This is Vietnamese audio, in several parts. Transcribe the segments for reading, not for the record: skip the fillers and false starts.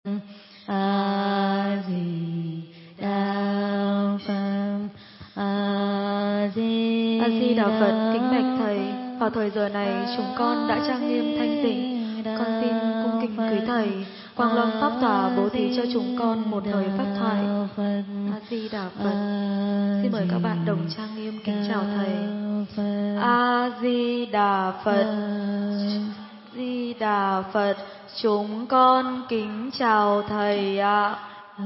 A Di Đà Phật. A Di Đà Phật. Kính bạch thầy, vào thời giờ này chúng con đã trang nghiêm thanh tịnh, con xin cung kính quý thầy quang lâm pháp tòa bố thí cho chúng con một lời pháp thoại. A Di Đà Phật. Xin mời các bạn đồng trang nghiêm kính chào thầy. A Di Đà Phật. Di Đà Phật. Chúng con kính chào thầy ạ. A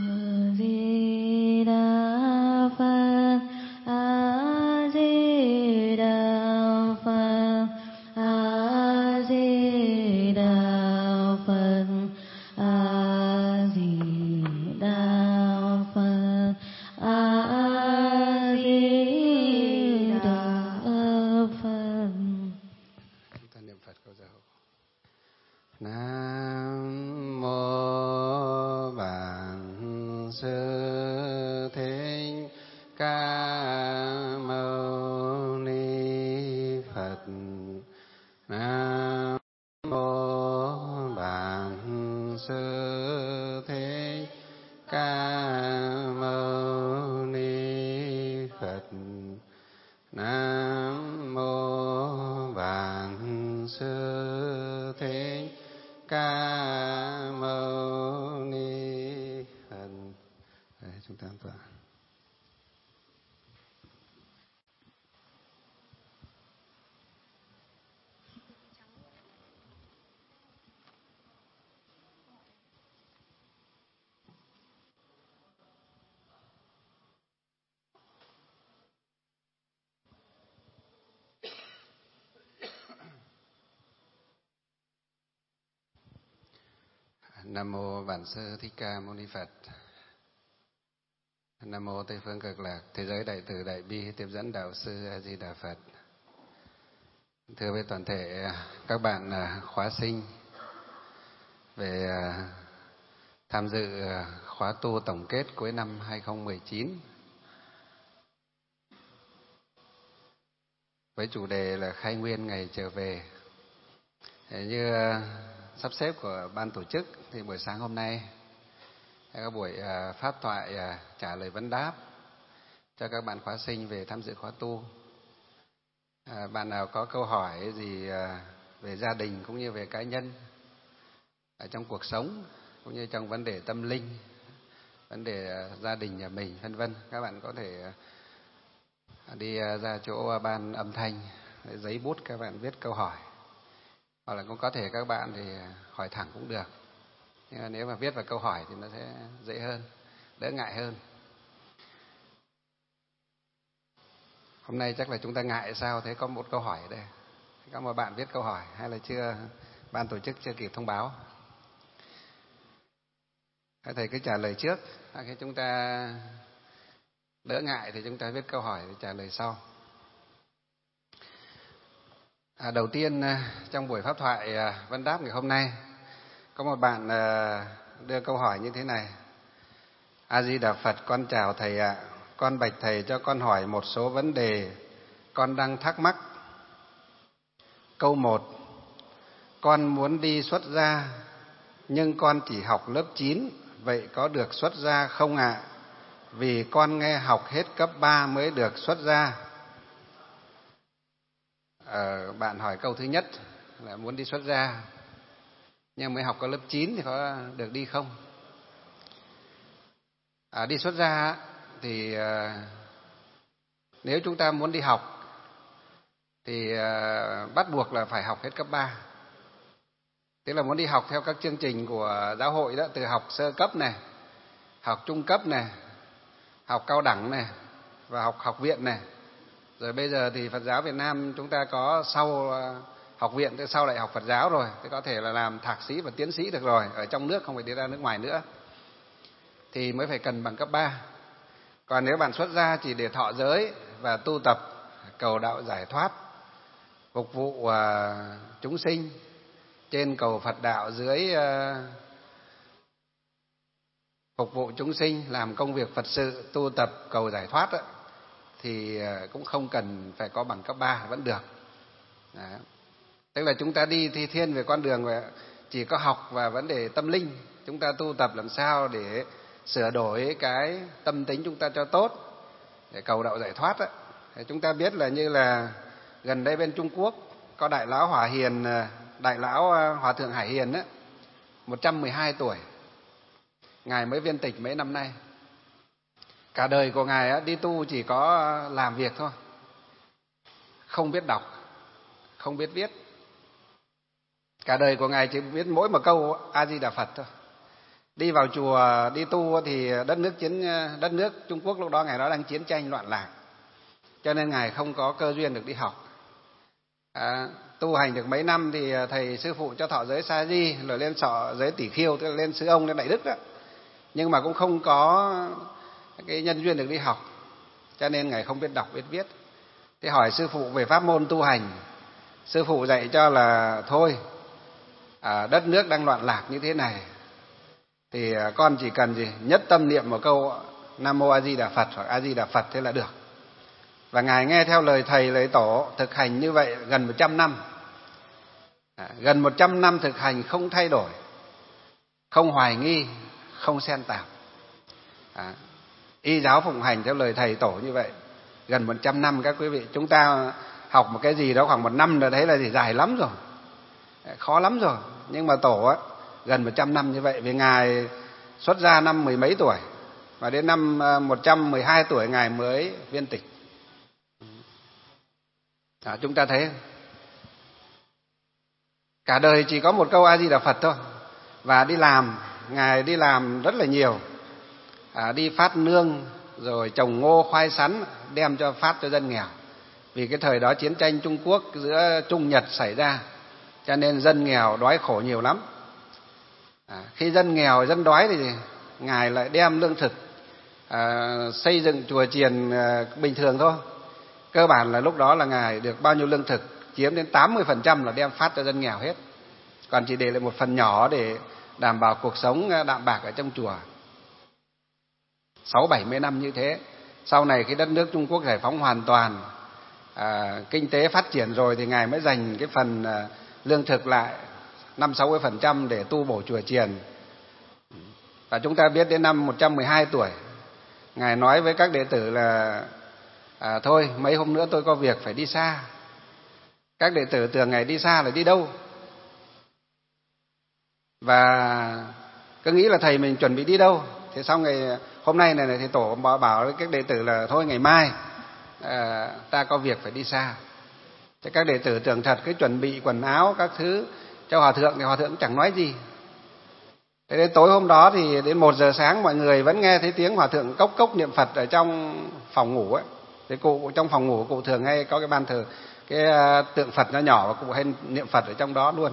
Di Đà Phật. A Di Đà Phật. A Di Đà Phật. A Di Đà Phật. A Di Đà Phật. Chúng ta niệm Phật câu giờ. Nam mô Bản Sư Thích Ca Mâu Ni Phật. Nam mô Bản Sư Thích Ca Mâu Ni Phật. Nam mô Bản Sư Thích Ca Mâu Ni Phật. Đấy, chúng ta vừa. Nam mô Bản Sư Thích Ca Mâu Ni Phật. Nam mô Tây Phương Cực Lạc Thế Giới Đại Từ Đại Bi Tiếp Dẫn Đạo Sư A Di Đà Phật. Thưa với toàn thể các bạn khóa sinh về tham dự khóa tu tổng kết cuối năm 2019 với chủ đề là khai nguyên ngày trở về. Như sắp xếp của ban tổ chức thì buổi sáng hôm nay có buổi pháp thoại trả lời vấn đáp cho các bạn khóa sinh về tham dự khóa tu. Bạn nào có câu hỏi gì về gia đình cũng như về cá nhân ở trong cuộc sống cũng như trong vấn đề tâm linh, vấn đề gia đình nhà mình vân vân, các bạn có thể đi ra chỗ ban âm thanh, lấy giấy bút các bạn viết câu hỏi. Hoặc là cũng có thể các bạn thì hỏi thẳng cũng được. Nhưng mà nếu mà viết vào câu hỏi thì nó sẽ dễ hơn, đỡ ngại hơn. Hôm nay chắc là chúng ta ngại sao? Thế có một câu hỏi ở đây. Có một bạn viết câu hỏi hay là chưa, ban tổ chức chưa kịp thông báo? Các thầy cứ trả lời trước. Khi chúng ta đỡ ngại thì chúng ta viết câu hỏi để trả lời sau. Đầu tiên trong buổi pháp thoại vấn đáp ngày hôm nay có một bạn đưa câu hỏi như thế này. A Di Đà Phật, con chào thầy ạ. Con bạch thầy cho con hỏi một số vấn đề con đang thắc mắc. Câu 1. Con muốn đi xuất gia nhưng con chỉ học lớp 9, vậy có được xuất gia không ạ? Vì con nghe học hết cấp 3 mới được xuất gia. Bạn hỏi câu thứ nhất là muốn đi xuất gia nhưng mới học có lớp 9 thì có được đi không? Đi xuất gia thì nếu chúng ta muốn đi học thì bắt buộc là phải học hết cấp 3. Tức là muốn đi học theo các chương trình của giáo hội đó, từ học sơ cấp này, học trung cấp này, học cao đẳng này và học học viện này. Rồi bây giờ thì Phật giáo Việt Nam chúng ta có sau học viện, tức sau đại học Phật giáo rồi, thì có thể là làm thạc sĩ và tiến sĩ được rồi, ở trong nước không phải đi ra nước ngoài nữa. Thì mới phải cần bằng cấp 3. Còn nếu bạn xuất gia chỉ để thọ giới và tu tập cầu đạo giải thoát, phục vụ chúng sinh trên cầu Phật đạo, dưới phục vụ chúng sinh, làm công việc Phật sự, tu tập cầu giải thoát đó, thì cũng không cần phải có bằng cấp 3 vẫn được. Đó. Tức là chúng ta đi thi thiên về con đường chỉ có học và vấn đề tâm linh. Chúng ta tu tập làm sao để sửa đổi cái tâm tính chúng ta cho tốt, để cầu đạo giải thoát ấy. Chúng ta biết là như là gần đây bên Trung Quốc có Đại lão Hòa Hiền, Đại lão Hòa thượng Hải Hiền ấy, 112 tuổi. Ngài mới viên tịch mấy năm nay. Cả đời của Ngài đi tu chỉ có làm việc thôi, không biết đọc, không biết viết. Cả đời của Ngài chỉ biết mỗi một câu A Di Đà Phật thôi. Đi vào chùa đi tu thì đất nước Trung Quốc lúc đó Ngài đó đang chiến tranh loạn lạc, cho nên Ngài không có cơ duyên được đi học. Tu hành được mấy năm thì thầy sư phụ cho thọ giới Sa Di, rồi lên sọ giới Tỷ Khiêu, tức là lên sư ông, lên Đại Đức đó. Nhưng mà cũng không có cái nhân duyên được đi học, cho nên Ngài không biết đọc biết viết. Thế hỏi sư phụ về pháp môn tu hành, sư phụ dạy cho là thôi, đất nước đang loạn lạc như thế này thì con chỉ cần gì nhất tâm niệm một câu Nam Mô A Di Đà Phật hoặc A Di Đà Phật thế là được. Và Ngài nghe theo lời thầy lời tổ thực hành như vậy gần 100 năm. Gần 100 năm thực hành không thay đổi, không hoài nghi, không xen tạp. Y giáo phụng hành theo lời thầy tổ như vậy gần 100 năm. Các quý vị, chúng ta học một cái gì đó khoảng 1 năm là thấy là gì dài lắm rồi, khó lắm rồi. Nhưng mà tổ gần 100 năm như vậy. Vì Ngài xuất gia năm 10 mấy tuổi, và đến năm 112 tuổi Ngài mới viên tịch. Chúng ta thấy cả đời chỉ có một câu A Di Đà Phật thôi. Và đi làm, Ngài đi làm rất là nhiều, đi phát nương rồi trồng ngô khoai sắn đem phát cho dân nghèo. Vì cái thời đó chiến tranh Trung Quốc giữa Trung Nhật xảy ra, cho nên dân nghèo đói khổ nhiều lắm. Khi dân nghèo dân đói thì Ngài lại đem lương thực xây dựng chùa chiền bình thường thôi. Cơ bản là lúc đó là Ngài được bao nhiêu lương thực chiếm đến 80% là đem phát cho dân nghèo hết, còn chỉ để lại một phần nhỏ để đảm bảo cuộc sống đạm bạc ở trong chùa. 60-70 năm như thế. Sau này khi đất nước Trung Quốc giải phóng hoàn toàn, kinh tế phát triển rồi thì Ngài mới dành cái phần lương thực lại 50-60% để tu bổ chùa chiền. Và chúng ta biết đến năm 112 tuổi Ngài nói với các đệ tử là thôi mấy hôm nữa tôi có việc phải đi xa. Các đệ tử tưởng Ngài đi xa là đi đâu, và cứ nghĩ là thầy mình chuẩn bị đi đâu. Thế xong ngày hôm nay này thì tổ bảo với các đệ tử là thôi ngày mai ta có việc phải đi xa. Thế các đệ tử tưởng thật, cứ chuẩn bị quần áo các thứ cho hòa thượng thì hòa thượng cũng chẳng nói gì. Thế đến tối hôm đó thì đến 1 giờ sáng mọi người vẫn nghe thấy tiếng hòa thượng cốc cốc niệm Phật ở trong phòng ngủ ấy. Thế cụ trong phòng ngủ cụ thường hay có cái ban thờ, cái tượng Phật nó nhỏ, và cụ hay niệm Phật ở trong đó luôn.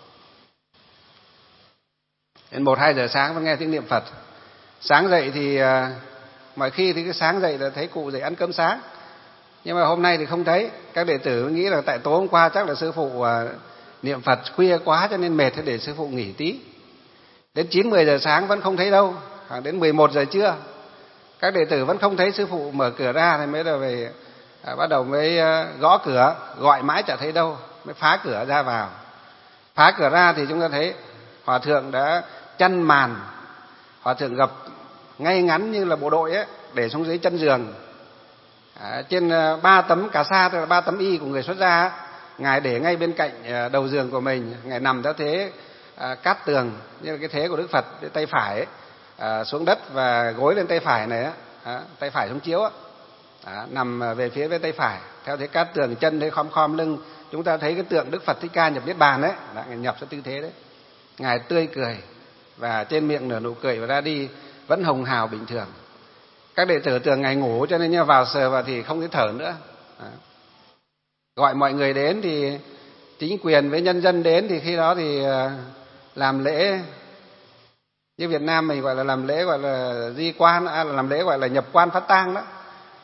Đến 1-2 giờ sáng vẫn nghe tiếng niệm Phật. Sáng dậy thì mọi khi thì cái sáng dậy là thấy cụ dậy ăn cơm sáng, nhưng mà hôm nay thì không thấy. Các đệ tử nghĩ là tại tối hôm qua chắc là sư phụ niệm Phật khuya quá cho nên mệt, thế để sư phụ nghỉ tí. Đến 9-10 giờ sáng vẫn không thấy đâu. Khoảng đến 11 giờ trưa các đệ tử vẫn không thấy sư phụ mở cửa ra, thì mới là về bắt đầu mới gõ cửa, gọi mãi chả thấy đâu, mới phá cửa ra vào. Phá cửa ra thì chúng ta thấy hòa thượng đã chăn màn, hòa thượng gập ngay ngắn như là bộ đội ấy, để xuống dưới chân giường. Trên 3 tấm cà sa, tức là 3 tấm y của người xuất gia, Ngài để ngay bên cạnh đầu giường của mình. Ngài nằm theo thế cát tường, như là cái thế của Đức Phật, tay phải xuống đất và gối lên tay phải này, tay phải xuống chiếu, nằm về phía bên tay phải theo thế cát tường, chân thế khom khom lưng. Chúng ta thấy cái tượng Đức Phật Thích Ca nhập Niết Bàn đấy, Ngài nhập theo tư thế đấy. Ngài tươi cười và trên miệng nở nụ cười, và ra đi vẫn hồng hào bình thường. Các đệ tử tưởng Ngài ngủ cho nên vào sờ vào thì không thấy thở nữa. Gọi mọi người đến thì chính quyền với nhân dân đến, thì khi đó thì làm lễ, như Việt Nam mình gọi là làm lễ gọi là di quan, làm lễ gọi là nhập quan phát tang đó.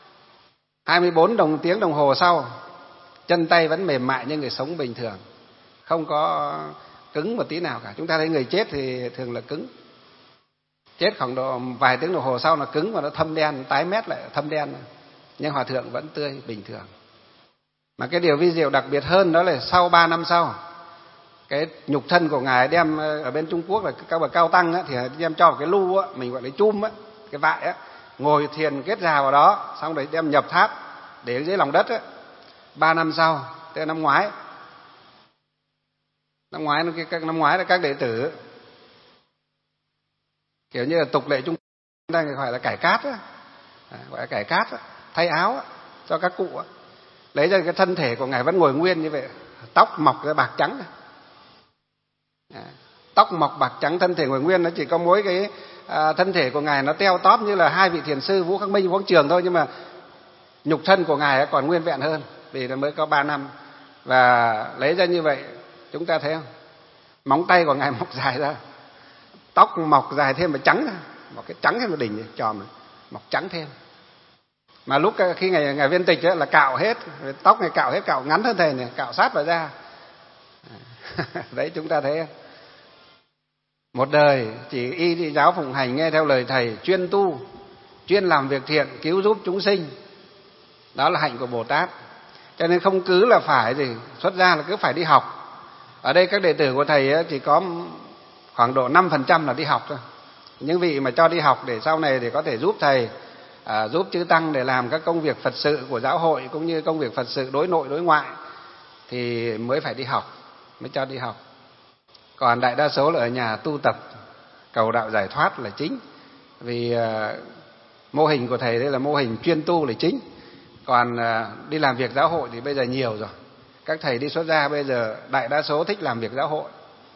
24 tiếng đồng hồ sau, chân tay vẫn mềm mại như người sống bình thường, không có cứng một tí nào cả. Chúng ta thấy người chết thì thường là cứng, chết khoảng độ vài tiếng đồng hồ sau là cứng và nó thâm đen, tái mét lại thâm đen. Nhưng hòa thượng vẫn tươi bình thường. Mà cái điều vi diệu đặc biệt hơn đó là sau 3 năm sau, Cái nhục thân của ngài đem ở bên Trung Quốc là các bậc cao tăng á, thì đem cho cái lu á, mình gọi là chum á, cái vại á, ngồi thiền kết già vào đó, xong rồi đem nhập tháp để dưới lòng đất á. 3 năm sau, tức là năm ngoái là các đệ tử kiểu như là tục lệ Trung Quốc đang gọi là cải cát á, gọi là cải cát á, thay áo á, cho các cụ á. Lấy ra cái thân thể của ngài vẫn ngồi nguyên như vậy, tóc mọc ra bạc trắng. Tóc mọc bạc trắng, thân thể ngồi nguyên, nó chỉ có mỗi cái thân thể của ngài nó teo tóp như là hai vị thiền sư Vũ Khắc Minh, Vũ Khắc Trường thôi, nhưng mà nhục thân của ngài còn nguyên vẹn hơn vì nó mới có 3 năm. Và lấy ra như vậy, chúng ta thấy không? Móng tay của ngài mọc dài ra, tóc mọc dài thêm và trắng ra, một cái trắng thêm một đỉnh tròn, mọc trắng thêm. Mà lúc khi ngài viên tịch ấy, là cạo hết tóc này, cạo hết, cạo ngắn hơn thầy này, cạo sát vào da. Đấy, chúng ta thấy một đời chỉ y giáo phụng hành, nghe theo lời thầy, chuyên tu, chuyên làm việc thiện, cứu giúp chúng sinh. Đó là hạnh của Bồ Tát. Cho nên không cứ là phải gì xuất gia là cứ phải đi học. Ở đây các đệ tử của thầy ấy, chỉ có khoảng độ 5% là đi học thôi. Những vị mà cho đi học để sau này để có thể giúp thầy, giúp chư tăng để làm các công việc Phật sự của giáo hội, cũng như công việc Phật sự đối nội đối ngoại, thì mới phải đi học, mới cho đi học. Còn đại đa số là ở nhà tu tập, cầu đạo giải thoát là chính. Vì mô hình của thầy đây là mô hình chuyên tu là chính. Còn đi làm việc giáo hội thì bây giờ nhiều rồi. Các thầy đi xuất gia bây giờ đại đa số thích làm việc giáo hội.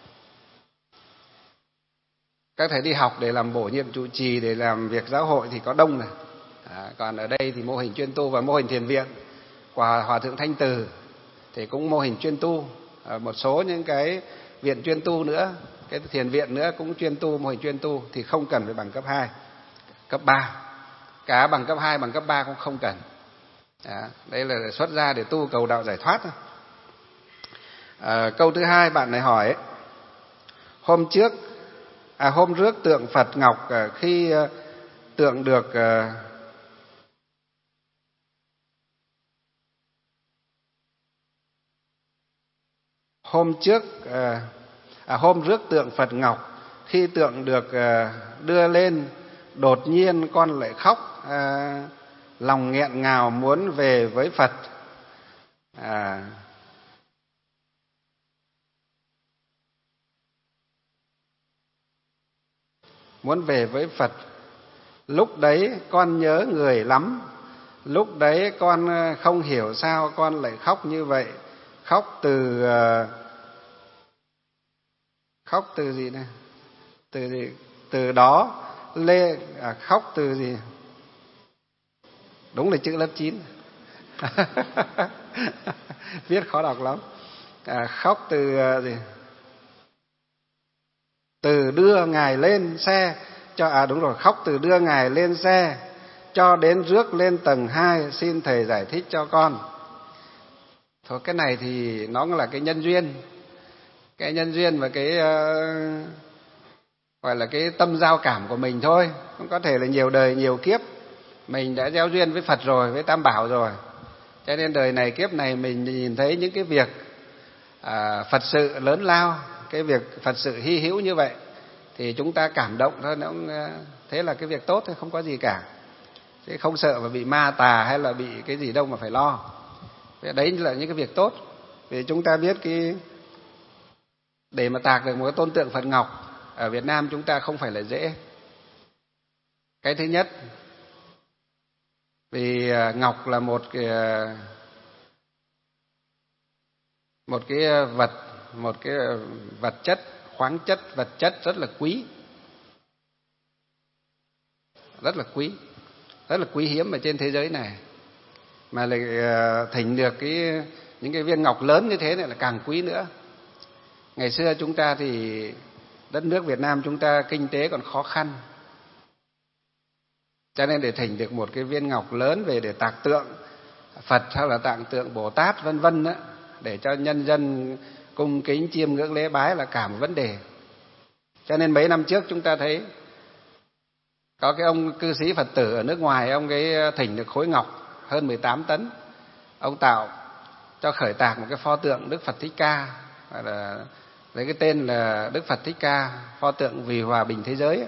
Các thầy đi học để làm bổ nhiệm trụ trì, để làm việc giáo hội thì có đông này. Còn ở đây thì mô hình chuyên tu, và mô hình thiền viện của Hòa Thượng Thanh Từ thì cũng mô hình chuyên tu. Một số những cái viện chuyên tu nữa, cái thiền viện nữa cũng chuyên tu, mô hình chuyên tu thì không cần phải bằng cấp 2, cấp 3. Cả bằng cấp 2, bằng cấp 3 cũng không cần. Đây là xuất gia để tu cầu đạo giải thoát thôi. Câu thứ hai bạn này hỏi, hôm rước tượng Phật Ngọc, khi tượng được hôm rước tượng Phật Ngọc, khi tượng được đưa lên, đột nhiên con lại khóc, lòng nghẹn ngào muốn về với Phật. Muốn về với Phật. Lúc đấy con nhớ người lắm, lúc đấy con không hiểu sao con lại khóc như vậy. Khóc từ gì này? Từ đó khóc từ gì? Đúng là chữ lớp 9. Viết khó đọc lắm. Khóc từ gì? Từ đưa ngài lên xe cho đúng rồi, khóc từ đưa ngài lên xe cho đến rước lên tầng 2, xin thầy giải thích cho con. Thôi cái này thì nó là cái nhân duyên. Cái nhân duyên và cái gọi là cái tâm giao cảm của mình thôi. Không có thể là nhiều đời nhiều kiếp mình đã gieo duyên với Phật rồi, với Tam Bảo rồi. Cho nên đời này kiếp này mình nhìn thấy những cái việc Phật sự lớn lao, cái việc Phật sự hy hữu như vậy thì chúng ta cảm động thôi, nó cũng thế là cái việc tốt thôi, không có gì cả. Chứ không sợ mà bị ma tà hay là bị cái gì đâu mà phải lo. Đấy là những cái việc tốt. Vì chúng ta biết để mà tạc được một cái tôn tượng Phật Ngọc ở Việt Nam chúng ta không phải là dễ. Cái thứ nhất, vì ngọc là một cái vật chất, khoáng chất, vật chất rất là quý. Rất là quý hiếm ở trên thế giới này. Mà lại thỉnh được những cái viên ngọc lớn như thế này là càng quý nữa. Ngày xưa chúng ta thì đất nước Việt Nam chúng ta kinh tế còn khó khăn, cho nên để thỉnh được một cái viên ngọc lớn về để tạc tượng Phật hay là tạc tượng Bồ Tát vân vân á, để cho nhân dân cung kính chiêm ngưỡng lễ bái là cả một vấn đề. Cho nên mấy năm trước chúng ta thấy có cái ông cư sĩ Phật tử ở nước ngoài, ông ấy thỉnh được khối ngọc hơn 18 tấn. Ông tạo cho khởi tạc một cái pho tượng Đức Phật Thích Ca, là lấy cái tên là Đức Phật Thích Ca, pho tượng vì hòa bình thế giới.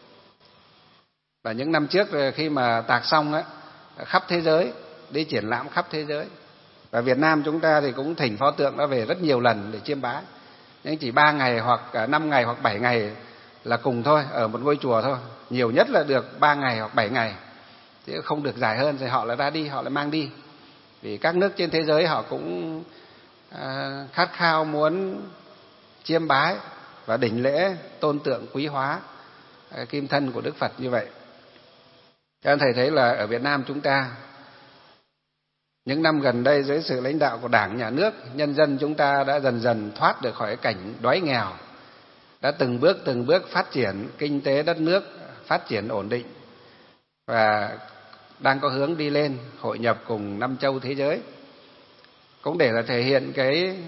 Và những năm trước khi mà tạc xong á, khắp thế giới, đi triển lãm khắp thế giới. Và Việt Nam chúng ta thì cũng thỉnh pho tượng đó về rất nhiều lần để chiêm bái. Nhưng chỉ 3 ngày hoặc 5 ngày hoặc 7 ngày là cùng thôi, ở một ngôi chùa thôi. Nhiều nhất là được 3 ngày hoặc 7 ngày. Chứ không được dài hơn, rồi họ lại ra đi, họ lại mang đi. Vì các nước trên thế giới họ cũng khát khao muốn chiêm bái và đảnh lễ tôn tượng quý hóa kim thân của Đức Phật như vậy. Cho nên thầy thấy là ở Việt Nam chúng ta những năm gần đây dưới sự lãnh đạo của Đảng, Nhà nước, nhân dân chúng ta đã dần dần thoát được khỏi cảnh đói nghèo, đã từng bước phát triển kinh tế đất nước, phát triển ổn định và đang có hướng đi lên hội nhập cùng 5 châu thế giới. Cũng để là thể hiện cái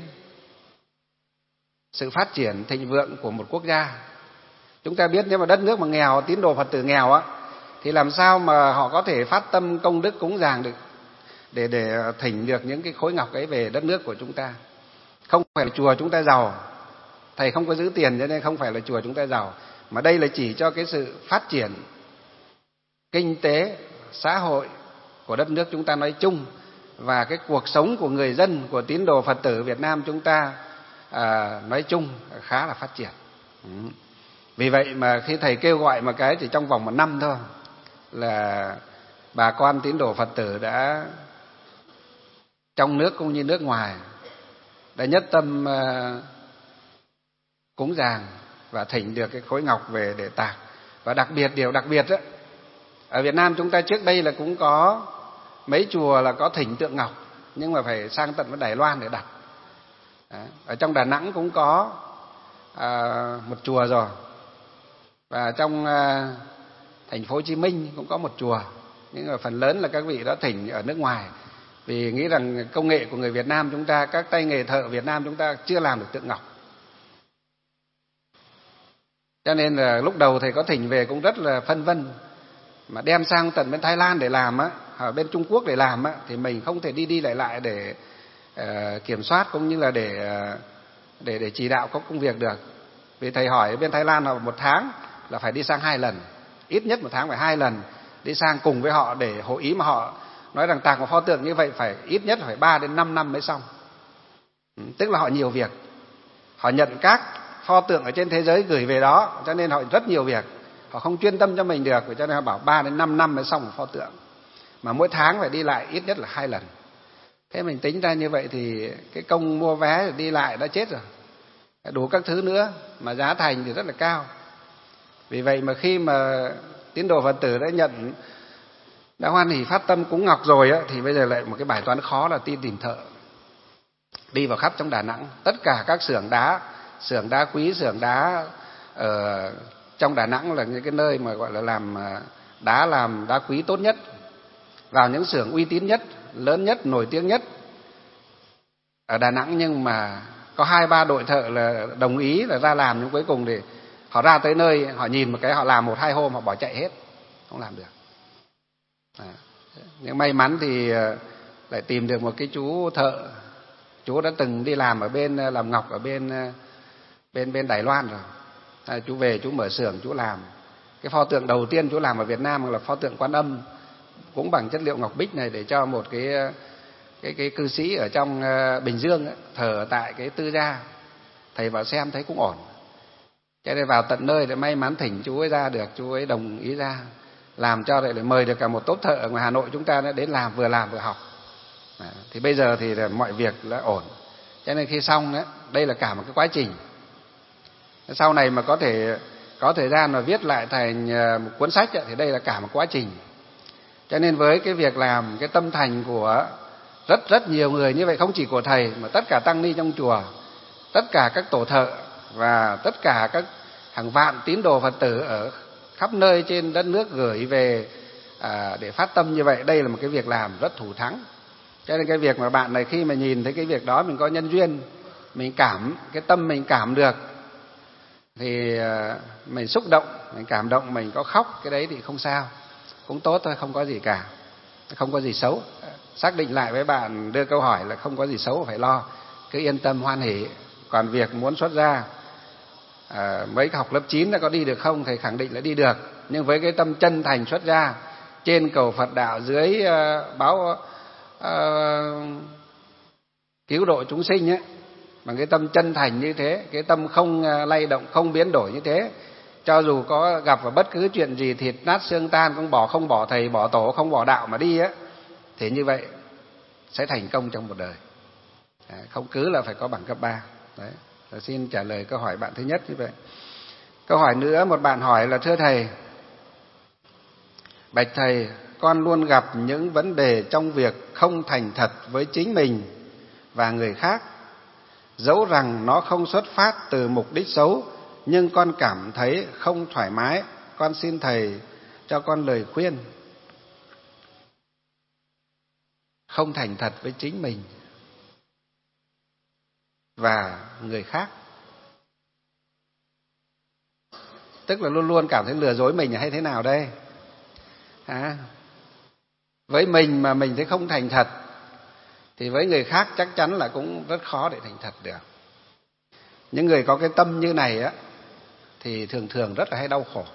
sự phát triển thịnh vượng của một quốc gia. Chúng ta biết nếu mà đất nước mà nghèo, tín đồ Phật tử nghèo á, thì làm sao mà họ có thể phát tâm công đức cúng dường được để thỉnh được những cái khối ngọc ấy về đất nước của chúng ta. Không phải là chùa chúng ta giàu, thầy không có giữ tiền cho nên không phải là chùa chúng ta giàu, mà đây là chỉ cho cái sự phát triển kinh tế, xã hội của đất nước chúng ta nói chung và cái cuộc sống của người dân, của tín đồ Phật tử Việt Nam chúng ta nói chung khá là phát triển. Vì vậy mà khi thầy kêu gọi một cái chỉ trong vòng 1 năm thôi là bà con tín đồ Phật tử đã trong nước cũng như nước ngoài đã nhất tâm cúng dường và thỉnh được cái khối ngọc về để tạc. Và điều đặc biệt đó, ở Việt Nam chúng ta trước đây là cũng có mấy chùa là có thỉnh tượng ngọc, nhưng mà phải sang tận với Đài Loan để đặt. Ở trong Đà Nẵng cũng có một chùa rồi, và trong thành phố Hồ Chí Minh cũng có một chùa, nhưng mà phần lớn là các vị đó thỉnh ở nước ngoài, vì nghĩ rằng công nghệ của người Việt Nam chúng ta, các tay nghề thợ Việt Nam chúng ta chưa làm được tượng ngọc. Cho nên là lúc đầu thầy có thỉnh về cũng rất là phân vân, mà đem sang tận bên Thái Lan để làm á, ở bên Trung Quốc để làm á, thì mình không thể đi lại để kiểm soát cũng như là để chỉ đạo các công việc được. Vì thầy hỏi bên Thái Lan là 1 tháng là phải đi sang 2 lần, ít nhất 1 tháng phải 2 lần đi sang cùng với họ để hội ý, mà họ nói rằng tạc một pho tượng như vậy phải ít nhất phải 3 đến 5 năm mới xong. Tức là họ nhiều việc, họ nhận các pho tượng ở trên thế giới gửi về đó, cho nên họ rất nhiều việc, họ không chuyên tâm cho mình được, cho nên họ bảo 3 đến 5 năm mới xong một pho tượng, mà mỗi tháng phải đi lại ít nhất là 2 lần. Thế mình tính ra như vậy thì cái công mua vé đi lại đã chết rồi, đủ các thứ nữa, mà giá thành thì rất là cao. Vì vậy mà khi mà tín đồ Phật tử đã hoan hỉ phát tâm cúng ngọc rồi á, thì bây giờ lại một cái bài toán khó là tìm thợ. Đi vào khắp trong Đà Nẵng, tất cả các xưởng đá quý, xưởng đá ở trong Đà Nẵng là những cái nơi mà gọi là làm đá quý tốt nhất, vào những xưởng uy tín nhất, lớn nhất, nổi tiếng nhất ở Đà Nẵng, nhưng mà có 2-3 đội thợ là đồng ý là ra làm, nhưng cuối cùng thì họ ra tới nơi, họ nhìn một cái, họ làm 1-2 hôm họ bỏ chạy hết, không làm được. Nhưng may mắn thì lại tìm được một cái chú thợ, chú đã từng đi làm ở bên làm ngọc ở bên Đài Loan rồi. Chú về chú mở xưởng chú làm. Cái pho tượng đầu tiên chú làm ở Việt Nam là pho tượng Quan Âm, cũng bằng chất liệu ngọc bích này, để cho một cái cư sĩ ở trong Bình Dương ấy, thờ tại cái tư gia. Thầy vào xem thấy cũng ổn, cho nên vào tận nơi để may mắn thỉnh chú ấy ra được, chú ấy đồng ý ra làm cho, để mời được cả một tốp thợ ở ngoài Hà Nội chúng ta đến làm vừa học. Thì bây giờ thì mọi việc đã ổn, cho nên khi xong đấy, đây là cả một cái quá trình. Sau này mà có thể có thời gian mà viết lại thành một cuốn sách ấy, thì đây là cả một quá trình. Cho nên với cái việc làm, cái tâm thành của rất nhiều người như vậy, không chỉ của thầy mà tất cả tăng ni trong chùa, tất cả các tổ thợ và tất cả các hàng vạn tín đồ Phật tử ở khắp nơi trên đất nước gửi về để phát tâm như vậy, đây là một cái việc làm rất thủ thắng. Cho nên cái việc mà bạn này khi mà nhìn thấy cái việc đó, mình có nhân duyên, mình cái tâm mình cảm được, thì mình xúc động, mình cảm động, mình có khóc, cái đấy thì không sao, cũng tốt thôi, không có gì cả, không có gì xấu. Xác định lại với bạn đưa câu hỏi là không có gì xấu phải lo, cứ yên tâm hoan hỉ Còn việc muốn xuất gia, mấy học lớp 9 đã có đi được không? Thầy khẳng định là đi được. Nhưng với cái tâm chân thành xuất gia, trên cầu Phật đạo, dưới báo cứu độ chúng sinh ấy, bằng cái tâm chân thành như thế, cái tâm không lay động, không biến đổi như thế, cho dù có gặp vào bất cứ chuyện gì thịt nát xương tan, không bỏ thầy, bỏ tổ, không bỏ đạo mà đi á, thì như vậy sẽ thành công trong một đời. Không cứ là phải có bằng cấp 3. Đấy. Xin trả lời câu hỏi bạn thứ nhất như vậy. Câu hỏi nữa, một bạn hỏi là: thưa thầy, bạch thầy, con luôn gặp những vấn đề trong việc không thành thật với chính mình và người khác. Dẫu rằng nó không xuất phát từ mục đích xấu, nhưng con cảm thấy không thoải mái. Con xin thầy cho con lời khuyên. Không thành thật với chính mình và người khác, tức là luôn luôn cảm thấy lừa dối mình hay thế nào đây? Với mình mà mình thấy không thành thật, thì với người khác chắc chắn là cũng rất khó để thành thật được. Những người có cái tâm như này á, thì thường thường rất là hay đau khổ,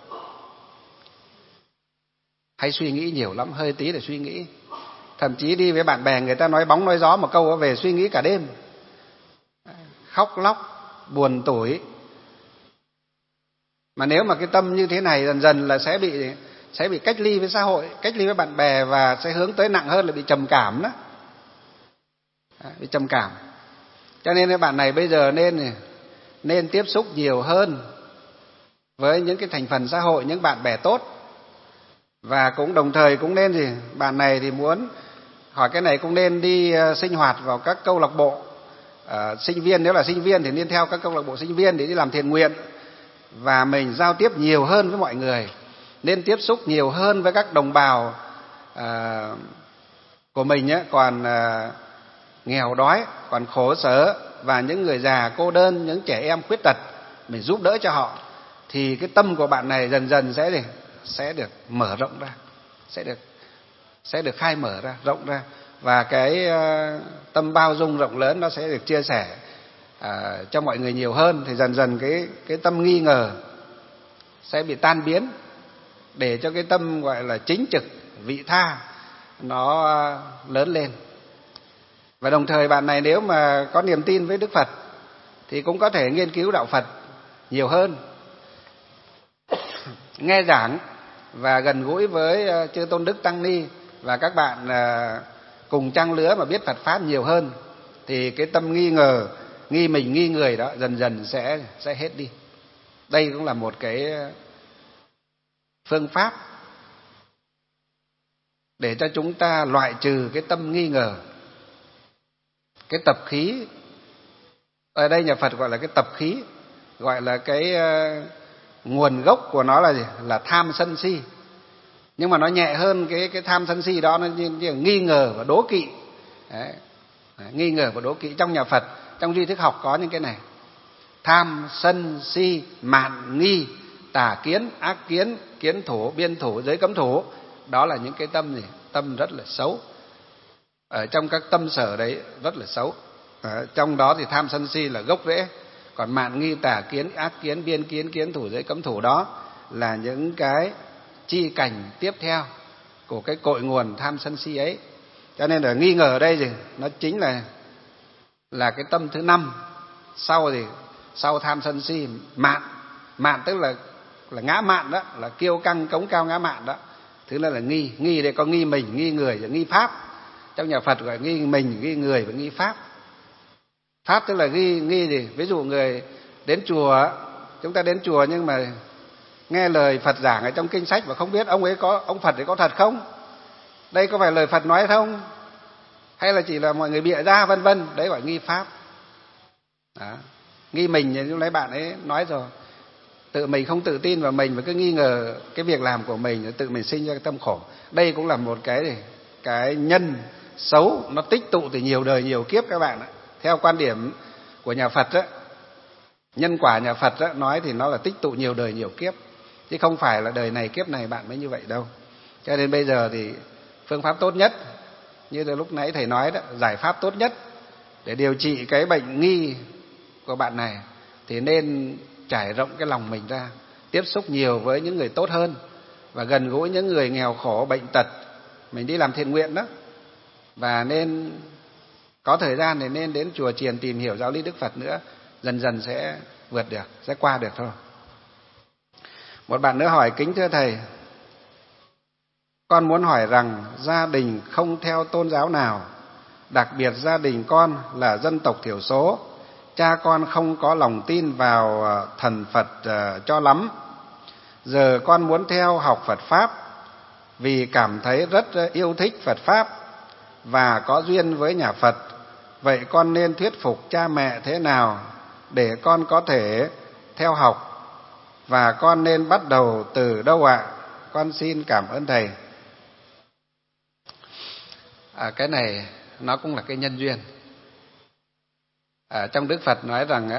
hay suy nghĩ nhiều lắm, hơi tí để suy nghĩ. Thậm chí đi với bạn bè, người ta nói bóng nói gió một câu, về suy nghĩ cả đêm, khóc lóc, buồn tủi. Mà nếu mà cái tâm như thế này dần dần là sẽ bị cách ly với xã hội, cách ly với bạn bè, và sẽ hướng tới nặng hơn là bị trầm cảm đó. Bị trầm cảm. Cho nên các bạn này bây giờ nên tiếp xúc nhiều hơn với những cái thành phần xã hội, những bạn bè tốt. Và cũng đồng thời cũng nên bạn này thì muốn hỏi cái này, cũng nên đi sinh hoạt vào các câu lạc bộ sinh viên. Nếu là sinh viên thì nên theo các câu lạc bộ sinh viên để đi làm thiện nguyện, và mình giao tiếp nhiều hơn với mọi người, nên tiếp xúc nhiều hơn với các đồng bào của mình ấy, còn nghèo đói, còn khổ sở, và những người già cô đơn, những trẻ em khuyết tật, mình giúp đỡ cho họ. Thì cái tâm của bạn này dần dần sẽ được mở rộng ra, sẽ được khai mở ra, rộng ra, và cái tâm bao dung rộng lớn nó sẽ được chia sẻ cho mọi người nhiều hơn. Thì dần dần cái tâm nghi ngờ sẽ bị tan biến, để cho cái tâm gọi là chính trực, vị tha nó lớn lên. Và đồng thời bạn này nếu mà có niềm tin với Đức Phật thì cũng có thể nghiên cứu đạo Phật nhiều hơn, nghe giảng và gần gũi với chư tôn đức tăng ni và các bạn cùng trang lứa mà biết Phật pháp nhiều hơn, thì cái tâm nghi ngờ, nghi mình, nghi người đó dần dần sẽ hết đi. Đây cũng là một cái phương pháp để cho chúng ta loại trừ cái tâm nghi ngờ. Cái tập khí, ở đây nhà Phật gọi là cái tập khí, gọi là cái nguồn gốc của nó là gì? Là tham sân si. Nhưng mà nó nhẹ hơn cái tham sân si đó, nó như nghi ngờ và đố kỵ. Đấy. Nghi ngờ và đố kỵ trong nhà Phật, trong duy thức học có những cái này: tham sân si, mạn nghi, tà kiến, ác kiến, kiến thủ, biên thủ, giới cấm thủ. Đó là những cái tâm gì? Tâm rất là xấu. Ở trong các tâm sở đấy rất là xấu. Trong đó thì tham sân si là gốc rễ, còn mạn nghi, tà kiến, ác kiến, biên kiến, kiến thủ, giới cấm thủ đó là những cái chi cảnh tiếp theo của cái cội nguồn tham sân si ấy. Cho nên là nghi ngờ ở đây gì? Nó chính là cái tâm thứ 5 sau tham sân si. Mạn tức là ngã mạn đó, là kiêu căng, cống cao, ngã mạn đó. Thứ là nghi đây có nghi mình, nghi người và nghi pháp. Trong nhà Phật gọi nghi mình, nghi người và nghi pháp. Pháp tức là nghi gì? Ví dụ người đến chùa, chúng ta đến chùa nhưng mà nghe lời Phật giảng ở trong kinh sách và không biết ông Phật ấy có thật không? Đây có phải lời Phật nói không? Hay là chỉ là mọi người bịa ra, vân vân. Đấy gọi nghi pháp. Đó. Nghi mình như lúc nãy bạn ấy nói rồi. Tự mình không tự tin vào mình và cứ nghi ngờ cái việc làm của mình, tự mình sinh ra cái tâm khổ. Đây cũng là một cái nhân xấu, nó tích tụ từ nhiều đời nhiều kiếp các bạn ạ. Theo quan điểm của nhà Phật á, nhân quả nhà Phật á, nói thì nó là tích tụ nhiều đời nhiều kiếp, chứ không phải là đời này kiếp này bạn mới như vậy đâu. Cho nên bây giờ thì phương pháp tốt nhất, như lúc nãy thầy nói đó, giải pháp tốt nhất để điều trị cái bệnh của bạn này thì nên trải rộng cái lòng mình ra, tiếp xúc nhiều với những người tốt hơn và gần gũi những người nghèo khổ, bệnh tật. Mình đi làm thiện nguyện đó, và nên có thời gian thì nên đến chùa chiền tìm hiểu giáo lý Đức Phật nữa, dần dần sẽ vượt được, sẽ qua được thôi. Một bạn nữa hỏi: kính thưa thầy, con muốn hỏi rằng gia đình không theo tôn giáo nào, đặc biệt gia đình con là dân tộc thiểu số, cha con không có lòng tin vào thần Phật cho lắm. Giờ con muốn theo học Phật Pháp vì cảm thấy rất yêu thích Phật Pháp và có duyên với nhà Phật. Vậy con nên thuyết phục cha mẹ thế nào để con có thể theo học, và con nên bắt đầu từ đâu ạ? Con xin cảm ơn thầy. Cái này nó cũng là cái nhân duyên. Trong Đức Phật nói rằng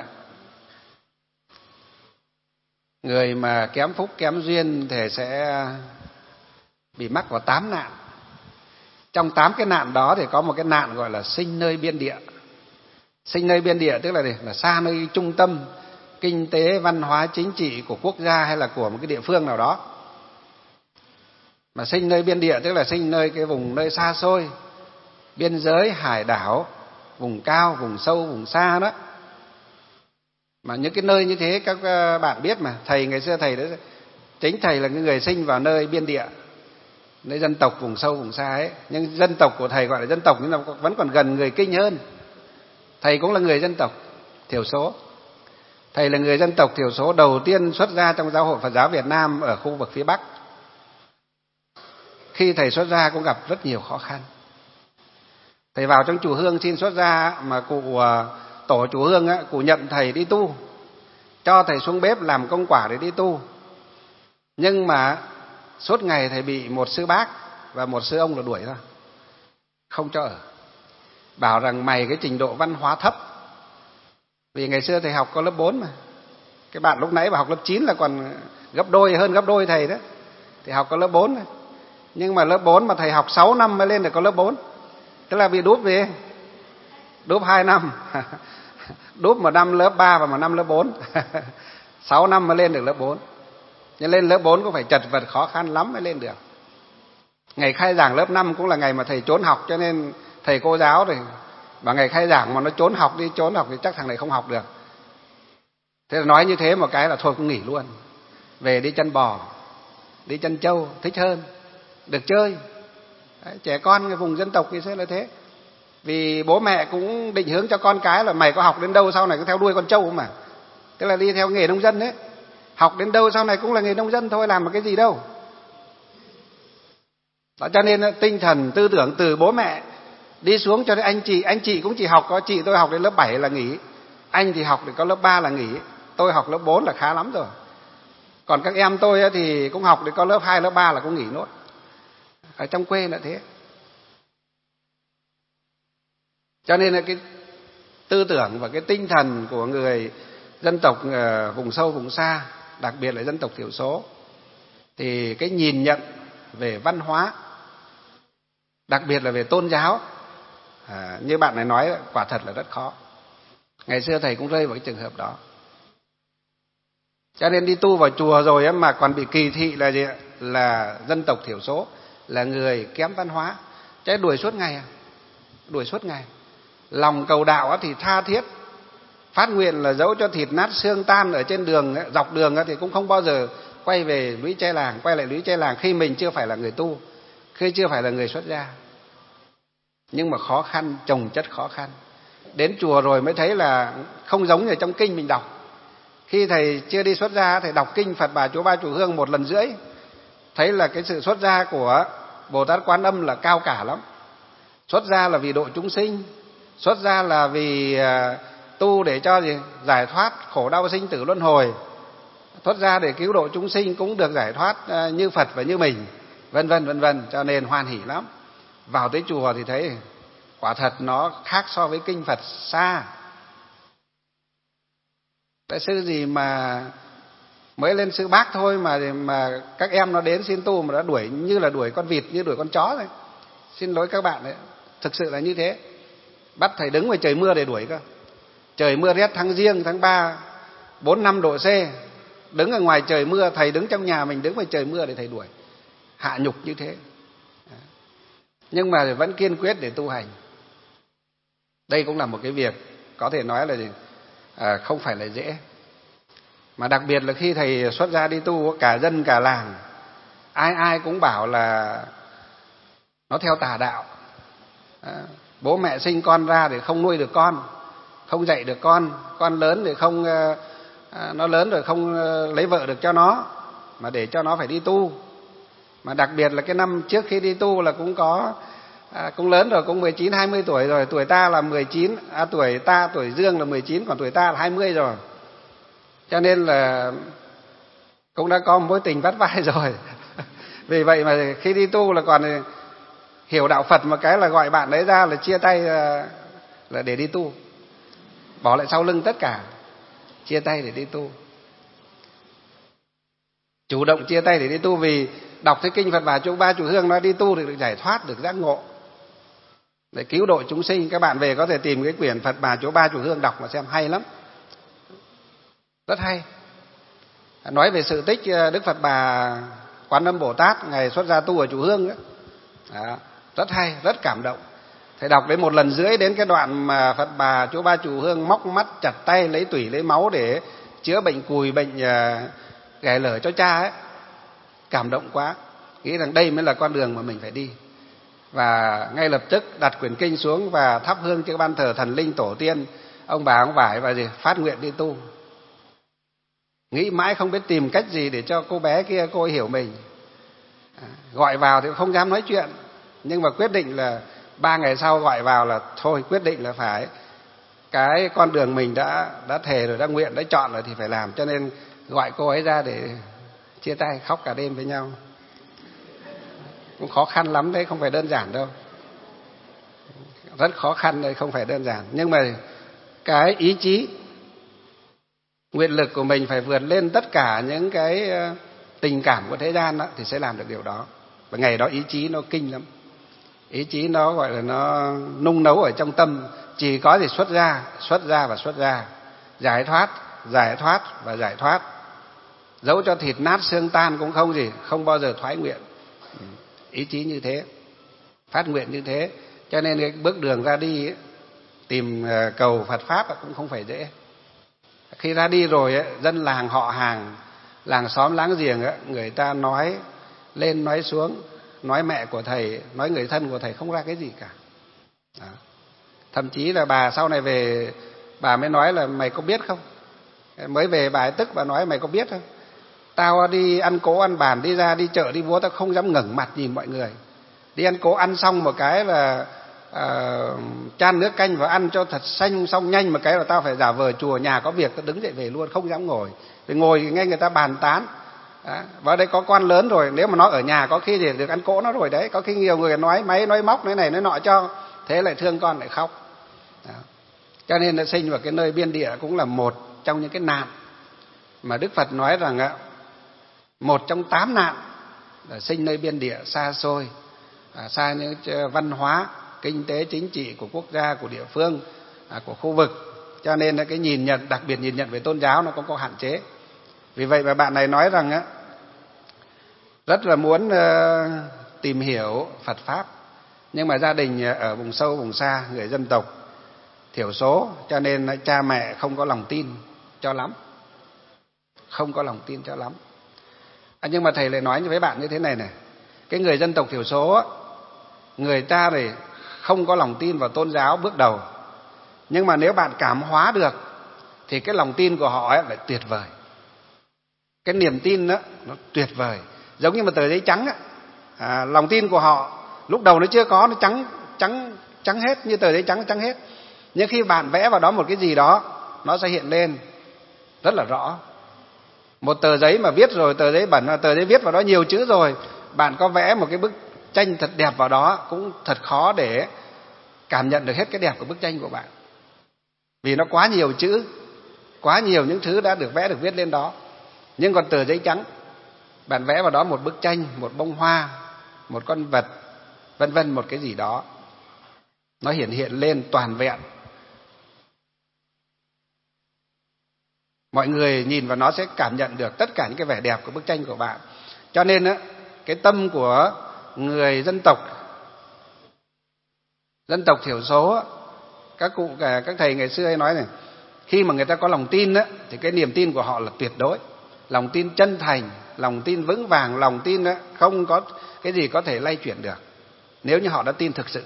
người mà kém phúc kém duyên thì sẽ bị mắc vào 8 nạn. Trong 8 cái nạn đó thì có một cái nạn gọi là sinh nơi biên địa. Sinh nơi biên địa tức là xa nơi trung tâm kinh tế, văn hóa, chính trị của quốc gia hay là của một cái địa phương nào đó. Mà sinh nơi biên địa tức là sinh nơi cái vùng nơi xa xôi, biên giới, hải đảo, vùng cao, vùng sâu, vùng xa đó. Mà những cái nơi như thế các bạn biết mà, thầy ngày xưa thầy đó, chính thầy là người sinh vào nơi biên địa, nơi dân tộc vùng sâu vùng xa ấy. Nhưng dân tộc của thầy gọi là dân tộc nhưng mà vẫn còn gần người Kinh hơn. Thầy cũng là người dân tộc thiểu số. Thầy là người dân tộc thiểu số đầu tiên xuất gia trong Giáo hội Phật giáo Việt Nam ở khu vực phía Bắc. Khi thầy xuất gia cũng gặp rất nhiều khó khăn. Thầy vào trong chùa Hương xin xuất gia mà cụ tổ chùa Hương cụ nhận thầy đi tu, cho thầy xuống bếp làm công quả để đi tu. Nhưng mà suốt ngày thầy bị một sư bác và một sư ông là đuổi thôi, không cho ở. Bảo rằng mày cái trình độ văn hóa thấp. Vì ngày xưa thầy học có lớp 4 mà. Cái bạn lúc nãy bảo học lớp 9 là còn hơn gấp đôi thầy đó. Thì học có lớp 4 thôi. Nhưng mà lớp 4 mà thầy học 6 năm mới lên được có lớp 4. Tức là bị đúp gì? Đúp 2 năm. Đúp 1 năm lớp 3 và 1 năm lớp 4. 6 năm mới lên được lớp 4. Nhưng lên lớp 4 cũng phải chật vật khó khăn lắm mới lên được. Ngày khai giảng lớp 5 cũng là ngày mà thầy trốn học, cho nên thầy cô giáo thì bảo ngày khai giảng mà nó trốn học thì chắc thằng này không học được. Thế là nói như thế một cái là thôi cũng nghỉ luôn. Về đi chân bò, đi chân trâu thích hơn, được chơi. Đấy, trẻ con cái vùng dân tộc thì sẽ là thế. Vì bố mẹ cũng định hướng cho con cái là mày có học đến đâu sau này cứ theo đuôi con trâu mà. Tức là đi theo nghề nông dân đấy. Học đến đâu sau này cũng là nghề nông dân thôi, làm một cái gì đâu. Đó, cho nên tinh thần tư tưởng từ bố mẹ đi xuống cho đến anh chị cũng chỉ học, có chị tôi học đến lớp 7 là nghỉ, anh thì học đến có lớp 3 là nghỉ, tôi học lớp 4 là khá lắm rồi. Còn các em tôi thì cũng học đến có lớp 2, lớp 3 là cũng nghỉ nốt. Ở trong quê là thế. Cho nên là cái tư tưởng và cái tinh thần của người dân tộc vùng sâu vùng xa, đặc biệt là dân tộc thiểu số, thì cái nhìn nhận về văn hóa, đặc biệt là về tôn giáo, như bạn này nói, quả thật là rất khó. Ngày xưa thầy cũng rơi vào cái trường hợp đó. Cho nên đi tu vào chùa rồi mà còn bị kỳ thị là gì ạ? Là dân tộc thiểu số, là người kém văn hóa. Chứ đuổi suốt ngày, đuổi suốt ngày. Lòng cầu đạo thì tha thiết, phát nguyện là dẫu cho thịt nát xương tan ở trên đường, dọc đường thì cũng không bao giờ quay về lũy tre làng, quay lại lũy tre làng khi mình chưa phải là người tu, khi chưa phải là người xuất gia. Nhưng mà khó khăn, chồng chất khó khăn. Đến chùa rồi mới thấy là không giống như trong kinh mình đọc. Khi thầy chưa đi xuất gia, thầy đọc kinh Phật Bà Chúa Ba Chùa Hương 1,5 lần, thấy là cái sự xuất gia của Bồ Tát Quan Âm là cao cả lắm. Xuất gia là vì độ chúng sinh, xuất gia là vì tu để cho gì? Giải thoát khổ đau sinh tử luân hồi, xuất gia để cứu độ chúng sinh cũng được giải thoát như Phật và như mình, vân vân vân vân. Cho nên hoan hỉ lắm. Vào tới chùa thì thấy quả thật nó khác so với kinh Phật xa. Đại sư gì mà mới lên sư bác thôi mà các em nó đến xin tu mà đã đuổi như là đuổi con vịt, như đuổi con chó rồi. Xin lỗi các bạn đấy, thực sự là như thế. Bắt thầy đứng ngoài trời mưa để đuổi cơ. Trời mưa rét tháng Giêng, tháng 3, 4-5 độ C, đứng ở ngoài trời mưa, thầy đứng trong nhà mình đứng ngoài trời mưa để thầy đuổi. Hạ nhục như thế. Nhưng mà vẫn kiên quyết để tu hành. Đây cũng là một cái việc có thể nói là không phải là dễ. Mà đặc biệt là khi thầy xuất gia đi tu, cả dân cả làng ai ai cũng bảo là nó theo tà đạo. Bố mẹ sinh con ra để không nuôi được con, không dạy được con lớn thì không, nó lớn rồi không lấy vợ được cho nó, mà để cho nó phải đi tu. Mà đặc biệt là cái năm trước khi đi tu là cũng có cũng lớn rồi, cũng 19-20 tuổi rồi. Tuổi ta là 19, tuổi Dương là 19, còn tuổi ta là 20 rồi. Cho nên là cũng đã có mối tình vắt vai rồi. Vì vậy mà khi đi tu là còn hiểu đạo Phật một cái là gọi bạn đấy ra là chia tay, là để đi tu, bỏ lại sau lưng tất cả, chia tay để đi tu. Chủ động chia tay để đi tu, vì đọc thấy kinh Phật Bà Chỗ Ba Chùa Hương nói đi tu thì được giải thoát, được giác ngộ, để cứu độ chúng sinh. Các bạn về có thể tìm cái quyển Phật Bà Chỗ Ba Chùa Hương đọc mà xem, hay lắm, rất hay. Nói về sự tích Đức Phật Bà Quán Âm Bồ Tát ngày xuất gia tu ở Chùa Hương đó. Rất hay, rất cảm động. Thầy đọc đến 1 lần rưỡi đến cái đoạn mà Phật Bà Chỗ Ba Chùa Hương móc mắt chặt tay lấy tủy lấy máu để chữa bệnh cùi, bệnh ghẻ lở cho cha ấy. Cảm động quá, nghĩ rằng đây mới là con đường mà mình phải đi. Và ngay lập tức đặt quyển kinh xuống và thắp hương cho ban thờ thần linh tổ tiên, ông bà ông vải, và phát nguyện đi tu. Nghĩ mãi không biết tìm cách gì để cho cô bé kia cô ấy hiểu mình. Gọi vào thì không dám nói chuyện, nhưng mà quyết định là 3 ngày sau gọi vào là thôi, quyết định là phải, cái con đường mình đã thề rồi, đã nguyện, đã chọn rồi thì phải làm. Cho nên gọi cô ấy ra để chia tay, khóc cả đêm với nhau. Cũng khó khăn lắm đấy, không phải đơn giản đâu, rất khó khăn đấy, không phải đơn giản. Nhưng mà cái ý chí, nguyện lực của mình phải vượt lên tất cả những cái tình cảm của thế gian đó, thì sẽ làm được điều đó. Và ngày đó ý chí nó kinh lắm, ý chí nó gọi là nó nung nấu ở trong tâm. Chỉ có gì xuất ra và xuất ra, giải thoát và giải thoát. Dẫu cho thịt nát xương tan cũng không bao giờ thoái nguyện. Ý chí như thế, phát nguyện như thế. Cho nên cái bước đường ra đi ấy, tìm cầu Phật Pháp cũng không phải dễ. Khi ra đi rồi ấy, dân làng họ hàng, làng xóm láng giềng ấy, người ta nói lên nói xuống, nói mẹ của thầy, nói người thân của thầy không ra cái gì cả. Đó. Thậm chí là bà sau này về, bà mới nói là mày có biết không? Mới về bà ấy tức, bà nói mày có biết không? Tao đi ăn cố ăn bàn, đi ra đi chợ đi búa, tao không dám ngẩng mặt nhìn mọi người. Đi ăn cố ăn xong một cái là chan nước canh và ăn cho thật xanh, xong nhanh một cái là tao phải giả vờ chùa nhà có việc, tao đứng dậy về luôn, không dám ngồi. Vì ngồi thì nghe người ta bàn tán. Và đây có con lớn rồi, nếu mà nó ở nhà có khi thì được ăn cỗ nó rồi đấy. Có khi nhiều người nói máy, nói móc, nói này nói nọ cho, thế lại thương con lại khóc. Đó. Cho nên là sinh vào cái nơi biên địa cũng là một trong những cái nạn mà Đức Phật nói rằng một trong 8 nạn là sinh nơi biên địa xa xôi, xa những văn hóa, kinh tế, chính trị của quốc gia, của địa phương, của khu vực. Cho nên là cái nhìn nhận, đặc biệt nhìn nhận về tôn giáo nó cũng có hạn chế. Vì vậy mà bạn này nói rằng rất là muốn tìm hiểu Phật Pháp, nhưng mà gia đình ở vùng sâu vùng xa, người dân tộc thiểu số, cho nên cha mẹ không có lòng tin cho lắm, không có lòng tin cho lắm. Nhưng mà thầy lại nói với bạn như thế này này, cái người dân tộc thiểu số, người ta này không có lòng tin vào tôn giáo bước đầu, nhưng mà nếu bạn cảm hóa được thì cái lòng tin của họ lại tuyệt vời. Cái niềm tin đó nó tuyệt vời, giống như một tờ giấy trắng lòng tin của họ lúc đầu nó chưa có, nó trắng hết, như tờ giấy trắng hết. Nhưng khi bạn vẽ vào đó một cái gì đó, nó sẽ hiện lên rất là rõ. Một tờ giấy mà viết rồi, tờ giấy bẩn, tờ giấy viết vào đó nhiều chữ rồi, bạn có vẽ một cái bức tranh thật đẹp vào đó cũng thật khó để cảm nhận được hết cái đẹp của bức tranh của bạn, vì nó quá nhiều chữ, quá nhiều những thứ đã được vẽ, được viết lên đó. Nhưng còn tờ giấy trắng, bạn vẽ vào đó một bức tranh, một bông hoa, một con vật, vân vân, một cái gì đó, nó hiện lên toàn vẹn. Mọi người nhìn vào nó sẽ cảm nhận được tất cả những cái vẻ đẹp của bức tranh của bạn. Cho nên á, cái tâm của người dân tộc thiểu số, các cụ các thầy ngày xưa hay nói này, khi mà người ta có lòng tin á, thì cái niềm tin của họ là tuyệt đối, lòng tin chân thành, lòng tin vững vàng, lòng tin á, không có cái gì có thể lay chuyển được nếu như họ đã tin thực sự.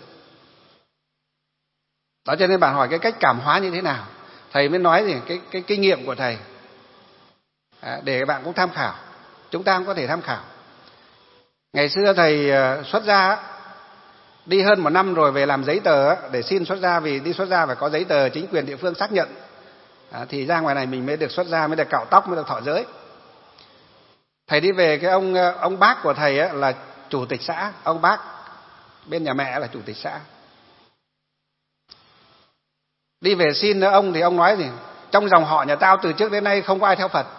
Đó, cho nên bạn hỏi cái cách cảm hóa như thế nào, thầy mới nói gì cái kinh nghiệm của thầy để bạn cũng tham khảo, chúng ta cũng có thể tham khảo. Ngày xưa thầy xuất gia đi hơn 1 năm rồi về làm giấy tờ để xin xuất gia, vì đi xuất gia phải có giấy tờ chính quyền địa phương xác nhận thì ra ngoài này mình mới được xuất gia, mới được cạo tóc, mới được thọ giới. Thầy đi về, cái ông bác của thầy ấy là chủ tịch xã, ông bác bên nhà mẹ là chủ tịch xã. Đi về xin ông thì ông nói gì, trong dòng họ nhà tao từ trước đến nay không có ai theo Phật.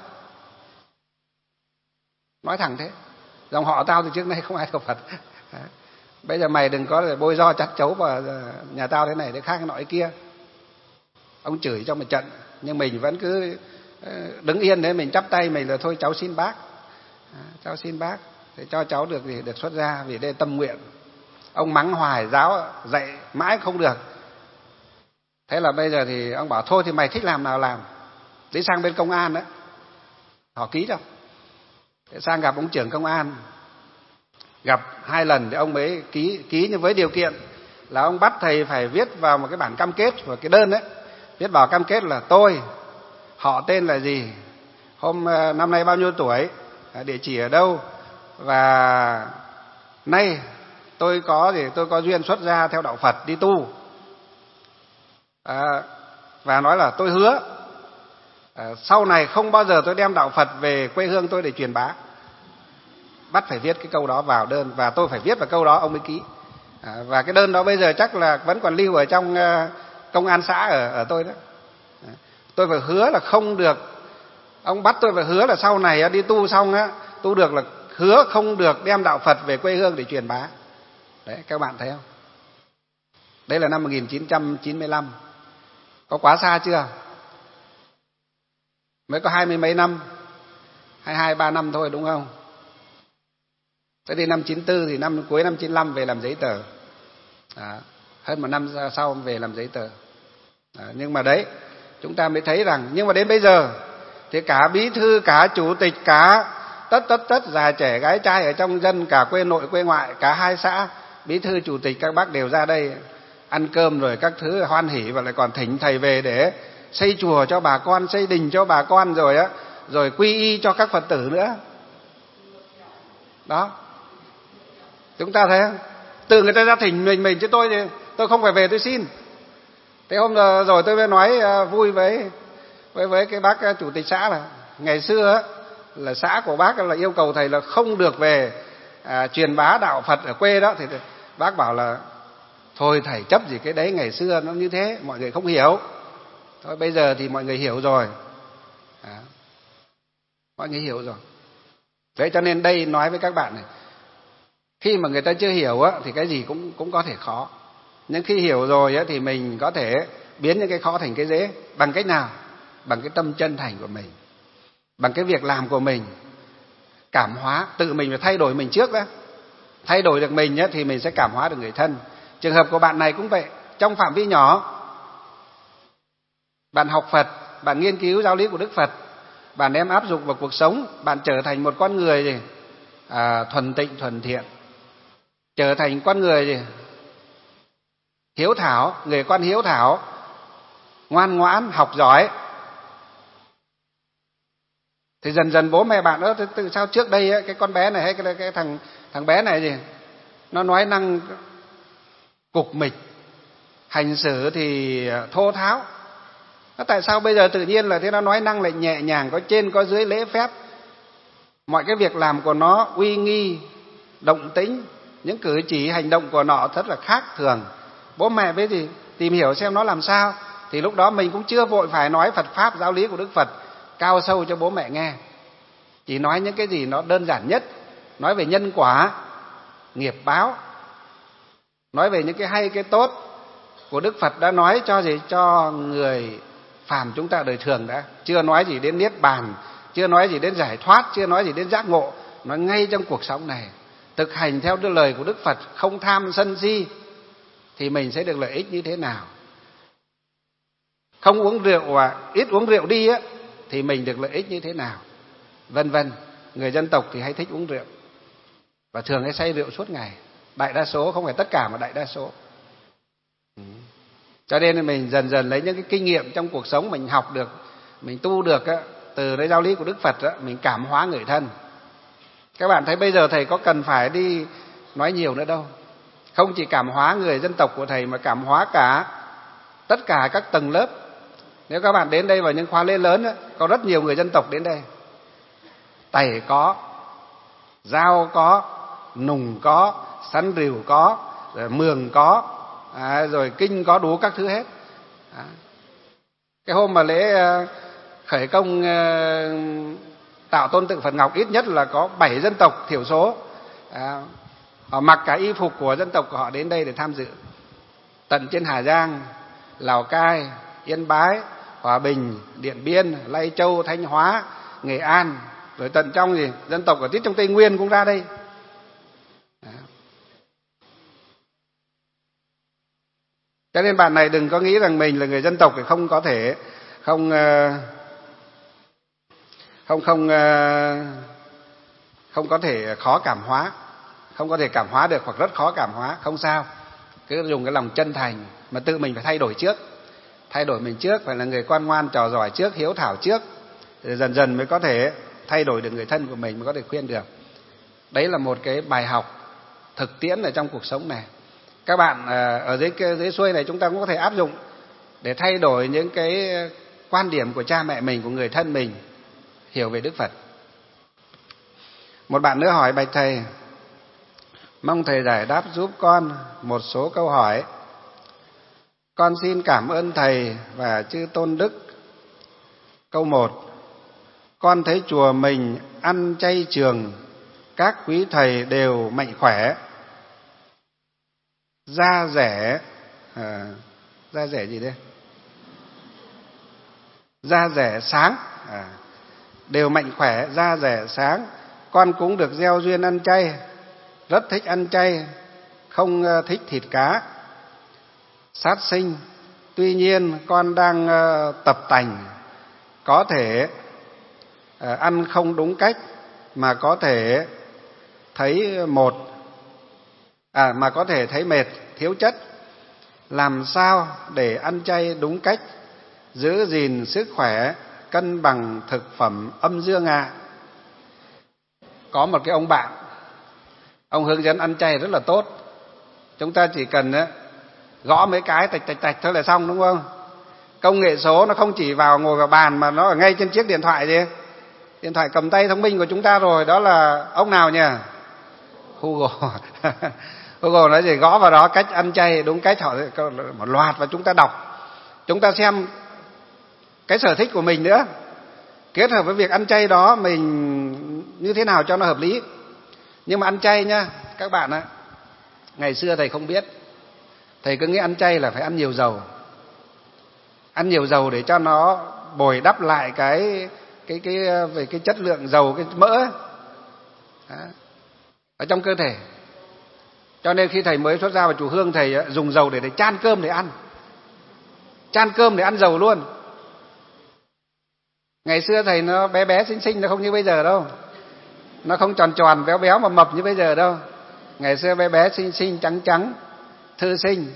Nói thẳng thế, dòng họ tao từ trước đến nay không ai theo Phật. Bây giờ mày đừng có để bôi ro chắt chấu vào nhà tao thế này thế khác nọ kia. Ông chửi cho một trận, nhưng mình vẫn cứ đứng yên đấy, mình chắp tay mình là thôi cháu xin bác, cháu xin bác để cho cháu được xuất gia vì đây tâm nguyện. Ông mắng hoài, giáo dạy mãi không được. Thế là bây giờ thì ông bảo thôi thì mày thích làm nào làm. Đi sang bên công an đấy, họ ký cho. Để sang gặp ông trưởng công an, gặp 2 lần thì ông mới ký nhưng với điều kiện là ông bắt thầy phải viết vào một cái bản cam kết, vào cái đơn đấy, viết vào cam kết là tôi họ tên là gì, năm nay bao nhiêu tuổi, địa chỉ ở đâu, và nay tôi có duyên xuất gia theo đạo Phật đi tu, và nói là tôi hứa sau này không bao giờ tôi đem đạo Phật về quê hương tôi để truyền bá. Bắt phải viết cái câu đó vào đơn, và tôi phải viết vào câu đó ông mới ký. Và cái đơn đó bây giờ chắc là vẫn còn lưu ở trong công an xã ở tôi đó. Tôi phải hứa là không được, ông bắt tôi phải hứa là sau này đi tu xong tu được là hứa không được đem đạo Phật về quê hương để truyền bá. Đấy, các bạn thấy không? Đây là năm 1995. Có quá xa chưa? Mới có 20 mấy năm, 22-23 năm thôi đúng không? Thế thì năm 94 thì cuối năm 95 về làm giấy tờ. Hơn 1 năm sau về làm giấy tờ. Nhưng mà đấy, chúng ta mới thấy rằng, nhưng mà đến bây giờ thì cả bí thư, cả chủ tịch, cả tất già trẻ gái trai ở trong dân, cả quê nội quê ngoại, cả 2 xã, bí thư chủ tịch các bác đều ra đây ăn cơm rồi các thứ hoan hỉ, và lại còn thỉnh thầy về để xây chùa cho bà con, xây đình cho bà con, rồi quy y cho các Phật tử nữa. Đó, chúng ta thấy không? Từ người ta ra thỉnh mình chứ tôi không phải về tôi xin. Thế hôm rồi tôi mới nói vui với cái bác chủ tịch xã là ngày xưa là xã của bác là yêu cầu thầy là không được về truyền bá đạo Phật ở quê đó, thì bác bảo là thôi thầy chấp gì cái đấy, ngày xưa nó như thế mọi người không hiểu, thôi bây giờ thì mọi người hiểu rồi. Mọi người hiểu rồi. Đấy, cho nên đây nói với các bạn này, khi mà người ta chưa hiểu thì cái gì cũng có thể khó, nhưng khi hiểu rồi thì mình có thể biến những cái khó thành cái dễ. Bằng cách nào? Bằng cái tâm chân thành của mình, bằng cái việc làm của mình, cảm hóa tự mình, phải thay đổi mình trước đó. Thay đổi được mình thì mình sẽ cảm hóa được người thân. Trường hợp của bạn này cũng vậy, trong phạm vi nhỏ, bạn học Phật, bạn nghiên cứu giáo lý của Đức Phật, bạn đem áp dụng vào cuộc sống, bạn trở thành một con người thuần tịnh, thuần thiện, trở thành con người hiếu thảo, người con hiếu thảo, ngoan ngoãn, học giỏi. Thì dần dần bố mẹ bạn từ sao trước đây cái con bé này hay cái thằng bé này nó nói năng cục mịch, hành xử thì thô tháo. Tại sao bây giờ tự nhiên là thế, nó nói năng lại nhẹ nhàng, có trên có dưới, lễ phép, mọi cái việc làm của nó uy nghi, động tĩnh, những cử chỉ hành động của nó rất là khác thường. Bố mẹ với thì tìm hiểu xem nó làm sao, thì lúc đó mình cũng chưa vội phải nói Phật pháp, giáo lý của Đức Phật cao sâu cho bố mẹ nghe, chỉ nói những cái gì nó đơn giản nhất, nói về nhân quả, nghiệp báo, nói về những cái hay cái tốt của Đức Phật đã nói cho cho người phàm chúng ta đời thường đã, chưa nói gì đến niết bàn, chưa nói gì đến giải thoát, chưa nói gì đến giác ngộ, nói ngay trong cuộc sống này thực hành theo lời của Đức Phật, không tham sân si, thì mình sẽ được lợi ích như thế nào. Không uống rượu ít uống rượu đi á, thì mình được lợi ích như thế nào, vân vân. Người dân tộc thì hay thích uống rượu và thường hay say rượu suốt ngày, đại đa số, không phải tất cả mà đại đa số. Cho nên mình dần dần lấy những cái kinh nghiệm trong cuộc sống mình học được, mình tu được á, từ cái giáo lý của Đức Phật á, mình cảm hóa người thân. Các bạn thấy bây giờ thầy có cần phải đi nói nhiều nữa đâu. Không chỉ cảm hóa người dân tộc của thầy mà cảm hóa cả tất cả các tầng lớp. Nếu các bạn đến đây vào những khóa lễ lớn á, có rất nhiều người dân tộc đến đây. Tày có, Dao có, Nùng có, Sắn Rìu có, rồi Mường có, rồi Kinh có, đủ các thứ hết. Cái hôm mà lễ khởi công tạo tôn tượng Phật Ngọc, ít nhất là có 7 dân tộc thiểu số, họ mặc cả y phục của dân tộc của họ đến đây để tham dự. Tận trên Hà Giang, Lào Cai, Yên Bái, Hòa Bình, Điện Biên, Lai Châu, Thanh Hóa, Nghệ An, rồi tận trong gì dân tộc ở tít trong Tây Nguyên cũng ra đây. Cho nên bạn này đừng có nghĩ rằng mình là người dân tộc thì không có thể không có thể khó cảm hóa, không có thể cảm hóa được hoặc rất khó cảm hóa, không sao. Cứ dùng cái lòng chân thành mà tự mình phải thay đổi trước. Thay đổi mình trước, phải là người ngoan ngoan trò giỏi trước, hiếu thảo trước, rồi dần dần mới có thể thay đổi được người thân của mình, mới có thể khuyên được. Đấy là một cái bài học thực tiễn ở trong cuộc sống này. Các bạn ở dưới xuôi này chúng ta cũng có thể áp dụng để thay đổi những cái quan điểm của cha mẹ mình, của người thân mình, hiểu về Đức Phật. Một bạn nữa hỏi: bạch thầy, mong thầy giải đáp giúp con một số câu hỏi. Con xin cảm ơn thầy và chư tôn đức. Câu 1. Con thấy chùa mình ăn chay trường, các quý thầy đều mạnh khỏe, da rẻ gì đây? Da rẻ sáng, đều mạnh khỏe, da rẻ sáng. Con cũng được gieo duyên ăn chay, rất thích ăn chay, không thích thịt cá, sát sinh. Tuy nhiên con đang tập tành, có thể ăn không đúng cách mà có thể thấy mệt, thiếu chất. Làm sao để ăn chay đúng cách, giữ gìn sức khỏe, cân bằng thực phẩm âm dương ạ? Có một cái ông bạn, ông hướng dẫn ăn chay rất là tốt. Chúng ta chỉ cần gõ mấy cái tạch thôi là xong, đúng không? Công nghệ số nó không chỉ ngồi vào bàn mà nó ở ngay trên chiếc điện thoại gì, điện thoại cầm tay thông minh của chúng ta rồi. Đó là ông nào nhỉ? Google. Google nói gì gõ vào đó cách ăn chay đúng cách, họ một loạt và chúng ta đọc, chúng ta xem cái sở thích của mình nữa, kết hợp với việc ăn chay đó mình như thế nào cho nó hợp lý. Nhưng mà ăn chay nhá các bạn ạ, ngày xưa thầy không biết, thầy cứ nghĩ ăn chay là phải ăn nhiều dầu, ăn nhiều dầu để cho nó bồi đắp lại cái về cái chất lượng dầu, cái mỡ ở trong cơ thể. Cho nên khi thầy mới xuất gia vào chùa Hương, thầy dùng dầu để chan cơm để ăn, chan cơm để ăn dầu luôn. Ngày xưa thầy nó bé bé xinh xinh, nó không như bây giờ đâu, nó không tròn tròn béo béo mà mập như bây giờ đâu. Ngày xưa bé bé xinh xinh, trắng trắng, thư sinh.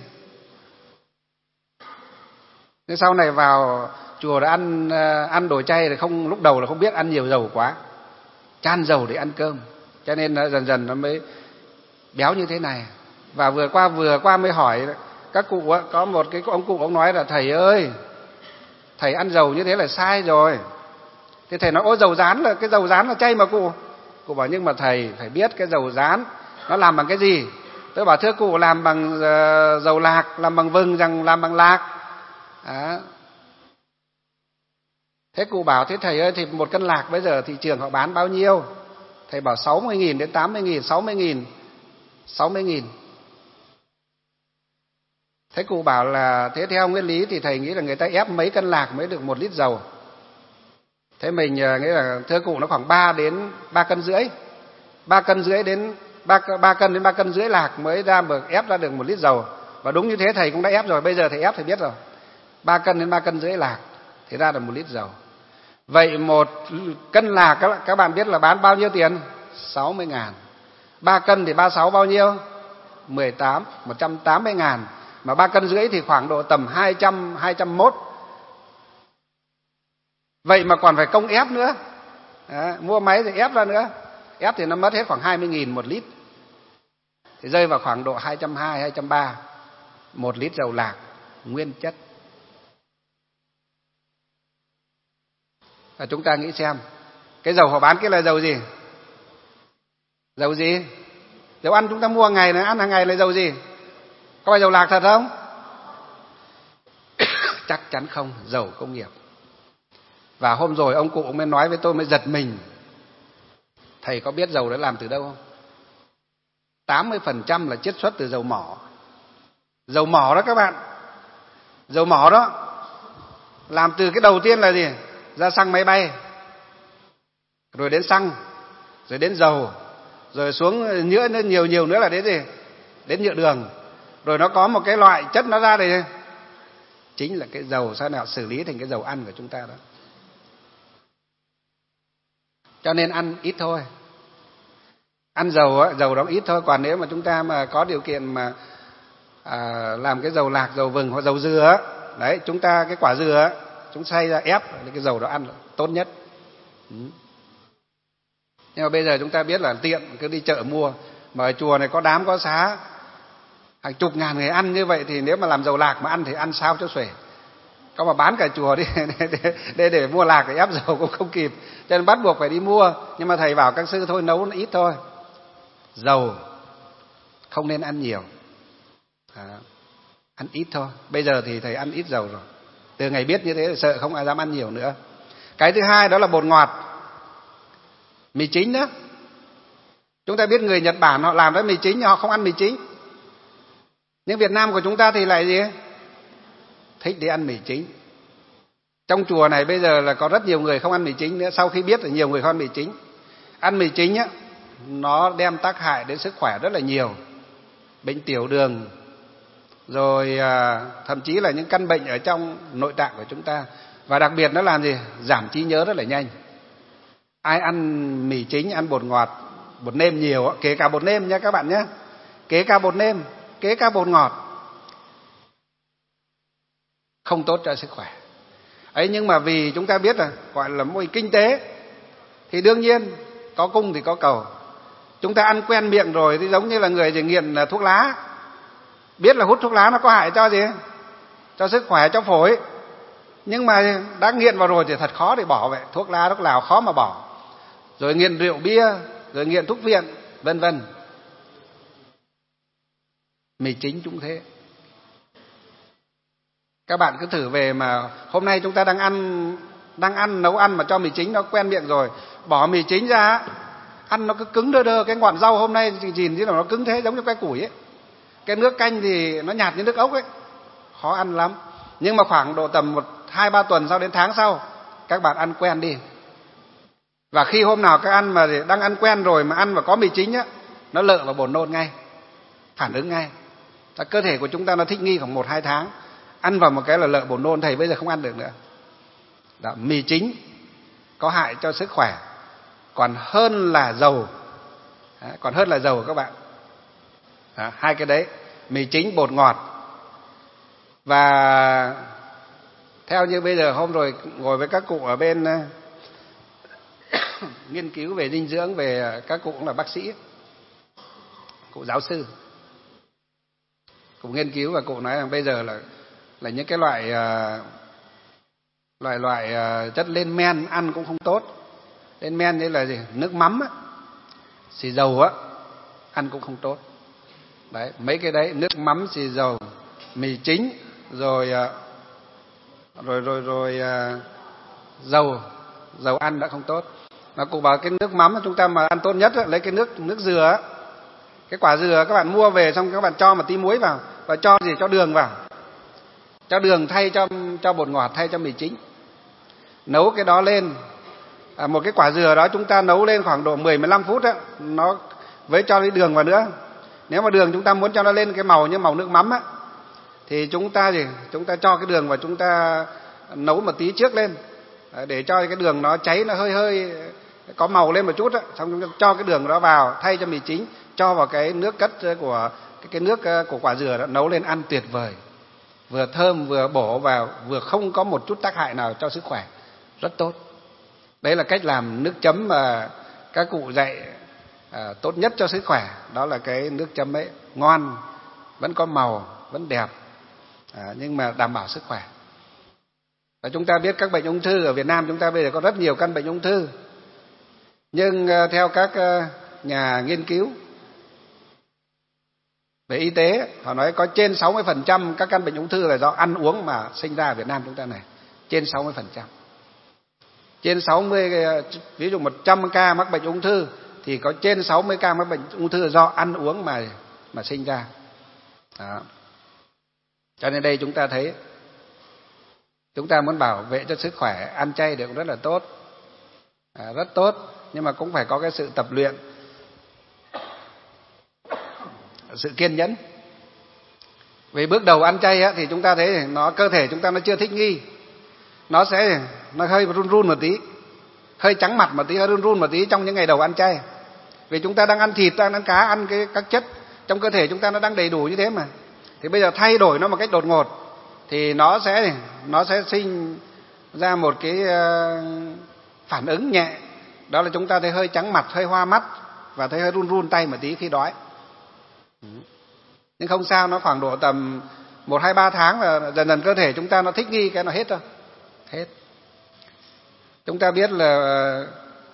Thế sau này vào chùa đã ăn đồ chay thì không, lúc đầu là không biết ăn nhiều dầu quá, chan dầu để ăn cơm, cho nên nó dần dần nó mới béo như thế này. Và vừa qua mới hỏi các cụ, có một cái ông cụ, ông nói là thầy ơi, thầy ăn dầu như thế là sai rồi. Thế thầy nói ôi dầu rán, là cái dầu rán là chay mà cụ. Cụ bảo nhưng mà thầy phải biết cái dầu rán nó làm bằng cái gì. Tôi bảo thưa cụ, làm bằng dầu lạc, làm bằng vừng, làm bằng lạc. Thế cụ bảo thế thầy ơi, thì một cân lạc bây giờ thị trường họ bán bao nhiêu? Thầy bảo 60.000 đến 80.000, 60.000. Thế cụ bảo là thế theo nguyên lý thì thầy nghĩ là người ta ép mấy cân lạc mới được 1 lít dầu. Thế mình nghĩ là thưa cụ nó khoảng 3 đến 3 cân rưỡi. 3 cân rưỡi đến 3 cân đến 3 cân rưỡi lạc mới ép ra được 1 lít dầu. Và đúng như thế thầy cũng đã ép rồi, bây giờ thầy ép thầy biết rồi. 3 cân đến 3 cân rưỡi lạc thì ra được 1 lít dầu. Vậy 1 cân lạc các bạn biết là bán bao nhiêu tiền? 60.000. 3 cân thì 36 bao nhiêu? 18, 180.000. Mà 3 cân rưỡi thì khoảng độ tầm 200, 201. Vậy mà còn phải công ép nữa. Đó, mua máy thì ép ra nữa. Ép thì nó mất hết khoảng 20.000 1 lít. Thì rơi vào khoảng độ 220, 230 1 lít dầu lạc nguyên chất. Và chúng ta nghĩ xem, cái dầu họ bán cái là dầu gì? Dầu gì? Dầu ăn chúng ta mua ngày này, ăn hàng ngày là dầu gì? Có phải dầu lạc thật không? Chắc chắn không, dầu công nghiệp. Và hôm rồi ông cụ mới nói với tôi mới giật mình. Thầy có biết dầu đó làm từ đâu không? 80% là chiết xuất từ dầu mỏ. Dầu mỏ đó các bạn. Dầu mỏ đó làm từ cái đầu tiên là gì? Ra xăng máy bay, rồi đến xăng, rồi đến dầu, rồi xuống nhiều nữa là đến gì? Đến nhựa đường. Rồi nó có một cái loại chất nó ra đây, chính là cái dầu sao nào xử lý thành cái dầu ăn của chúng ta đó. Cho nên ăn ít thôi. Ăn dầu đó ít thôi. Còn nếu mà chúng ta mà có điều kiện mà làm cái dầu lạc, dầu vừng hoặc dầu dừa đấy, chúng ta cái quả dừa chúng xay ra ép cái dầu đó ăn là tốt nhất. Nhưng mà bây giờ chúng ta biết là tiện, cứ đi chợ mua. Mà ở chùa này có đám có xá, hàng chục ngàn người ăn như vậy thì nếu mà làm dầu lạc mà ăn thì ăn sao cho xuể. Có mà bán cả chùa đi để mua lạc để ép dầu cũng không kịp. Cho nên bắt buộc phải đi mua. Nhưng mà thầy bảo các sư thôi nấu ít thôi. Dầu không nên ăn nhiều. Ăn ít thôi. Bây giờ thì thầy ăn ít dầu rồi. Từ ngày biết như thế thì sợ không ai dám ăn nhiều nữa. Cái thứ hai đó là bột ngọt. Mì chính đó. Chúng ta biết người Nhật Bản họ làm cái mì chính, họ không ăn mì chính. Nhưng Việt Nam của chúng ta thì lại gì? Thích đi ăn mì chính. Trong chùa này bây giờ là có rất nhiều người không ăn mì chính nữa. Sau khi biết là nhiều người không ăn mì chính. Ăn mì chính á, nó đem tác hại đến sức khỏe rất là nhiều. Bệnh tiểu đường, rồi thậm chí là những căn bệnh ở trong nội tạng của chúng ta. Và đặc biệt nó làm gì? Giảm trí nhớ rất là nhanh. Ai ăn mì chính, ăn bột ngọt, bột nêm nhiều, kể cả bột nêm nha các bạn nhé. Kể cả bột nêm, kể cả bột ngọt, không tốt cho sức khỏe. Ấy, nhưng mà vì chúng ta biết là gọi là môi kinh tế thì đương nhiên có cung thì có cầu. Chúng ta ăn quen miệng rồi thì giống như là người nghiện thuốc lá. Biết là hút thuốc lá nó có hại cho gì? Cho sức khỏe, cho phổi. Nhưng mà đã nghiện vào rồi thì thật khó để bỏ vậy. Thuốc lá, thuốc lào khó mà bỏ. Rồi nghiện rượu bia, rồi nghiện thuốc viện, vân vân. Mì chính cũng thế. Các bạn cứ thử về mà hôm nay chúng ta đang nấu ăn mà cho mì chính nó quen miệng rồi, bỏ mì chính ra, ăn nó cứ cứng đơ đơ. Cái ngọn rau hôm nay nhìn như là nó cứng thế, giống như que củi ấy. Cái nước canh thì nó nhạt như nước ốc ấy, khó ăn lắm. Nhưng mà khoảng độ tầm 2-3 tuần sau đến tháng sau, các bạn ăn quen đi. Và khi hôm nào các ăn mà đang ăn quen rồi mà ăn và có mì chính á, nó lợ vào buồn nôn ngay, phản ứng ngay. Cơ thể của chúng ta nó thích nghi khoảng 1-2 tháng, ăn vào một cái là lợ buồn nôn, thầy bây giờ không ăn được nữa. Đó, mì chính có hại cho sức khỏe còn hơn là dầu. Còn hơn là dầu các bạn. Hai cái đấy, mì chính, bột ngọt. Và theo như bây giờ hôm rồi ngồi với các cụ ở bên nghiên cứu về dinh dưỡng, về các cụ cũng là bác sĩ, cụ giáo sư, cụ nghiên cứu và cụ nói rằng bây giờ là những cái loại chất lên men ăn cũng không tốt. Lên men như là gì? Nước mắm á, xì dầu á, ăn cũng không tốt. Đấy, mấy cái đấy, nước mắm, xì dầu, mì chính, rồi dầu ăn đã không tốt. Mà cụ bảo cái nước mắm chúng ta mà ăn tốt nhất ấy, lấy cái nước dừa, cái quả dừa các bạn mua về xong các bạn cho một tí muối vào và cho gì, cho đường vào, cho đường thay cho bột ngọt, thay cho mì chính. Nấu cái đó lên, một cái quả dừa đó chúng ta nấu lên khoảng độ 10-15 phút á, nó với cho cái đường vào nữa. Nếu mà đường chúng ta muốn cho nó lên cái màu như màu nước mắm á, thì chúng ta cho cái đường và chúng ta nấu một tí trước lên, để cho cái đường nó cháy, nó hơi có màu lên một chút á, xong chúng ta cho cái đường đó vào thay cho mì chính, cho vào cái nước cất của cái nước của quả dừa đó, nấu lên ăn tuyệt vời, vừa thơm vừa bổ và vừa không có một chút tác hại nào cho sức khỏe, rất tốt. Đấy là cách làm nước chấm mà các cụ dạy tốt nhất cho sức khỏe. Đó là cái nước chấm ấy, ngon, vẫn có màu, vẫn đẹp, nhưng mà đảm bảo sức khỏe. Và chúng ta biết các bệnh ung thư ở Việt Nam chúng ta bây giờ có rất nhiều căn bệnh ung thư, nhưng theo các nhà nghiên cứu về y tế, họ nói có trên 60% các căn bệnh ung thư là do ăn uống mà sinh ra ở Việt Nam chúng ta này. Trên 60%. Trên 60, ví dụ 100 ca mắc bệnh ung thư thì có trên 60 ca mắc bệnh ung thư do ăn uống mà sinh ra. Đó. Cho nên đây chúng ta thấy, chúng ta muốn bảo vệ cho sức khỏe, ăn chay được cũng rất là tốt, rất tốt, nhưng mà cũng phải có cái sự tập luyện, sự kiên nhẫn. Vì bước đầu ăn chay á, thì chúng ta thấy cơ thể chúng ta nó chưa thích nghi, nó hơi run run một tí, hơi trắng mặt một tí, hơi run run một tí trong những ngày đầu ăn chay. Vì chúng ta đang ăn thịt, đang ăn cá, ăn các chất trong cơ thể chúng ta nó đang đầy đủ như thế mà. Thì bây giờ thay đổi nó một cách đột ngột thì nó sẽ sinh ra một cái phản ứng nhẹ, đó là chúng ta thấy hơi trắng mặt, hơi hoa mắt và thấy hơi run run tay một tí khi đói. Nhưng không sao, nó khoảng độ tầm 1-2-3 tháng là dần dần cơ thể chúng ta nó thích nghi cái nó hết thôi. Hết. Chúng ta biết là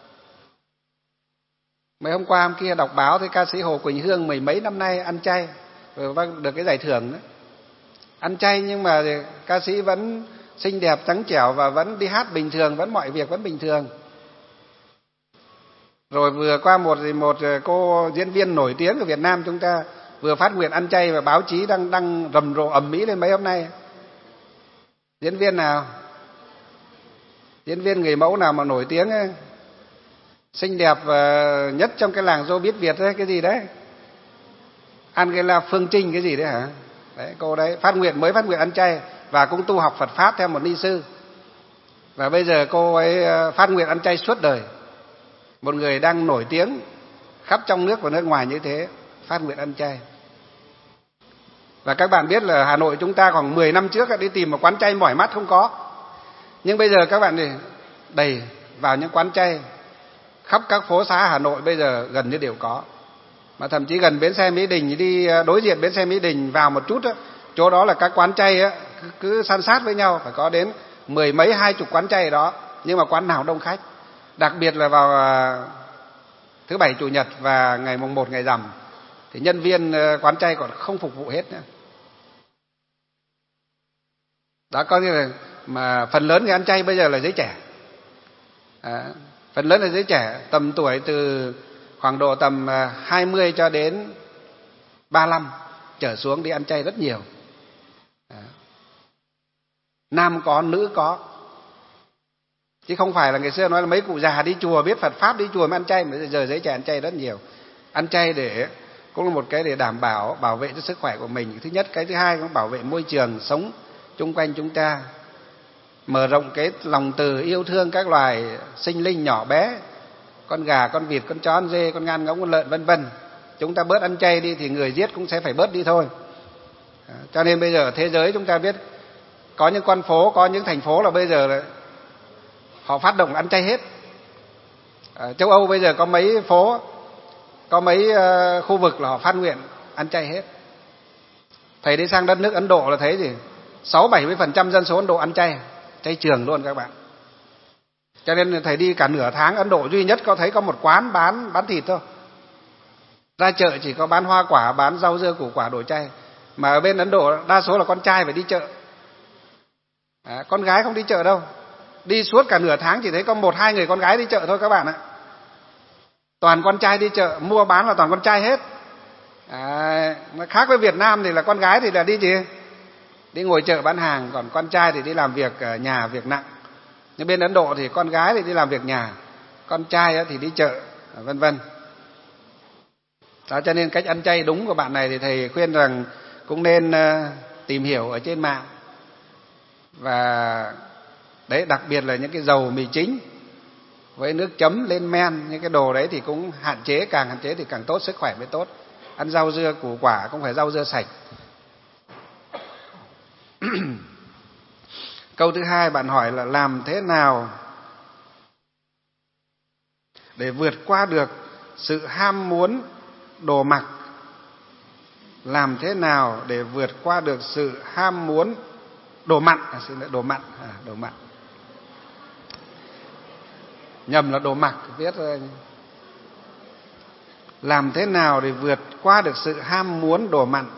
mấy hôm qua hôm kia đọc báo thấy ca sĩ Hồ Quỳnh Hương 10 mấy năm nay ăn chay và được cái giải thưởng đấy. Ăn chay nhưng mà ca sĩ vẫn xinh đẹp trắng trẻo và vẫn đi hát bình thường, vẫn mọi việc vẫn bình thường. Rồi vừa qua một cô diễn viên nổi tiếng của Việt Nam chúng ta vừa phát nguyện ăn chay và báo chí đang rầm rộ ầm ĩ lên mấy hôm nay. Diễn viên nào? Diễn viên người mẫu nào mà nổi tiếng ấy, xinh đẹp nhất trong cái làng showbiz Việt đấy, cái gì đấy? Angela Phương Trinh cái gì đấy hả? Đấy, cô đấy mới phát nguyện ăn chay và cũng tu học Phật pháp theo một ni sư. Và bây giờ cô ấy phát nguyện ăn chay suốt đời. Một người đang nổi tiếng khắp trong nước và nước ngoài như thế, phát nguyện ăn chay. Và các bạn biết là Hà Nội chúng ta khoảng 10 năm trước đi tìm một quán chay mỏi mắt không có. Nhưng bây giờ các bạn thì đầy vào những quán chay khắp các phố xá Hà Nội bây giờ gần như đều có. Mà thậm chí gần bến xe Mỹ Đình, đi đối diện bến xe Mỹ Đình vào một chút chỗ đó là các quán chay cứ san sát với nhau, phải có đến 10 mấy 20 quán chay ở đó, nhưng mà quán nào đông khách. Đặc biệt là vào thứ Bảy Chủ nhật và ngày mùng 1 ngày rằm thì nhân viên quán chay còn không phục vụ hết nữa. Đó, có nghĩa là mà phần lớn người ăn chay bây giờ là giới trẻ. Phần lớn là giới trẻ tầm tuổi từ khoảng độ tầm 20 cho đến 35 trở xuống đi ăn chay rất nhiều. Nam có, nữ có. Chứ không phải là ngày xưa nói là mấy cụ già đi chùa biết Phật pháp đi chùa mới ăn chay, mà giờ giới trẻ ăn chay rất nhiều. Ăn chay để cũng là một cái để đảm bảo vệ cho sức khỏe của mình. Thứ nhất, cái thứ hai cũng bảo vệ môi trường sống chung quanh chúng ta, mở rộng cái lòng từ yêu thương các loài sinh linh nhỏ bé, con gà, con vịt, con chó, con dê, con ngan ngỗng, con lợn vân vân. Chúng ta bớt ăn chay đi thì người giết cũng sẽ phải bớt đi thôi. Cho nên bây giờ ở thế giới chúng ta biết có những con phố, có những thành phố là bây giờ là họ phát động ăn chay hết. Ở châu Âu bây giờ có mấy phố, có mấy khu vực là họ phát nguyện ăn chay hết. Thầy đi sang đất nước Ấn Độ là thấy gì 60-70% dân số Ấn Độ ăn chay, chay trường luôn các bạn. Cho nên thầy đi cả nửa tháng Ấn Độ duy nhất có thấy có một quán bán thịt thôi. Ra chợ chỉ có bán hoa quả, bán rau dưa củ quả đồ chay. Mà ở bên Ấn Độ đa số là con trai phải đi chợ. Con gái không đi chợ đâu. Đi suốt cả nửa tháng chỉ thấy có 1-2 người con gái đi chợ thôi các bạn ạ. Toàn con trai đi chợ, mua bán là toàn con trai hết. Khác với Việt Nam thì là con gái thì là đi gì? đi ngồi chợ bán hàng, còn con trai thì đi làm việc nhà, việc nặng. Nhưng bên Ấn Độ thì con gái thì đi làm việc nhà, con trai thì đi chợ, vân vân. Đó, cho nên cách ăn chay đúng của bạn này thì thầy khuyên rằng cũng nên tìm hiểu ở trên mạng. Và đấy, đặc biệt là những cái dầu mì chính với nước chấm lên men, những cái đồ đấy thì cũng hạn chế, càng hạn chế thì càng tốt, sức khỏe mới tốt. Ăn rau dưa củ quả, không phải rau dưa sạch. Câu thứ hai bạn hỏi là làm thế nào để vượt qua được sự ham muốn đồ mặc. Làm thế nào để vượt qua được sự ham muốn đồ mặn, đồ mặn. Nhầm là đồ mặc, viết rồi. Làm thế nào để vượt qua được sự ham muốn đồ mặn?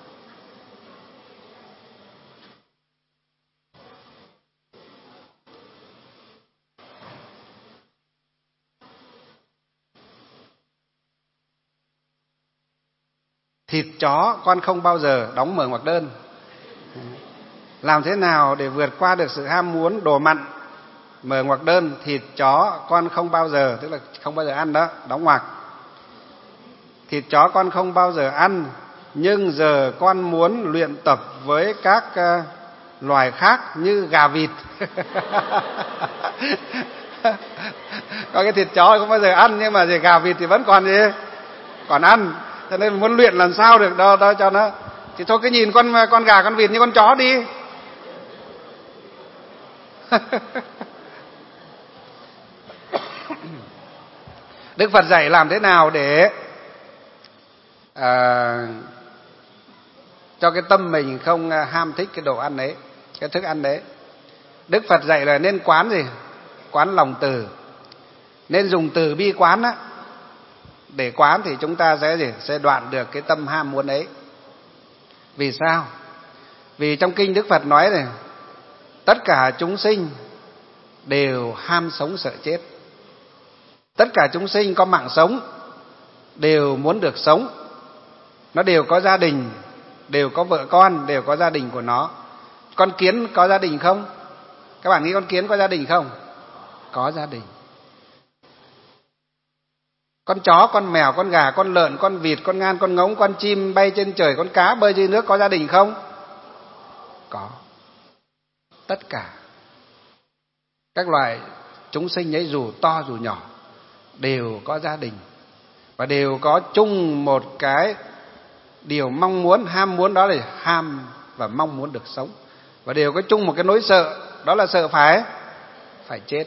Thịt chó con không bao giờ đóng mở ngoặc đơn. Làm thế nào để vượt qua được sự ham muốn đồ mặn? Mở ngoặc đơn, thịt chó con không bao giờ, tức là không bao giờ ăn đó, đóng ngoặc. Thịt chó con không bao giờ ăn, nhưng giờ con muốn luyện tập với các loài khác như gà vịt. Có cái thịt chó không bao giờ ăn, nhưng mà gà vịt thì vẫn còn còn ăn. Cho nên muốn luyện làm sao được đó cho nó. Thì thôi cứ nhìn con gà con vịt như con chó đi. Đức Phật dạy làm thế nào để cho cái tâm mình không ham thích cái đồ ăn đấy, cái thức ăn đấy. Đức Phật dạy là nên quán gì? Quán lòng từ. Nên dùng từ bi quán á. Để quán thì chúng ta sẽ đoạn được cái tâm ham muốn ấy. Vì sao? Vì trong kinh Đức Phật nói này, tất cả chúng sinh đều ham sống sợ chết. Tất cả chúng sinh có mạng sống đều muốn được sống. Nó đều có gia đình, đều có vợ con, đều có gia đình của nó. Con kiến có gia đình không? Các bạn nghĩ con kiến có gia đình không? Có gia đình. Con chó, con mèo, con gà, con lợn, con vịt, con ngan, con ngỗng, con chim bay trên trời, con cá bơi dưới nước có gia đình không? Có. Tất cả các loài chúng sinh ấy, dù to dù nhỏ, đều có gia đình. Và đều có chung một cái điều mong muốn, ham muốn, đó là ham và mong muốn được sống. Và đều có chung một cái nỗi sợ, đó là sợ phải chết.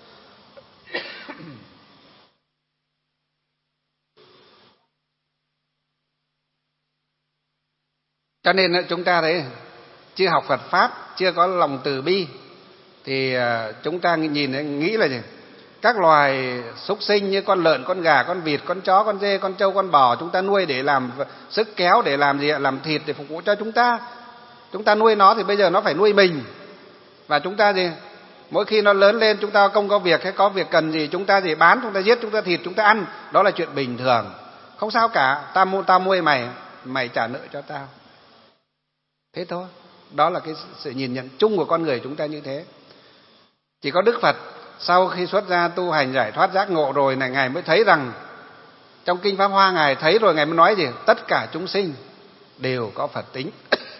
Cho nên chúng ta thấy chưa học Phật Pháp, chưa có lòng từ bi, thì chúng ta nhìn nghĩ là gì? Các loài súc sinh như con lợn, con gà, con vịt, con chó, con dê, con trâu, con bò, chúng ta nuôi để làm sức kéo, để làm gì? Làm thịt để phục vụ cho chúng ta. Chúng ta nuôi nó thì bây giờ nó phải nuôi mình. Và chúng ta gì? Mỗi khi nó lớn lên, chúng ta không có việc hay có việc cần gì, chúng ta gì? Bán, chúng ta giết, chúng ta thịt, chúng ta ăn. Đó là chuyện bình thường. Không sao cả. Tao nuôi mày, mày trả nợ cho tao. Thế thôi. Đó là cái sự nhìn nhận chung của con người chúng ta như thế. Chỉ có Đức Phật sau khi xuất gia tu hành giải thoát giác ngộ rồi này, Ngài mới thấy rằng, trong Kinh Pháp Hoa Ngài thấy rồi, Ngài mới nói gì? Tất cả chúng sinh đều có Phật tính.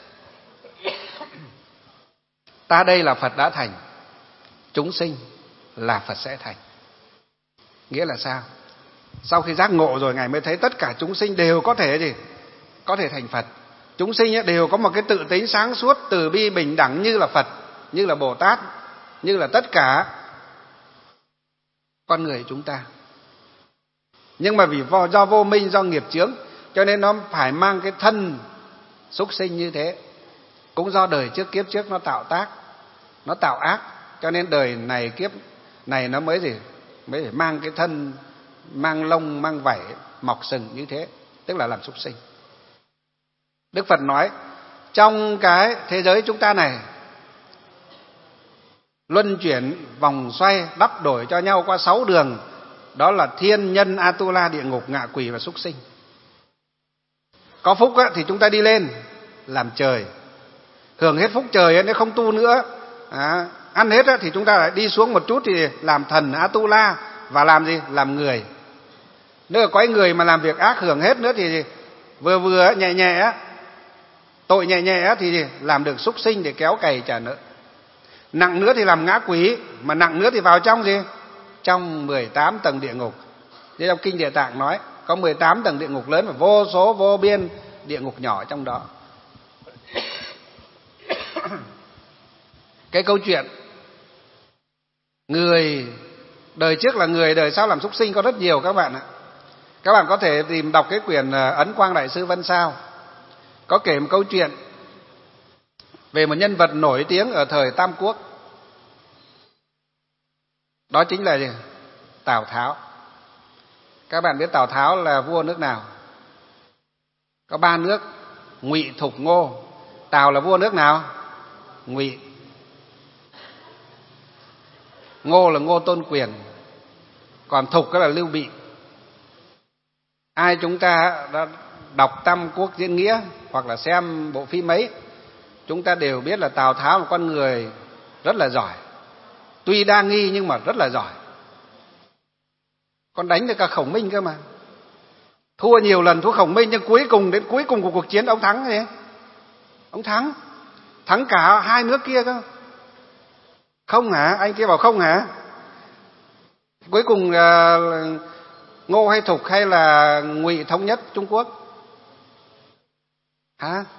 Ta đây là Phật đã thành, chúng sinh là Phật sẽ thành. Nghĩa là sao? Sau khi giác ngộ rồi, Ngài mới thấy tất cả chúng sinh đều có thể gì? Có thể thành Phật. Chúng sinh đều có một cái tự tính sáng suốt, từ bi, bình đẳng như là Phật, như là Bồ Tát, như là tất cả con người chúng ta. Nhưng mà vì do vô minh, do nghiệp chướng, cho nên nó phải mang cái thân súc sinh như thế. Cũng do đời trước kiếp trước nó tạo tác, nó tạo ác, cho nên đời này kiếp này nó mới phải mang cái thân, mang lông, mang vảy, mọc sừng như thế, tức là làm súc sinh. Đức Phật nói trong cái thế giới chúng ta này, luân chuyển vòng xoay đắp đổi cho nhau qua 6 đường, đó là thiên, nhân, Atula, địa ngục, ngạ quỷ và súc sinh. Có phúc thì chúng ta đi lên làm trời, hưởng hết phúc trời ấy, nếu không tu nữa, ăn hết ấy, thì chúng ta lại đi xuống một chút thì làm thần Atula và làm gì? Làm người. Nếu có người mà làm việc ác hưởng hết nữa thì vừa vừa nhẹ nhẹ, tội nhẹ nhẹ thì làm được súc sinh để kéo cày trả nợ. Nặng nữa thì làm ngã quỷ, mà nặng nữa thì vào trong gì? Trong 18 tầng địa ngục. Như trong Kinh Địa Tạng nói, có 18 tầng địa ngục lớn và vô số vô biên địa ngục nhỏ trong đó. Cái câu chuyện người đời trước là người, đời sau làm súc sinh có rất nhiều các bạn ạ. Các bạn có thể tìm đọc cái quyển Ấn Quang Đại Sư Văn Sao, có kể một câu chuyện về một nhân vật nổi tiếng ở thời Tam Quốc. Đó chính là gì? Tào Tháo. Các bạn biết Tào Tháo là vua nước nào? Có 3 nước: Ngụy, Thục, Ngô. Tào là vua nước nào? Ngụy. Ngô là Ngô Tôn Quyền, còn Thục là Lưu Bị. Ai chúng ta đã đọc Tam Quốc Diễn Nghĩa hoặc là xem bộ phim ấy, chúng ta đều biết là Tào Tháo là con người rất là giỏi. Tuy đa nghi nhưng mà rất là giỏi. Còn đánh được cả Khổng Minh cơ mà. Thua nhiều lần, thua Khổng Minh, nhưng đến cuối cùng của cuộc chiến ông thắng gì? Ông thắng cả 2 nước kia cơ. Không hả? Anh kia bảo không hả? Cuối cùng Ngô hay Thục hay là Ngụy thống nhất Trung Quốc? Hả?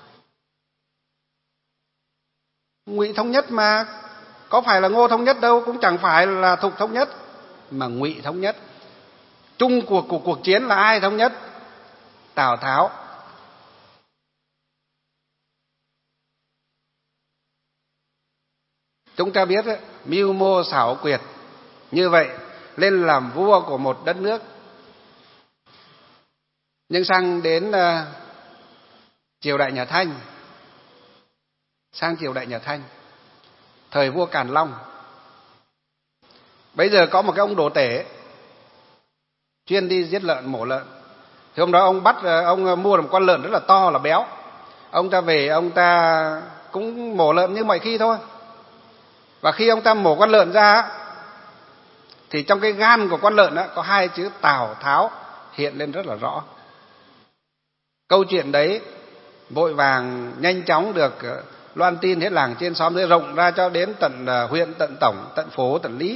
Ngụy thống nhất mà, có phải là Ngô thống nhất đâu, cũng chẳng phải là Thục thống nhất, mà Ngụy thống nhất. Chung cuộc chiến là ai thống nhất? Tào Tháo. Chúng ta biết đấy, mưu mô xảo quyệt như vậy lên làm vua của một đất nước. Nhưng sang đến triều đại nhà Thanh, thời vua Càn Long, bây giờ có một cái ông đồ tể chuyên đi giết lợn, mổ lợn. Thì hôm đó ông mua một con lợn rất là to, là béo. Ông ta về, ông ta cũng mổ lợn như mọi khi thôi. Và khi ông ta mổ con lợn ra thì trong cái gan của con lợn có 2 chữ Tào Tháo hiện lên rất là rõ. Câu chuyện đấy vội vàng nhanh chóng được loan tin hết làng trên xóm, dưới rộng ra cho đến tận huyện, tận tổng, tận phố, tận lý.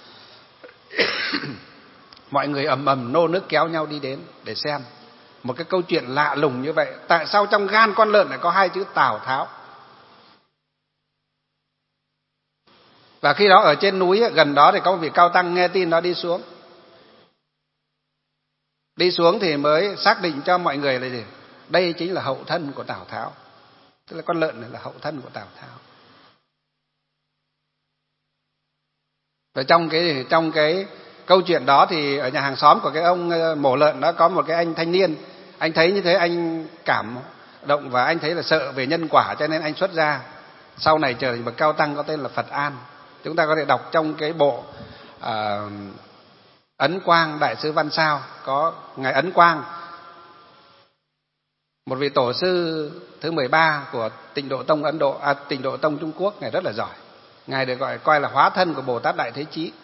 Mọi người ầm nô nức kéo nhau đi đến để xem một cái câu chuyện lạ lùng như vậy. Tại sao trong gan con lợn lại có 2 chữ Tào Tháo? Và khi đó ở trên núi gần đó thì có một vị cao tăng nghe tin đó đi xuống. Đi xuống thì mới xác định cho mọi người là gì? Đây chính là hậu thân của Tào Tháo. Tức là con lợn này là hậu thân của Tào Tháo. Và trong cái câu chuyện đó thì ở nhà hàng xóm của cái ông mổ lợn đó có một cái anh thanh niên. Anh thấy như thế anh cảm động và anh thấy là sợ về nhân quả, cho nên anh xuất gia. Sau này trở thành bậc cao tăng có tên là Phật An. Chúng ta có thể đọc trong cái bộ Ấn Quang Đại Sư Văn Sao, có ngài Ấn Quang, một vị tổ sư thứ 13 của Tịnh Độ Tông Tịnh Độ Tông Trung Quốc. Ngài rất là giỏi. Ngài được coi là hóa thân của Bồ Tát Đại Thế Chí.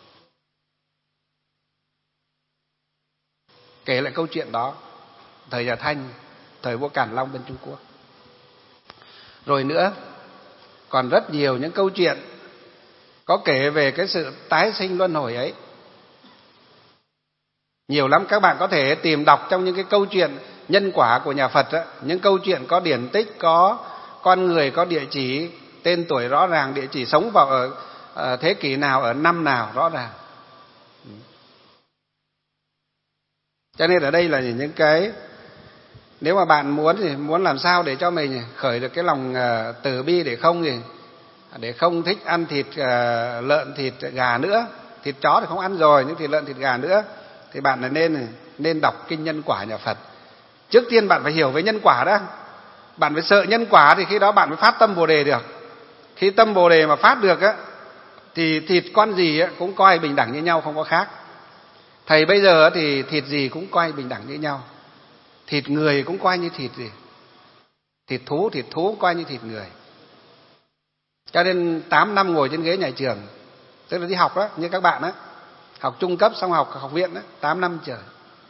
Kể lại câu chuyện đó thời nhà Thanh, thời vua Càn Long bên Trung Quốc. Rồi nữa còn rất nhiều những câu chuyện có kể về cái sự tái sinh luân hồi ấy. Nhiều lắm, các bạn có thể tìm đọc trong những cái câu chuyện nhân quả của nhà Phật đó, những câu chuyện có điển tích, có con người, có địa chỉ, tên tuổi rõ ràng, địa chỉ sống vào ở thế kỷ nào, ở năm nào rõ ràng. Cho nên ở đây là những cái, nếu mà bạn muốn làm sao để cho mình khởi được cái lòng từ bi để không thích ăn thịt lợn, thịt gà nữa, thịt chó thì không ăn rồi, nhưng thịt lợn, thịt gà nữa, thì bạn là nên đọc kinh nhân quả nhà Phật. Trước tiên bạn phải hiểu về nhân quả đó. Bạn phải sợ nhân quả thì khi đó bạn mới phát tâm Bồ Đề được. Khi tâm Bồ Đề mà phát được thì thịt con gì cũng coi bình đẳng như nhau, không có khác. Thầy bây giờ thì thịt gì cũng coi bình đẳng như nhau. Thịt người cũng coi như thịt gì. Thịt thú coi như thịt người. Cho nên 8 năm ngồi trên ghế nhà trường, tức là đi học đó, như các bạn đó, học trung cấp xong học học viện đó, 8 năm trời.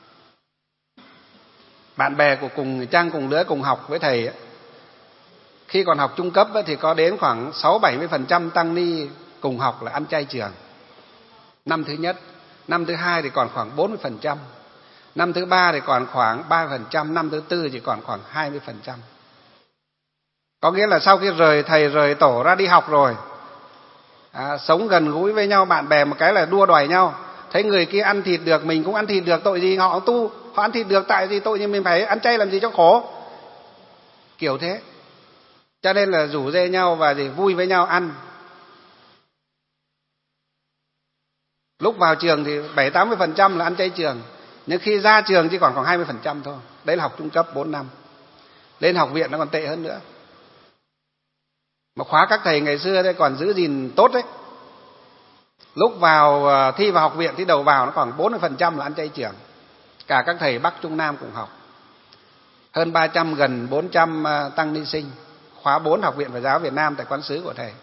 Bạn bè của cùng trang cùng lứa cùng học với thầy ấy, khi còn học trung cấp ấy, thì có đến khoảng 60-70% tăng ni cùng học là ăn chay trường. Năm thứ nhất, năm thứ hai thì còn khoảng 40%, năm thứ ba thì còn khoảng 3%, năm thứ tư chỉ còn khoảng 20%. Có nghĩa là sau khi rời thầy rời tổ ra đi học rồi, sống gần gũi với nhau, bạn bè một cái là đua đòi nhau. Thấy người kia ăn thịt được, mình cũng ăn thịt được, tội gì họ tu, họ ăn thịt được, tại gì tội gì mình phải ăn chay làm gì cho khổ. Kiểu thế. Cho nên là rủ rê nhau và vui với nhau ăn. Lúc vào trường thì 70-80% là ăn chay trường, nhưng khi ra trường chỉ còn khoảng 20% thôi. Đấy là học trung cấp 4 năm. Lên học viện nó còn tệ hơn nữa. Mà khóa các thầy ngày xưa đây còn giữ gìn tốt đấy. Lúc vào thi vào học viện, thi đầu vào nó khoảng 40% là ăn chay trường. Cả các thầy Bắc Trung Nam cùng học. Hơn 300, gần 400 tăng ni sinh. Khóa 4 Học viện Phật giáo Việt Nam tại quán xứ của thầy.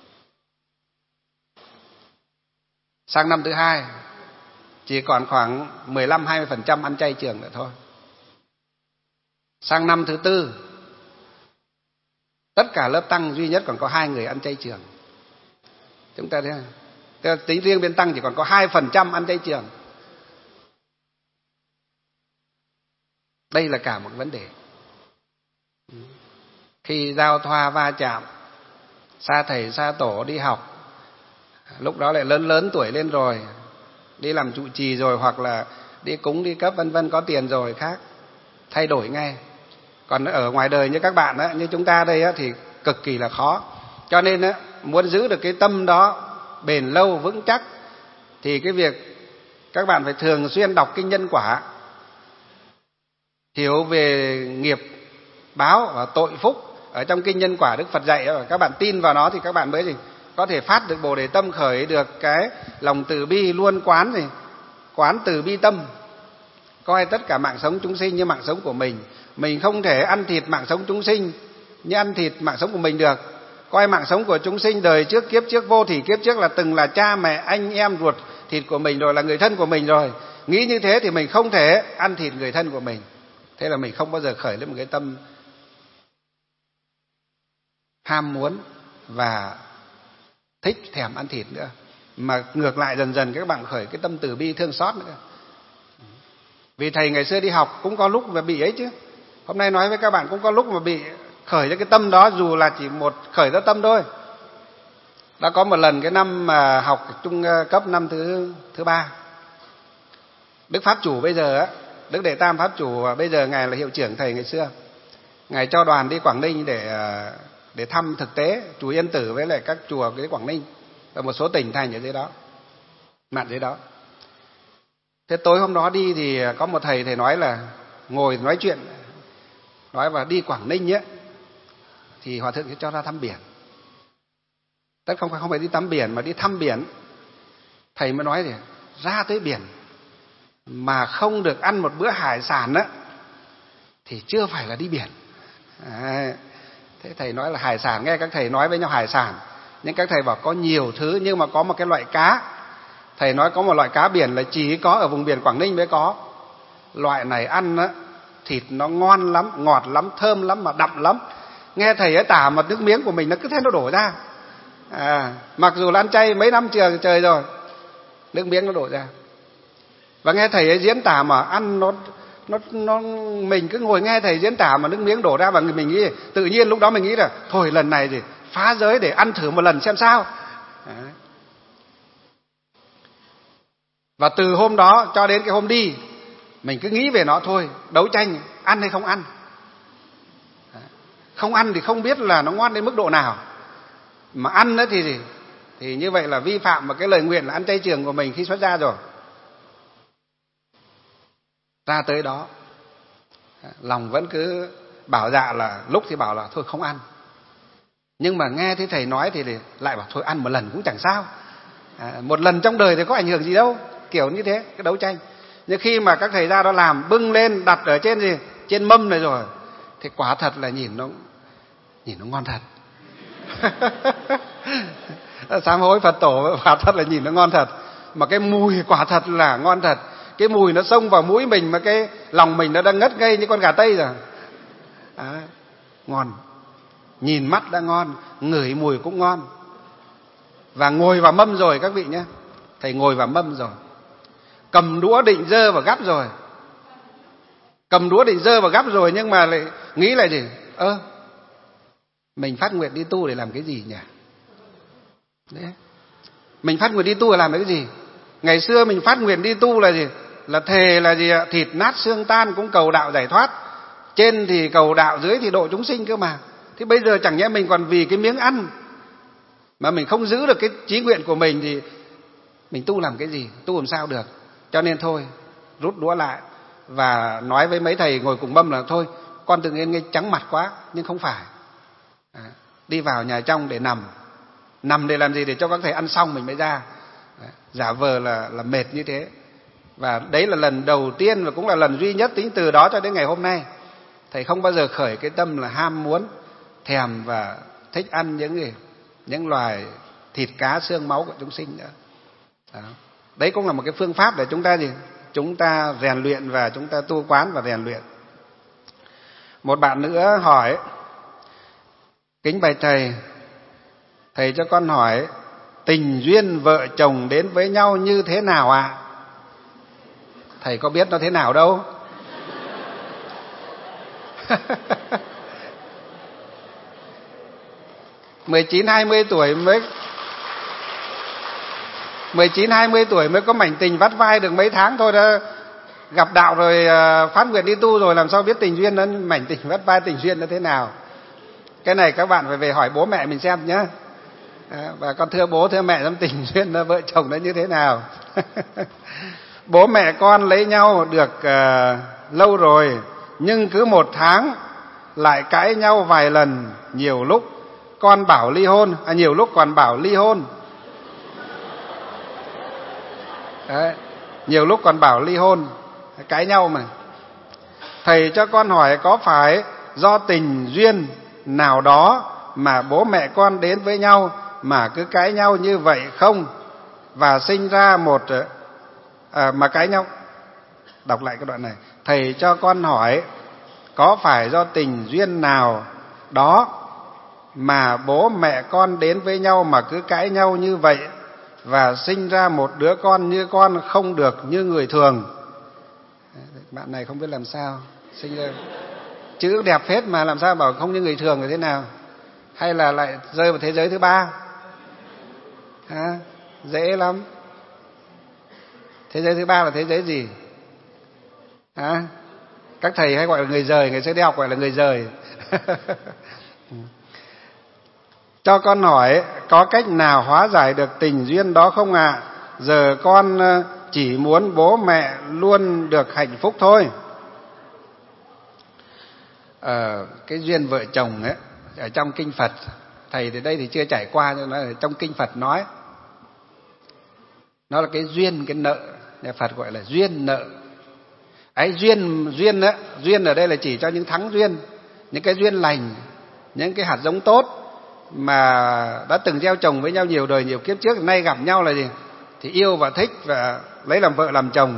Sang năm thứ hai chỉ còn khoảng 15-20% ăn chay trường nữa thôi. Sang năm thứ tư, tất cả lớp tăng duy nhất còn có 2 người ăn chay trường. Chúng ta thấy không? Tính riêng bên tăng chỉ còn có 2% ăn chay trường. Đây là cả một vấn đề. Khi giao thoa va chạm, xa thầy xa tổ đi học, lúc đó lại lớn tuổi lên rồi, đi làm trụ trì rồi, hoặc là đi cúng đi cấp vân vân, có tiền rồi khác, thay đổi ngay. Còn ở ngoài đời như các bạn đó, như chúng ta đây thì cực kỳ là khó. Cho nên muốn giữ được cái tâm đó bền lâu vững chắc thì cái việc các bạn phải thường xuyên đọc kinh Nhân Quả, hiểu về nghiệp báo và tội phúc ở trong kinh Nhân Quả Đức Phật dạy. Các bạn tin vào nó thì các bạn mới có thể phát được Bồ Đề tâm, khởi được cái lòng từ bi, luôn quán từ bi tâm, coi tất cả mạng sống chúng sinh như mạng sống của mình. Mình không thể ăn thịt mạng sống chúng sinh như ăn thịt mạng sống của mình được. Coi mạng sống của chúng sinh đời trước, kiếp trước, vô thỉ kiếp trước là từng là cha mẹ, anh em ruột thịt của mình rồi, là người thân của mình rồi. Nghĩ như thế thì mình không thể ăn thịt người thân của mình. Thế là mình không bao giờ khởi lên một cái tâm ham muốn và thích thèm ăn thịt nữa, mà ngược lại dần dần các bạn khởi cái tâm từ bi thương xót nữa. Vì thầy ngày xưa đi học cũng có lúc mà bị ấy chứ. Hôm nay nói với các bạn cũng có lúc mà bị khởi ra cái tâm đó, dù là chỉ một khởi ra tâm thôi. Đã có một lần cái năm mà học trung cấp năm thứ 3, Đức Pháp Chủ bây giờ á, Đức Đệ Tam Pháp Chủ bây giờ ngài là hiệu trưởng thầy ngày xưa, ngài cho đoàn đi Quảng Ninh để thăm thực tế chùa Yên Tử với lại các chùa cái Quảng Ninh và một số tỉnh thành ở dưới đó, mạn dưới đó. Thế tối hôm đó đi thì có một thầy nói là ngồi nói chuyện, nói và đi Quảng Ninh nhé thì hòa thượng sẽ cho ra thăm biển. Tất không phải đi tắm biển mà đi thăm biển. Thầy mới nói thì ra tới biển mà không được ăn một bữa hải sản á thì chưa phải là đi biển. Thế thầy nói là hải sản, nghe các thầy nói với nhau hải sản, nhưng các thầy bảo có nhiều thứ, nhưng mà có một cái loại cá. Thầy nói có một loại cá biển là chỉ có ở vùng biển Quảng Ninh mới có. Loại này ăn á, thịt nó ngon lắm, ngọt lắm, thơm lắm mà đậm lắm. Nghe thầy ấy tả mà nước miếng của mình nó cứ thế nó đổ ra. Mặc dù là ăn chay mấy năm trời rồi, nước miếng nó đổ ra. Và nghe thầy ấy diễn tả mà ăn nó mình cứ ngồi nghe thầy diễn tả mà nước miếng đổ ra, và mình nghĩ tự nhiên lúc đó mình nghĩ là thôi lần này thì phá giới để ăn thử một lần xem sao. Và từ hôm đó cho đến cái hôm đi, mình cứ nghĩ về nó thôi, đấu tranh ăn hay không ăn. Không ăn thì không biết là nó ngon đến mức độ nào, mà ăn đó thì như vậy là vi phạm vào cái lời nguyện là ăn chay trường của mình khi xuất gia rồi. Ra tới đó lòng vẫn cứ bảo dạ, là lúc thì bảo là thôi không ăn, nhưng mà nghe thấy thầy nói thì lại bảo thôi ăn một lần cũng chẳng sao, một lần trong đời thì có ảnh hưởng gì đâu, kiểu như thế, cái đấu tranh. Nhưng khi mà các thầy ra đó làm bưng lên đặt ở trên trên mâm này rồi thì quả thật là nhìn nó ngon thật. Sám hối Phật tổ quả thật là nhìn nó ngon thật, mà cái mùi quả thật là ngon thật. Cái mùi nó xông vào mũi mình mà cái lòng mình nó đang ngất ngây như con gà Tây rồi. Ngon, nhìn mắt đã ngon, ngửi mùi cũng ngon. Và ngồi vào mâm rồi các vị nhé, thầy ngồi vào mâm rồi, cầm đũa định dơ vào gắp rồi, nhưng mà lại nghĩ là gì? Mình phát nguyện đi tu để làm cái gì nhỉ? Đấy. Mình phát nguyện đi tu để làm cái gì? Ngày xưa mình phát nguyện đi tu là gì? Là thề là gì ạ? Thịt nát xương tan cũng cầu đạo giải thoát, trên thì cầu đạo, dưới thì độ chúng sinh cơ mà. Thế bây giờ chẳng nhẽ mình còn vì cái miếng ăn mà mình không giữ được cái chí nguyện của mình thì mình tu làm cái gì? Tu làm sao được? Cho nên thôi, rút đũa lại và nói với mấy thầy ngồi cùng mâm là thôi, con tự nhiên nghe trắng mặt quá, nhưng không phải. Đi vào nhà trong để nằm để làm gì? Để cho các thầy ăn xong mình mới ra. Giả vờ là mệt như thế. Và đấy là lần đầu tiên và cũng là lần duy nhất tính từ đó cho đến ngày hôm nay. Thầy không bao giờ khởi cái tâm là ham muốn, thèm và thích ăn những loài thịt cá xương máu của chúng sinh nữa. Đấy cũng là một cái phương pháp để chúng ta chúng ta rèn luyện và chúng ta tu quán và rèn luyện. Một bạn nữa hỏi: kính bạch thầy cho con hỏi tình duyên vợ chồng đến với nhau như thế nào ạ? Thầy có biết nó thế nào đâu. 19-20 tuổi mới có mảnh tình vắt vai được mấy tháng thôi đã gặp đạo rồi phát nguyện đi tu rồi, làm sao biết tình duyên nó mảnh tình vắt vai, tình duyên nó thế nào? Cái này các bạn phải về hỏi bố mẹ mình xem nhé. Và con thưa bố thưa mẹ xem tình duyên vợ chồng nó như thế nào. Bố mẹ con lấy nhau được lâu rồi, nhưng cứ một tháng lại cãi nhau vài lần, nhiều lúc con bảo ly hôn, nhiều lúc còn bảo ly hôn. Đấy, nhiều lúc còn bảo ly hôn, cãi nhau mà. Thầy cho con hỏi có phải do tình duyên nào đó mà bố mẹ con đến với nhau mà cứ cãi nhau như vậy không? Và sinh ra một mà cãi nhau. Đọc lại cái đoạn này. Thầy cho con hỏi có phải do tình duyên nào đó mà bố mẹ con đến với nhau mà cứ cãi nhau như vậy và sinh ra một đứa con như con không được như người thường? Bạn này không biết làm sao sinh ra chữ đẹp phết mà làm sao bảo không như người thường là thế nào? Hay là lại rơi vào thế giới thứ ba? Dễ lắm. Thế giới thứ ba là thế giới gì? Các thầy hay gọi là người rời, ngày xưa đi học gọi là người rời. Cho con hỏi có cách nào hóa giải được tình duyên đó không ạ? Giờ con chỉ muốn bố mẹ luôn được hạnh phúc thôi. Cái duyên vợ chồng ấy, ở trong kinh Phật, thầy thì đây thì chưa trải qua, nhưng mà trong kinh Phật nói nó là cái duyên, cái nợ. Nhà Phật gọi là duyên nợ. Ấy, duyên ở đây là chỉ cho những thắng duyên, những cái duyên lành, những cái hạt giống tốt mà đã từng gieo trồng với nhau nhiều đời nhiều kiếp trước, nay gặp nhau là gì? Thì yêu và thích và lấy làm vợ làm chồng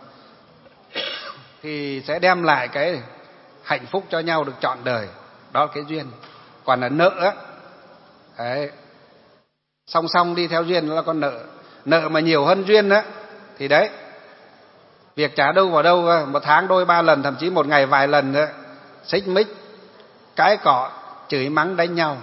thì sẽ đem lại cái hạnh phúc cho nhau được trọn đời. Đó là cái duyên. Còn là nợ á, đấy, song song đi theo duyên đó là con nợ. Nợ mà nhiều hơn duyên á thì đấy, việc trả đâu vào đâu, một tháng đôi ba lần, thậm chí một ngày vài lần nữa, xích mích, cãi cọ, chửi mắng đánh nhau,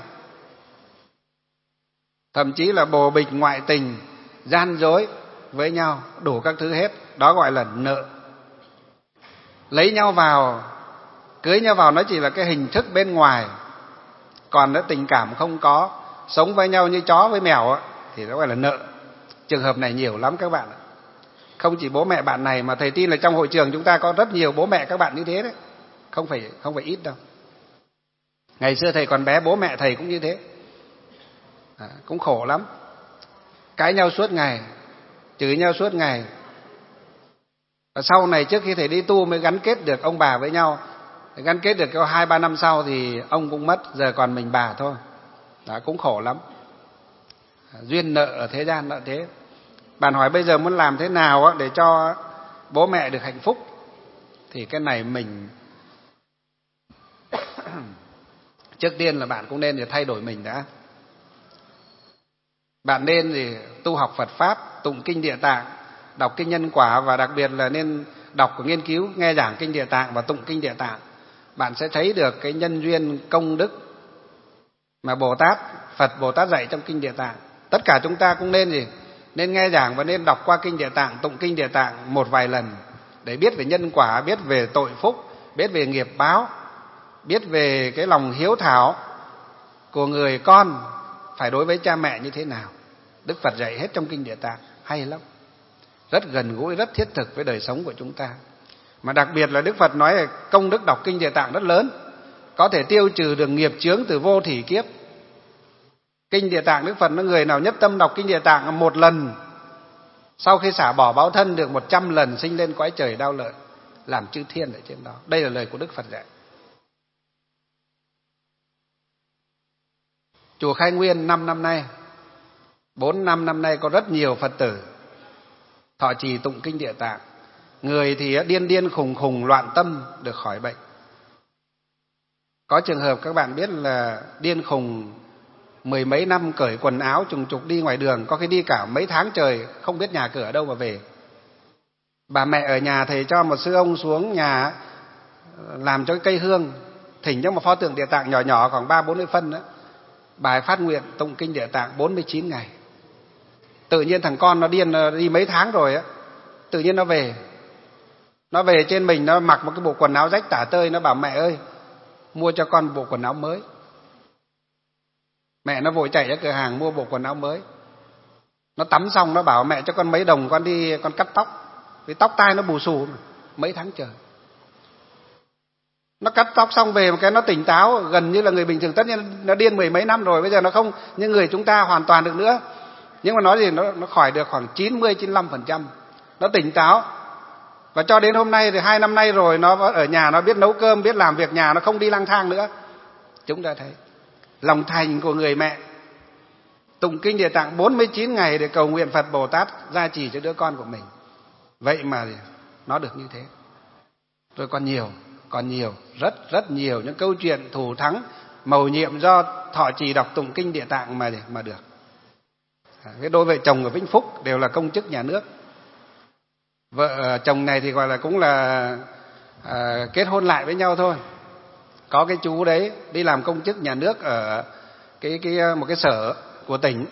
thậm chí là bồ bịch ngoại tình, gian dối với nhau, đủ các thứ hết. Đó gọi là nợ. Lấy nhau vào, cưới nhau vào nó chỉ là cái hình thức bên ngoài, còn nó tình cảm không có, sống với nhau như chó với mèo thì nó gọi là nợ. Trường hợp này nhiều lắm các bạn ạ. Không chỉ bố mẹ bạn này mà thầy tin là trong hội trường chúng ta có rất nhiều bố mẹ các bạn như thế đấy, không phải ít đâu. Ngày xưa thầy còn bé bố mẹ thầy cũng như thế, cũng khổ lắm, cãi nhau suốt ngày, chửi nhau suốt ngày. Và sau này trước khi thầy đi tu mới gắn kết được ông bà với nhau, Gắn kết được có 2-3 năm sau thì ông cũng mất, giờ còn mình bà thôi. Đó, cũng khổ lắm. Duyên nợ ở thế gian là thế. Bạn hỏi bây giờ muốn làm thế nào để cho bố mẹ được hạnh phúc, thì cái này mình trước tiên là bạn cũng nên để thay đổi mình đã. Bạn nên thì tu học Phật Pháp, tụng kinh Địa Tạng, đọc kinh Nhân Quả, và đặc biệt là nên đọc và nghiên cứu, nghe giảng kinh Địa Tạng và tụng kinh Địa Tạng. Bạn sẽ thấy được cái nhân duyên công đức mà Phật Bồ Tát dạy trong kinh Địa Tạng. Tất cả chúng ta cũng nên gì? Nên nghe giảng và nên đọc qua kinh Địa Tạng, tụng kinh Địa Tạng một vài lần để biết về nhân quả, biết về tội phúc, biết về nghiệp báo, biết về cái lòng hiếu thảo của người con phải đối với cha mẹ như thế nào. Đức Phật dạy hết trong kinh Địa Tạng, hay lắm, rất gần gũi, rất thiết thực với đời sống của chúng ta. Mà đặc biệt là Đức Phật nói là công đức đọc kinh Địa Tạng rất lớn, có thể tiêu trừ được nghiệp chướng từ vô thỉ kiếp. Kinh Địa Tạng Đức Phật nói người nào nhất tâm đọc kinh Địa Tạng một lần, sau khi xả bỏ báo thân được 100 lần sinh lên cõi trời đau lợi, làm chư thiên ở trên đó. Đây là lời của Đức Phật dạy. Chùa Khai Nguyên 5 năm nay, 4-5 năm nay có rất nhiều Phật tử thọ trì tụng kinh Địa Tạng. Người thì điên khùng loạn tâm được khỏi bệnh. Có trường hợp các bạn biết là điên khùng 10 mấy năm, cởi quần áo trùng trục đi ngoài đường, có khi đi cả mấy tháng trời không biết nhà cửa ở đâu mà về. Bà mẹ ở nhà thầy cho một sư ông xuống nhà làm cho cái cây hương, thỉnh cho một pho tượng Địa Tạng nhỏ nhỏ khoảng 30-40 phân đó. Bà ấy phát nguyện tụng kinh Địa Tạng 49 ngày. Tự nhiên thằng con nó điên, nó đi mấy tháng rồi á, tự nhiên nó về. Nó về trên mình, nó mặc một cái bộ quần áo rách tả tơi, nó bảo mẹ ơi, mua cho con bộ quần áo mới. Mẹ nó vội chạy ra cửa hàng mua bộ quần áo mới. Nó tắm xong nó bảo mẹ cho con mấy đồng, con đi con cắt tóc, vì tóc tai nó bù xù mà. Mấy tháng trời. Nó cắt tóc xong về một cái nó tỉnh táo, gần như là người bình thường. Tất nhiên nó điên 10 mấy năm rồi, bây giờ nó không như người chúng ta hoàn toàn được nữa. Nhưng mà nói gì nó khỏi được khoảng 90-95%. Nó tỉnh táo. Và cho đến hôm nay thì 2 năm nay rồi, nó ở nhà nó biết nấu cơm, biết làm việc nhà, nó không đi lang thang nữa. Chúng ta thấy lòng thành của người mẹ tụng kinh Địa Tạng 49 ngày để cầu nguyện Phật Bồ Tát gia trì cho đứa con của mình. Vậy mà nó được như thế. Rồi còn nhiều, rất nhiều những câu chuyện thủ thắng mầu nhiệm do thọ trì đọc tụng kinh Địa Tạng mà được. Cái đôi vợ chồng ở Vĩnh Phúc đều là công chức nhà nước. Vợ chồng này thì gọi là cũng là kết hôn lại với nhau thôi. Có cái chú đấy đi làm công chức nhà nước ở một cái sở của tỉnh,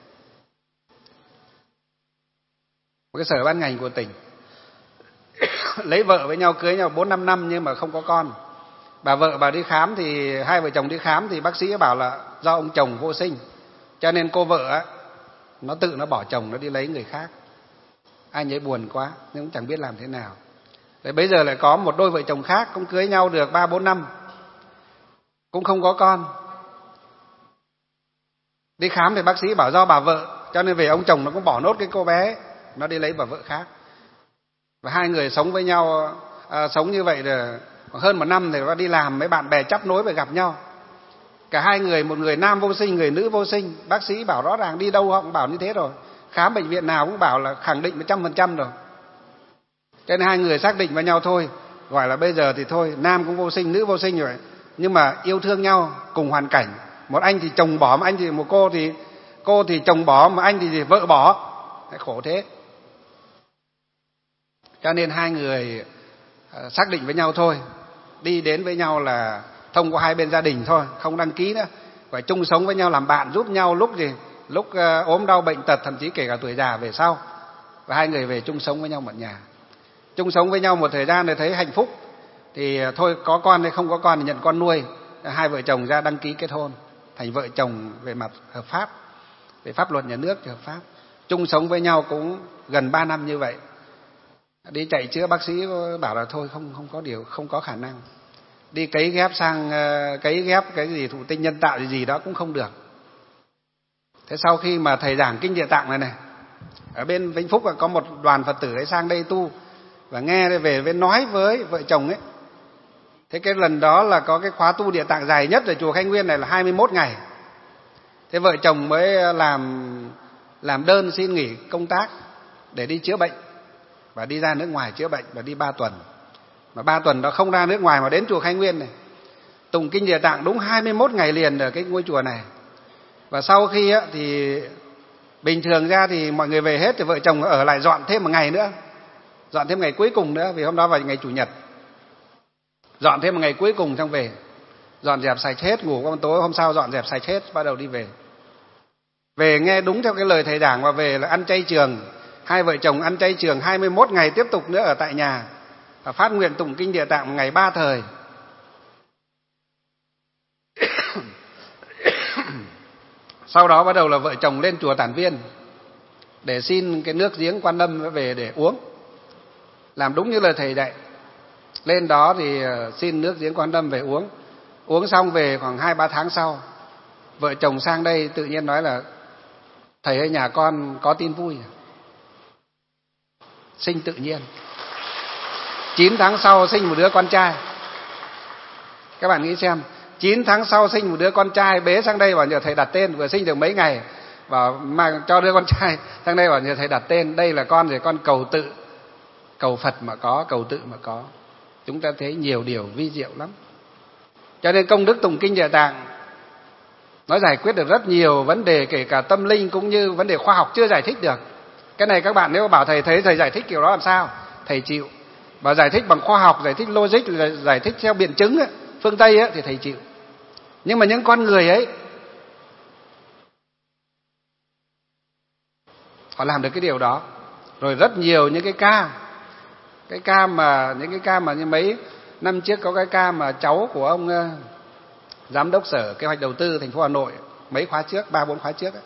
một cái sở ban ngành của tỉnh. Lấy vợ với nhau, cưới nhau 4-5 năm nhưng mà không có con. Bà vợ bà đi khám thì hai vợ chồng đi khám thì bác sĩ bảo là do ông chồng vô sinh, cho nên cô vợ nó tự nó bỏ chồng, nó đi lấy người khác. Anh ấy buồn quá nhưng cũng chẳng biết làm thế nào. Đấy, bây giờ lại có một đôi vợ chồng khác cũng cưới nhau được 3-4 năm, cũng không có con. Đi khám thì bác sĩ bảo do bà vợ, cho nên về ông chồng nó cũng bỏ nốt cái cô bé, nó đi lấy bà vợ khác. Và hai người sống với nhau, sống như vậy là hơn 1 năm thì nó đi làm, mấy bạn bè chắp nối và gặp nhau. Cả hai người, một người nam vô sinh, người nữ vô sinh. Bác sĩ bảo rõ ràng, đi đâu họ cũng bảo như thế rồi. Khám bệnh viện nào cũng bảo là khẳng định 100% rồi. Cho nên hai người xác định với nhau thôi, gọi là bây giờ thì thôi, nam cũng vô sinh, nữ vô sinh rồi. Nhưng mà yêu thương nhau cùng hoàn cảnh. Một anh thì chồng bỏ, một anh thì một cô thì chồng bỏ, mà anh thì vợ bỏ. Khổ thế. Cho nên hai người xác định với nhau thôi, đi đến với nhau là thông qua hai bên gia đình thôi, không đăng ký nữa. Phải chung sống với nhau, làm bạn giúp nhau lúc ốm đau bệnh tật, thậm chí kể cả tuổi già về sau. Và hai người về chung sống với nhau một nhà. Chung sống với nhau một thời gian để thấy hạnh phúc thì thôi, có con hay không có con thì nhận con nuôi. Hai vợ chồng ra đăng ký kết hôn, thành vợ chồng về mặt hợp pháp, về pháp luật nhà nước thì hợp pháp. Chung sống với nhau cũng gần 3 năm như vậy. Đi chạy chữa, bác sĩ bảo là thôi, không có khả năng. Đi cấy ghép sang cấy ghép cái gì thụ tinh nhân tạo gì đó cũng không được. Thế sau khi mà thầy giảng kinh Địa Tạng này, ở bên Vĩnh Phúc có một đoàn Phật tử ấy sang đây tu và nghe về nói với vợ chồng ấy, Thế cái lần đó là có cái khóa tu Địa Tạng dài nhất ở chùa Khánh Nguyên này là 21 ngày. Thế vợ chồng mới làm đơn xin nghỉ công tác để đi chữa bệnh và đi ra nước ngoài chữa bệnh, và đi 3 tuần. Mà 3 tuần đó không ra nước ngoài mà đến chùa Khánh Nguyên này, tụng kinh Địa Tạng đúng 21 ngày liền ở cái ngôi chùa này. Và sau khi thì bình thường ra thì mọi người về hết, thì vợ chồng ở lại dọn thêm một ngày nữa, dọn thêm ngày cuối cùng nữa, vì hôm đó vào ngày Chủ nhật. Dọn thêm một ngày cuối cùng xong về, dọn dẹp sạch hết, ngủ qua tối hôm sau dọn dẹp sạch hết, bắt đầu đi về. Về nghe đúng theo cái lời thầy giảng, và về là ăn chay trường. Hai vợ chồng ăn chay trường 21 ngày tiếp tục nữa ở tại nhà, và phát nguyện tụng kinh Địa Tạng một ngày 3 thời. Sau đó bắt đầu là vợ chồng lên chùa Tản Viên để xin cái nước giếng Quan Âm về để uống, làm đúng như lời thầy dạy. Lên đó thì xin nước giếng Quan Âm về uống. Uống xong về khoảng 2-3 tháng sau, vợ chồng sang đây tự nhiên nói là thầy ơi, nhà con có tin vui, sinh tự nhiên. 9 tháng sau sinh một đứa con trai. Các bạn nghĩ xem, 9 tháng sau sinh một đứa con trai, bế sang đây bảo nhờ thầy đặt tên, vừa sinh được mấy ngày, bảo mang cho đứa con trai sang đây bảo nhờ thầy đặt tên. Đây là con gì? Con cầu tự, cầu Phật mà có, cầu tự mà có. Chúng ta thấy nhiều điều vi diệu lắm. Cho nên công đức tụng kinh Địa Tạng nó giải quyết được rất nhiều vấn đề, kể cả tâm linh cũng như vấn đề khoa học chưa giải thích được. Cái này các bạn nếu bảo thầy thấy thầy giải thích kiểu đó làm sao? Thầy chịu. Và giải thích bằng khoa học, giải thích logic, giải thích theo biện chứng ấy, phương Tây ấy, thì thầy chịu. Nhưng mà những con người ấy, họ làm được cái điều đó. Rồi rất nhiều những cái ca mà như mấy năm trước có cái ca mà cháu của ông giám đốc Sở Kế hoạch Đầu tư thành phố Hà Nội, mấy khóa trước, 3-4 khóa trước ấy.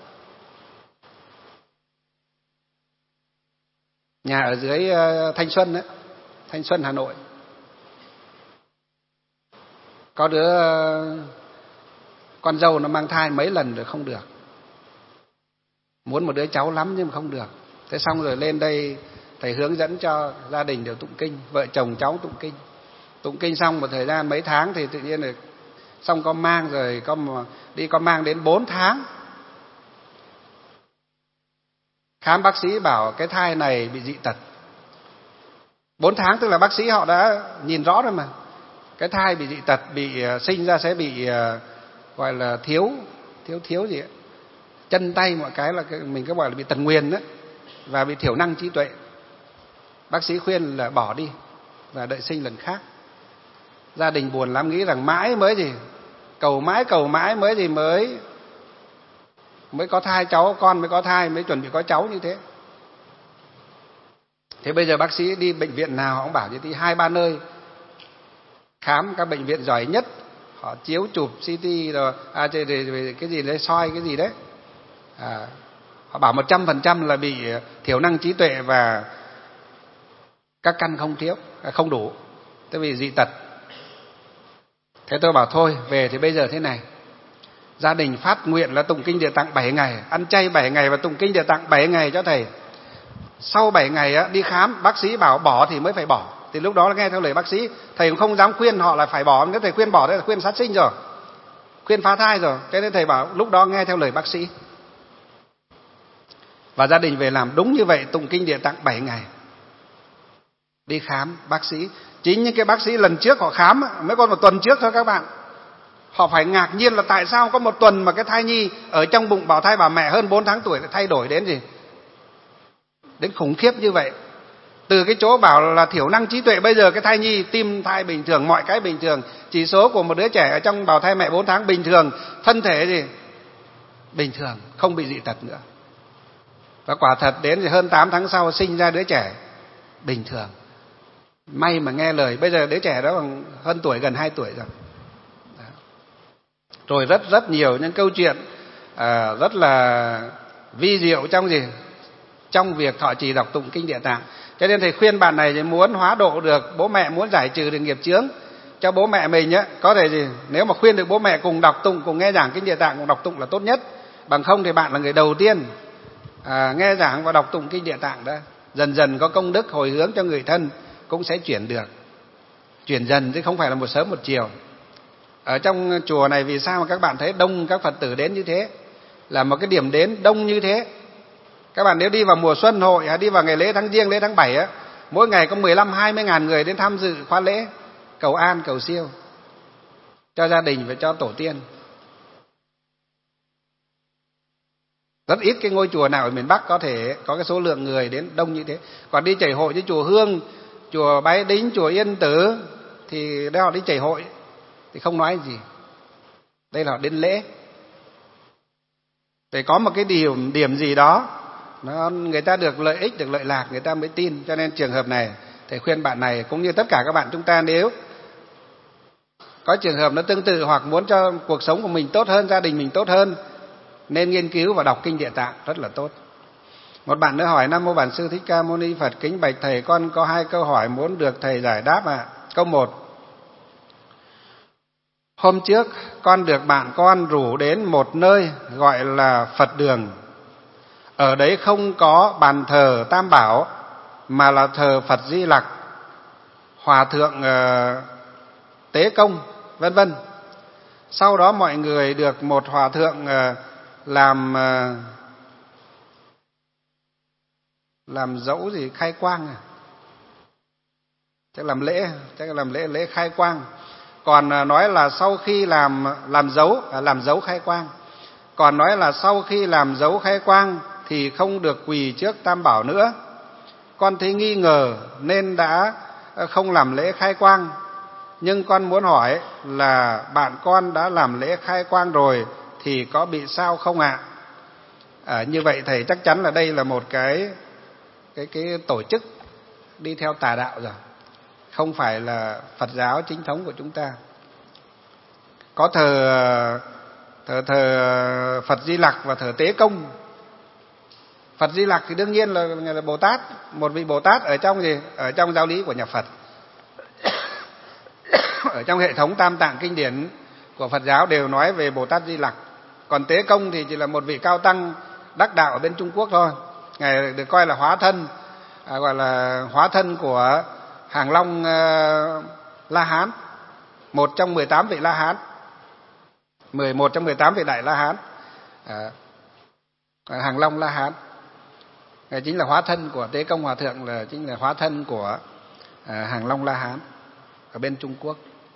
Nhà ở dưới Thanh Xuân ấy, Thanh Xuân Hà Nội. Có đứa con dâu nó mang thai mấy lần rồi không được. Muốn một đứa cháu lắm nhưng mà không được. Thế xong rồi lên đây thầy hướng dẫn cho gia đình đều tụng kinh, vợ chồng cháu tụng kinh. Tụng kinh xong một thời gian mấy tháng thì tự nhiên là xong con mang rồi, con mang đến 4 tháng. Khám bác sĩ bảo cái thai này bị dị tật. 4 tháng tức là bác sĩ họ đã nhìn rõ rồi mà. Cái thai bị dị tật, bị sinh ra sẽ bị gọi là thiếu gì ấy. Chân tay mọi cái là mình cứ gọi là bị tật nguyền đấy, và bị thiểu năng trí tuệ. Bác sĩ khuyên là bỏ đi và đợi sinh lần khác. Gia đình buồn lắm, nghĩ rằng mãi mới gì, cầu mãi mới gì mới có thai, cháu con mới có thai, mới chuẩn bị có cháu như thế. Thế bây giờ bác sĩ đi bệnh viện nào họ cũng bảo như thế, 2-3 nơi khám, các bệnh viện giỏi nhất, họ chiếu chụp CT rồi cái gì đấy, soi cái gì đấy, họ bảo 100% là bị thiểu năng trí tuệ và các căn không đủ, tức vì dị tật. Thế tôi bảo thôi về thì bây giờ thế này, gia đình phát nguyện là tụng kinh Địa Tạng 7 ngày, ăn chay 7 ngày và tụng kinh Địa Tạng 7 ngày cho thầy. Sau 7 ngày đi khám, bác sĩ bảo bỏ thì mới phải bỏ. Thì lúc đó là nghe theo lời bác sĩ, thầy cũng không dám khuyên họ là phải bỏ. Nếu thầy khuyên bỏ thì là khuyên sát sinh rồi, khuyên phá thai rồi. Thế nên thầy bảo lúc đó nghe theo lời bác sĩ. Và gia đình về làm đúng như vậy, tụng kinh Địa Tạng 7 ngày. Đi khám bác sĩ. Chính những cái bác sĩ lần trước họ khám mới có 1 tuần trước thôi các bạn, họ phải ngạc nhiên là tại sao có 1 tuần mà cái thai nhi ở trong bụng bào thai bà mẹ hơn 4 tháng tuổi lại thay đổi đến gì, đến khủng khiếp như vậy. Từ cái chỗ bảo là thiểu năng trí tuệ, bây giờ cái thai nhi tim thai bình thường, mọi cái bình thường, chỉ số của một đứa trẻ ở trong bào thai mẹ 4 tháng bình thường, thân thể gì bình thường, không bị dị tật nữa. Và quả thật đến thì hơn 8 tháng sau sinh ra đứa trẻ bình thường, may mà nghe lời. Bây giờ đứa trẻ đó còn hơn tuổi, gần 2 tuổi rồi. Rồi rất nhiều những câu chuyện rất là vi diệu trong việc thọ trì đọc tụng kinh Địa Tạng. Cho nên thầy khuyên bạn này muốn hóa độ được bố mẹ, muốn giải trừ được nghiệp chướng cho bố mẹ mình á, có thể nếu mà khuyên được bố mẹ cùng đọc tụng, cùng nghe giảng kinh Địa Tạng, cùng đọc tụng là tốt nhất. Bằng không thì bạn là người đầu tiên nghe giảng và đọc tụng kinh Địa Tạng đó, dần dần có công đức hồi hướng cho người thân cũng sẽ chuyển được. chuyển dần chứ không phải là một sớm một chiều. Ở trong chùa này vì sao mà các bạn thấy đông các Phật tử đến như thế, là một cái điểm đến đông như thế. Các bạn nếu đi vào mùa xuân hội hay đi vào ngày lễ tháng Giêng, lễ tháng 7 á, mỗi ngày có 15-20 ngàn người đến tham dự khóa lễ, cầu an cầu siêu cho gia đình và cho tổ tiên. Rất ít cái ngôi chùa nào ở miền Bắc có thể có cái số lượng người đến đông như thế. Còn đi chảy hội như chùa Hương, chùa Bái Đính, chùa Yên Tử thì đây họ đi chảy hội thì không nói gì. Đây là họ đến lễ. Để có một cái điểm gì đó người ta được lợi ích, được lợi lạc, người ta mới tin. Cho nên trường hợp này thầy khuyên bạn này cũng như tất cả các bạn chúng ta, nếu có trường hợp nó tương tự hoặc muốn cho cuộc sống của mình tốt hơn, gia đình mình tốt hơn, nên nghiên cứu và đọc kinh Địa Tạng rất là tốt. Một bạn nữa hỏi: Nam mô Bản Sư Thích Ca Mâu Ni Phật, kính bạch thầy, con có 2 câu hỏi muốn được thầy giải đáp ạ. Câu 1: hôm trước con được bạn con rủ đến một nơi gọi là Phật Đường. Ở đấy không có bàn thờ Tam Bảo mà là thờ Phật Di Lặc, Hòa Thượng Tế Công, vân vân. Sau đó mọi người được một hòa thượng làm dẫu gì khai quang chắc làm lễ khai quang. Còn nói là sau khi làm dấu khai quang. Còn nói là sau khi làm dấu khai quang thì không được quỳ trước Tam Bảo nữa. Con thấy nghi ngờ nên đã không làm lễ khai quang. Nhưng con muốn hỏi là bạn con đã làm lễ khai quang rồi thì có bị sao không ạ? Như vậy thầy chắc chắn là đây là một cái tổ chức đi theo tà đạo rồi, không phải là Phật giáo chính thống của chúng ta. Có thờ Phật Di Lặc và thờ Tế Công. Phật Di Lặc thì đương nhiên là Bồ Tát, một vị Bồ Tát ở trong gì? Ở trong giáo lý của nhà Phật. Ở trong hệ thống Tam Tạng kinh điển của Phật giáo đều nói về Bồ Tát Di Lặc. Còn Tế Công thì chỉ là một vị cao tăng đắc đạo ở bên Trung Quốc thôi. Ngài được coi là hóa thân, gọi là hóa thân của Hàng Long La Hán, một trong 18 vị La Hán, 11 trong 18 vị Đại La Hán. Hàng Long La Hán, Ngài chính là hóa thân của Tế Công Hòa Thượng, là chính là hóa thân của Hàng Long La Hán ở bên Trung Quốc.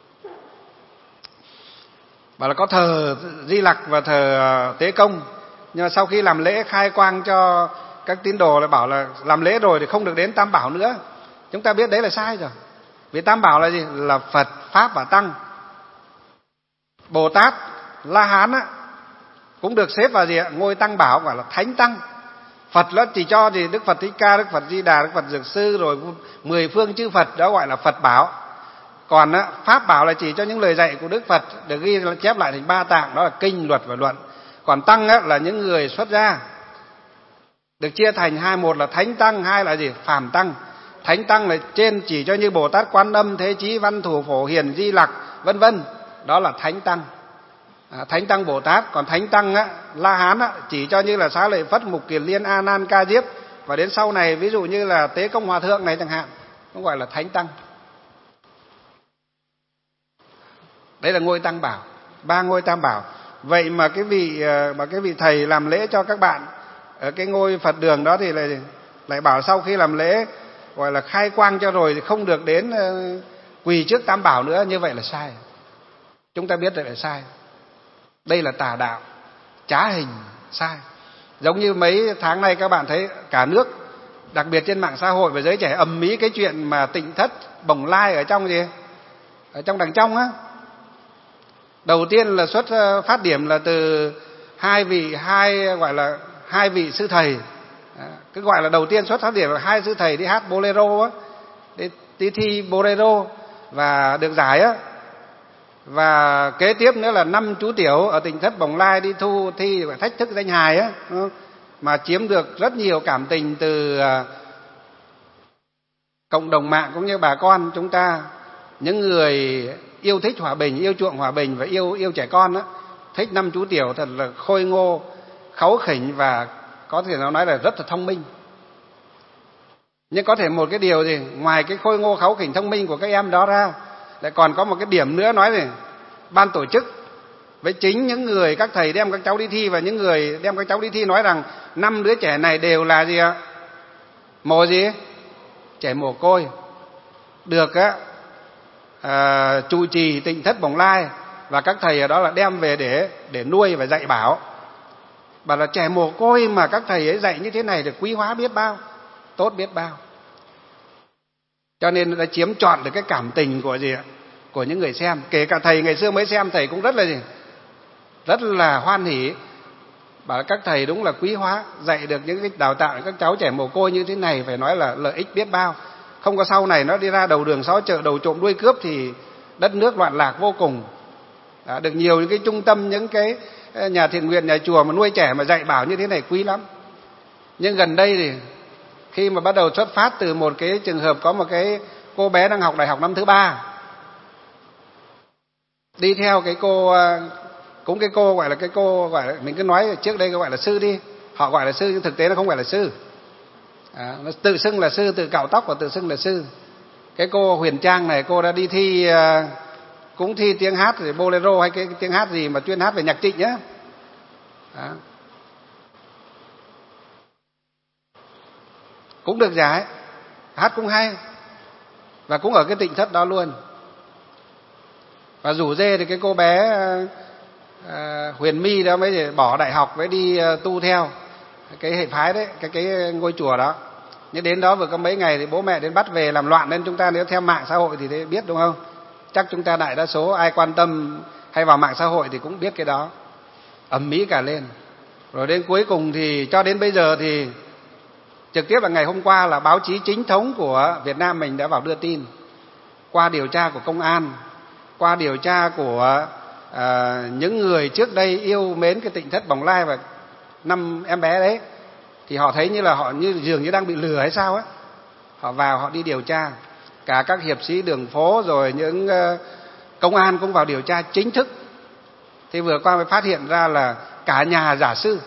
Bảo là có thờ Di Lặc và thờ Tế Công, nhưng mà sau khi làm lễ khai quang cho các tín đồ lại bảo là làm lễ rồi thì không được đến Tam Bảo nữa. Chúng ta biết đấy là sai rồi. Vì Tam Bảo là gì? Là Phật, Pháp và Tăng. Bồ Tát La Hán cũng được xếp vào gì ạ? Ngôi Tăng Bảo, gọi là Thánh Tăng. Phật nó chỉ cho gì? Đức Phật Thích Ca, Đức Phật Di Đà, Đức Phật Dược Sư, rồi 10 phương chư Phật, đó gọi là Phật Bảo. Còn Pháp Bảo là chỉ cho những lời dạy của Đức Phật được ghi chép lại thành 3 tạng, đó là kinh, luật và luận. Còn Tăng là những người xuất gia, được chia thành hai: một là Thánh Tăng, hai là gì? Phàm Tăng. Thánh Tăng là trên chỉ cho như Bồ Tát Quan Âm, Thế Chí, Văn Thủ, Phổ Hiền, Di Lặc, vân vân, đó là Thánh Tăng. Thánh Tăng Bồ Tát. Còn Thánh Tăng La Hán chỉ cho như là Xá Lợi Phất, Mục Kiền Liên, A Nan, Ca Diếp, và đến sau này ví dụ như là Tế Công Hòa Thượng này chẳng hạn, cũng gọi là Thánh Tăng. Đấy là ngôi Tăng Bảo, 3 ngôi Tam Bảo. Vậy mà cái vị thầy làm lễ cho các bạn ở cái ngôi Phật Đường đó thì lại bảo sau khi làm lễ gọi là khai quang cho rồi thì không được đến quỳ trước Tam Bảo nữa. Như vậy là sai. Chúng ta biết đây là sai. Đây là tà đạo, trá hình, sai. Giống như mấy tháng nay các bạn thấy cả nước, đặc biệt trên mạng xã hội và giới trẻ ầm ĩ cái chuyện mà Tịnh Thất Bồng Lai ở trong gì? Ở trong Đằng Trong á. Đầu tiên là xuất phát điểm là từ hai vị sư thầy. Cứ gọi là đầu tiên xuất phát điểm là 2 sư thầy đi hát bolero á, đi thi bolero và được giải á. Và kế tiếp nữa là 5 chú tiểu ở Tịnh Thất Bồng Lai đi thi và thách thức danh hài á, mà chiếm được rất nhiều cảm tình từ cộng đồng mạng cũng như bà con chúng ta, những người yêu thích hòa bình, yêu chuộng hòa bình và yêu trẻ con á, thích 5 chú tiểu thật là khôi ngô, kháu khỉnh và có thể nó nói là rất là thông minh. Nhưng có thể một cái điều gì ngoài cái khôi ngô kháu khỉnh thông minh của các em đó ra Lại còn có một cái điểm nữa nói này, ban tổ chức với chính những người các thầy đem các cháu đi thi và những người đem các cháu đi thi nói rằng 5 đứa trẻ này đều là gì ạ? Trẻ mồ côi, được trụ trì Tịnh Thất Bồng Lai và các thầy ở đó là đem về để nuôi và dạy bảo. Bảo là trẻ mồ côi mà các thầy ấy dạy như thế này thì quý hóa biết bao, tốt biết bao. Cho nên đã chiếm trọn được cái cảm tình của những người xem. Kể cả thầy ngày xưa mới xem, thầy cũng rất là hoan hỉ. Bảo là các thầy đúng là quý hóa, dạy được những cái đào tạo các cháu trẻ mồ côi như thế này phải nói là lợi ích biết bao. Không có sau này nó đi ra đầu đường xó chợ, đầu trộm đuôi cướp thì đất nước loạn lạc vô cùng. Được nhiều những cái trung tâm, những cái nhà thiện nguyện, nhà chùa mà nuôi trẻ mà dạy bảo như thế này quý lắm. Nhưng gần đây thì khi mà bắt đầu xuất phát từ một cái trường hợp có một cái cô bé đang học đại học năm thứ 3, đi theo cái cô, cũng cái cô gọi là mình cứ nói trước đây gọi là sư đi, họ gọi là sư nhưng thực tế nó không phải là sư. Nó tự xưng là sư, tự cạo tóc và tự xưng là sư. Cái cô Huyền Trang này, cô đã đi thi, cũng thi tiếng hát rồi bolero hay cái tiếng hát gì mà chuyên hát về nhạc Trịnh nhá. Cũng được giải, hát cũng hay và cũng ở cái Tịnh Thất đó luôn. Và rủ dê thì cái cô bé Huyền My đó mới bỏ đại học mới đi tu theo cái hệ phái đấy, cái ngôi chùa đó. Nhưng đến đó vừa có mấy ngày thì bố mẹ đến bắt về làm loạn, nên chúng ta nếu theo mạng xã hội thì biết đúng không? Chắc chúng ta đại đa số ai quan tâm hay vào mạng xã hội thì cũng biết cái đó, ầm ĩ cả lên. Rồi đến cuối cùng thì cho đến bây giờ thì trực tiếp là ngày hôm qua là báo chí chính thống của Việt Nam mình đã vào đưa tin, qua điều tra của công an, qua điều tra của những người trước đây yêu mến cái Tịnh Thất Bồng Lai và 5 em bé đấy, thì họ thấy như là họ như dường như đang bị lừa hay sao á. Họ vào họ đi điều tra, cả các hiệp sĩ đường phố rồi những công an cũng vào điều tra chính thức. Thì vừa qua mới phát hiện ra là cả nhà giả sư.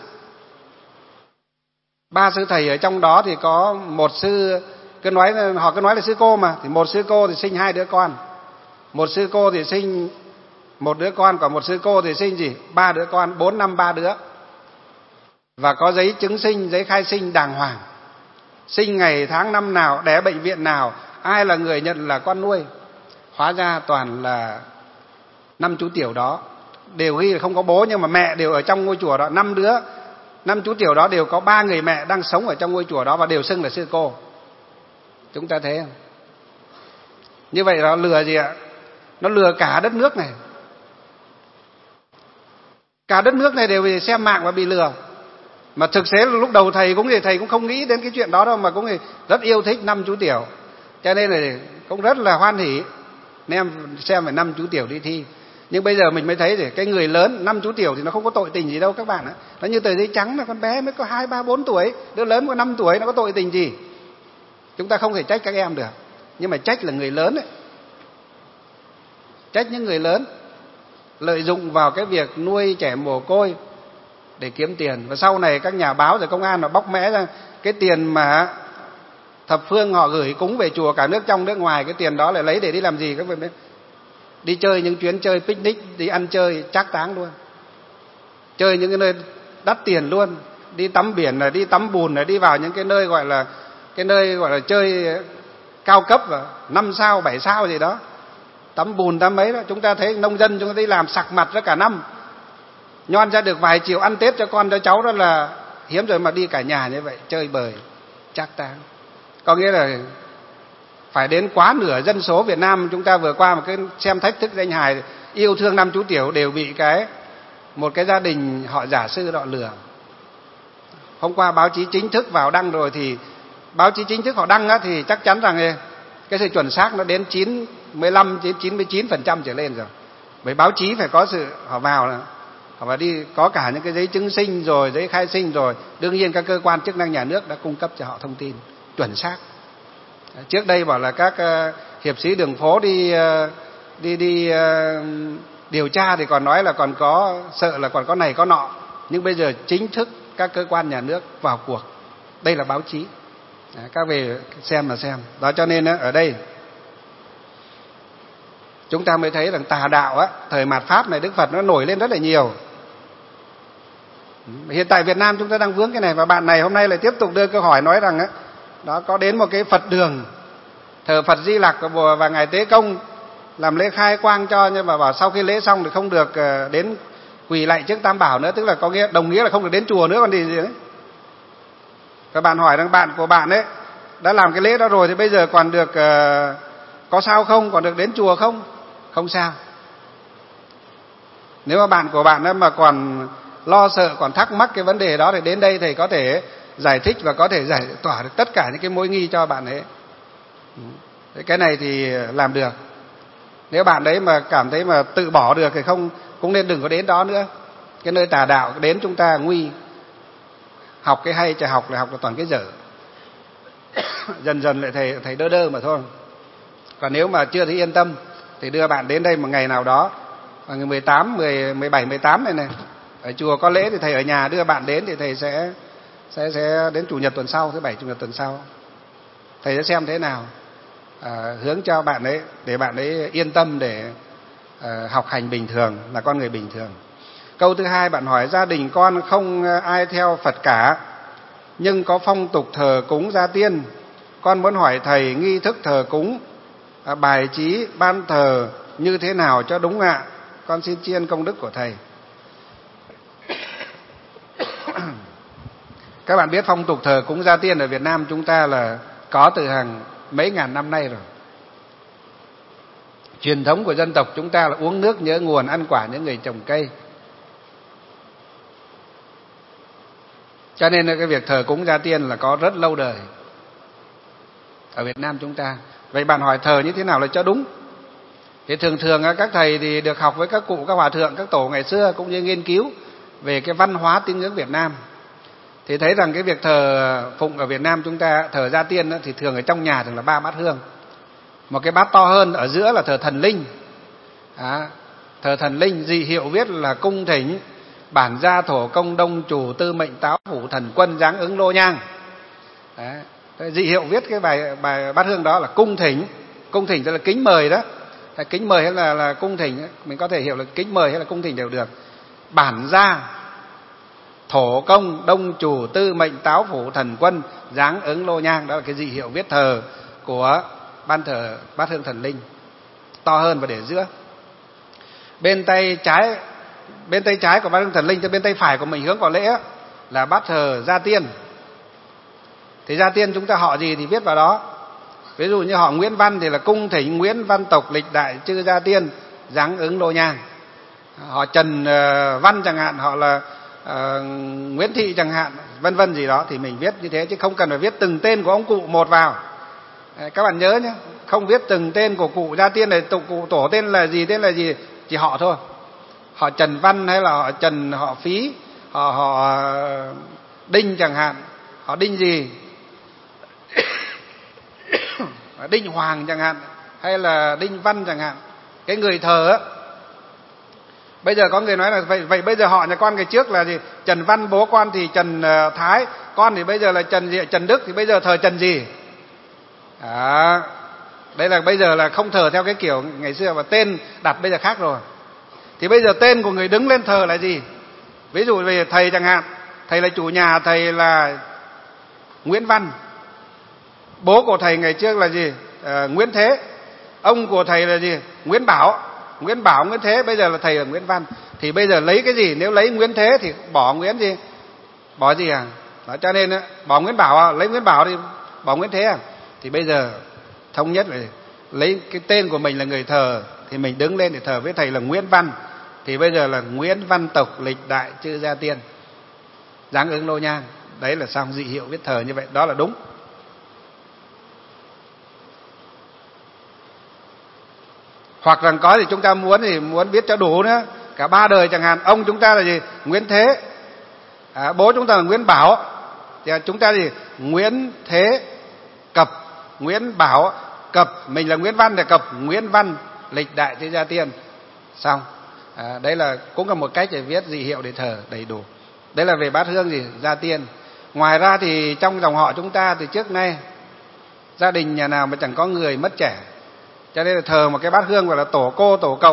3 sư thầy ở trong đó thì có một sư, họ cứ nói là sư cô mà, thì một sư cô thì sinh 2 đứa con, một sư cô thì sinh 1 đứa con, còn một sư cô thì sinh 3 đứa con, 4 năm 3 đứa. Và có giấy chứng sinh, giấy khai sinh đàng hoàng, sinh ngày tháng năm nào, đẻ bệnh viện nào, ai là người nhận là con nuôi. Hóa ra toàn là 5 chú tiểu đó, đều ghi là không có bố nhưng mà mẹ đều ở trong ngôi chùa đó. 5 đứa, 5 chú tiểu đó đều có 3 người mẹ đang sống ở trong ngôi chùa đó và đều xưng là sư cô. Chúng ta thấy không? Như vậy nó lừa gì ạ? Nó lừa cả đất nước này. Cả đất nước này đều bị xem mạng và bị lừa. Mà thực tế là lúc đầu thầy cũng không nghĩ đến cái chuyện đó đâu, mà cũng rất yêu thích 5 chú tiểu. Cho nên là cũng rất là hoan hỉ em xem phải 5 chú tiểu đi thi. Nhưng bây giờ mình mới thấy thì cái người lớn 5 chú tiểu thì nó không có tội tình gì đâu các bạn ạ. Nó như tờ giấy trắng, là con bé mới có 2, 3, 4 tuổi, đứa lớn có 5 tuổi, nó có tội tình gì. Chúng ta không thể trách các em được, nhưng mà trách là người lớn ấy. Trách những người lớn lợi dụng vào cái việc nuôi trẻ mồ côi để kiếm tiền. Và sau này các nhà báo rồi công an nó bóc mẽ ra cái tiền mà thập phương họ gửi cúng về chùa cả nước trong nước ngoài, cái tiền đó lại lấy để đi làm gì các bạn biết? Đi chơi những chuyến chơi picnic, đi ăn chơi trác táng luôn, chơi những cái nơi đắt tiền luôn, đi tắm biển là đi tắm bùn, là đi vào những cái nơi gọi là chơi cao cấp, 5 sao 7 sao gì đó, tắm bùn tắm mấy đó. Chúng ta thấy nông dân chúng ta đi làm sặc mặt ra cả năm, nhon ra được vài triệu ăn Tết cho con cho cháu, đó là hiếm rồi, mà đi cả nhà như vậy chơi bời trác táng. Có nghĩa là phải đến quá nửa dân số Việt Nam chúng ta vừa qua một cái xem Thách Thức Danh Hài yêu thương 5 chú tiểu đều bị một cái gia đình họ giả sư họ lừa. Hôm qua báo chí chính thức vào đăng rồi, thì báo chí chính thức họ đăng á, thì chắc chắn rằng cái sự chuẩn xác nó đến 95 đến 99% trở lên rồi. Bởi báo chí phải có sự họ vào, họ phải đi có cả những cái giấy chứng sinh rồi giấy khai sinh rồi, đương nhiên các cơ quan chức năng nhà nước đã cung cấp cho họ thông tin chuẩn xác. Trước đây bảo là các hiệp sĩ đường phố đi điều tra thì còn nói là còn có sợ là còn có này có nọ, nhưng bây giờ chính thức các cơ quan nhà nước vào cuộc. Đây là báo chí, các về xem là xem đó. Cho nên ở đây chúng ta mới thấy rằng tà đạo á, thời mạt Pháp này Đức Phật nó nổi lên rất là nhiều. Hiện tại Việt Nam chúng ta đang vướng cái này, và bạn này hôm nay lại tiếp tục đưa câu hỏi nói rằng á, đó có đến một cái Phật đường thờ Phật Di Lặc và ngài Tế Công làm lễ khai quang cho, nhưng mà bảo sau khi lễ xong thì không được đến quỳ lạy trước Tam Bảo nữa, tức là có nghĩa đồng nghĩa là không được đến chùa nữa còn gì đấy. Các bạn hỏi rằng bạn của bạn ấy đã làm cái lễ đó rồi thì bây giờ còn được có sao không, còn được đến chùa không? Không sao. Nếu mà bạn của bạn ấy mà còn lo sợ, còn thắc mắc cái vấn đề đó thì đến đây thầy có thể giải thích và có thể giải tỏa được tất cả những cái mối nghi cho bạn ấy. Cái này thì làm được. Nếu bạn đấy mà cảm thấy mà tự bỏ được thì không, cũng nên đừng có đến đó nữa. Cái nơi tà đạo đến chúng ta nguy. Học cái hay, chả học là toàn cái dở. Dần dần lại thầy đơ đơ mà thôi. Còn nếu mà chưa thấy yên tâm thì đưa bạn đến đây một ngày nào đó, vào ngày 18, 17, 18 này, ở chùa có lễ thì thầy ở nhà đưa bạn đến, thì thầy sẽ đến Chủ nhật tuần sau, thứ Bảy Chủ nhật tuần sau. Thầy sẽ xem thế nào, hướng cho bạn ấy để bạn ấy yên tâm để học hành bình thường, là con người bình thường. Câu thứ hai, bạn hỏi gia đình con không ai theo Phật cả, nhưng có phong tục thờ cúng gia tiên. Con muốn hỏi thầy nghi thức thờ cúng, bài trí ban thờ như thế nào cho đúng ạ? Con xin tri ân công đức của thầy. Các bạn biết phong tục thờ cúng gia tiên ở Việt Nam chúng ta là có từ hàng mấy ngàn năm nay rồi. Truyền thống của dân tộc chúng ta là uống nước nhớ nguồn, ăn quả nhớ người trồng cây. Cho nên cái việc thờ cúng gia tiên là có rất lâu đời ở Việt Nam chúng ta. Vậy bạn hỏi thờ như thế nào là cho đúng? Thì thường các thầy thì được học với các cụ, các hòa thượng, các tổ ngày xưa, cũng như nghiên cứu về cái văn hóa tín ngưỡng Việt Nam, thì thấy rằng cái việc thờ phụng ở Việt Nam chúng ta, thờ gia tiên thì thường ở trong nhà thường là 3 bát hương. Một cái bát to hơn ở giữa là thờ thần linh. Thờ thần linh dị hiệu viết là cung thỉnh bản gia thổ công đông chủ tư mệnh táo phủ thần quân giáng ứng lô nhang. Dị hiệu viết cái bài bát hương đó là cung thỉnh. Cung thỉnh tức là kính mời đó. Kính mời hay là cung thỉnh, mình có thể hiểu là kính mời hay là cung thỉnh đều được. Bản gia thổ công đông chủ tư mệnh táo phủ thần quân giáng ứng lô nhang, đó là cái dị hiệu viết thờ của ban thờ bát hương thần linh, to hơn và để giữa. Bên tay trái của bát hương thần linh, cho bên tay phải của mình hướng vào lễ là bát thờ gia tiên. Thì gia tiên chúng ta họ gì thì viết vào đó. Ví dụ như họ Nguyễn Văn thì là cung thỉnh Nguyễn Văn tộc lịch đại chư gia tiên giáng ứng lô nhang. Họ Trần Văn chẳng hạn, họ là Nguyễn Thị chẳng hạn, vân vân gì đó, thì mình viết như thế, chứ không cần phải viết từng tên của ông cụ một vào. Các bạn nhớ nhé, không viết từng tên của cụ gia tiên này, cụ tổ tên là gì, chỉ họ thôi. Họ Trần Văn hay là họ Trần, họ Phí, họ Đinh chẳng hạn, họ Đinh gì, Đinh Hoàng chẳng hạn, hay là Đinh Văn chẳng hạn. Cái người thờ á, bây giờ có người nói là vậy bây giờ họ nhà con ngày trước là gì? Trần Văn, bố con thì Trần Thái, con thì bây giờ là Trần Đức, thì bây giờ thờ Trần gì? Đây là bây giờ là không thờ theo cái kiểu ngày xưa, mà tên đặt bây giờ khác rồi. Thì bây giờ tên của người đứng lên thờ là gì? Ví dụ về thầy chẳng hạn, thầy là chủ nhà, thầy là Nguyễn Văn. Bố của thầy ngày trước là gì? Nguyễn Thế. Ông của thầy là gì? Nguyễn Bảo, Nguyễn Thế. Bây giờ là thầy là Nguyễn Văn. Thì bây giờ lấy cái gì? Nếu lấy Nguyễn Thế thì bỏ Nguyễn gì? Bỏ gì à? Đó, cho nên bỏ Nguyễn Bảo, lấy Nguyễn Bảo thì bỏ Nguyễn Thế à? Thì bây giờ thống nhất là lấy cái tên của mình là người thờ, thì mình đứng lên để thờ với thầy là Nguyễn Văn. Thì bây giờ là Nguyễn Văn tộc lịch đại chư gia tiên giáng ứng lô nhang. Đấy là xong, dị hiệu viết thờ như vậy, đó là đúng. Hoặc rằng có thì chúng ta muốn viết cho đủ nữa, cả 3 đời chẳng hạn. Ông chúng ta là gì? Nguyễn Thế. Bố chúng ta là Nguyễn Bảo, thì chúng ta gì? Nguyễn Thế cập Nguyễn Bảo cập mình là Nguyễn Văn thì cập Nguyễn Văn lịch đại chư gia tiên. Xong. Đấy là cũng là một cách để viết dị hiệu để thờ đầy đủ. Đấy là về bát hương gì? Gia tiên. Ngoài ra thì trong dòng họ chúng ta từ trước nay, gia đình nhà nào mà chẳng có người mất trẻ, Cho nên là thờ một cái bát hương gọi là tổ cô tổ cậu.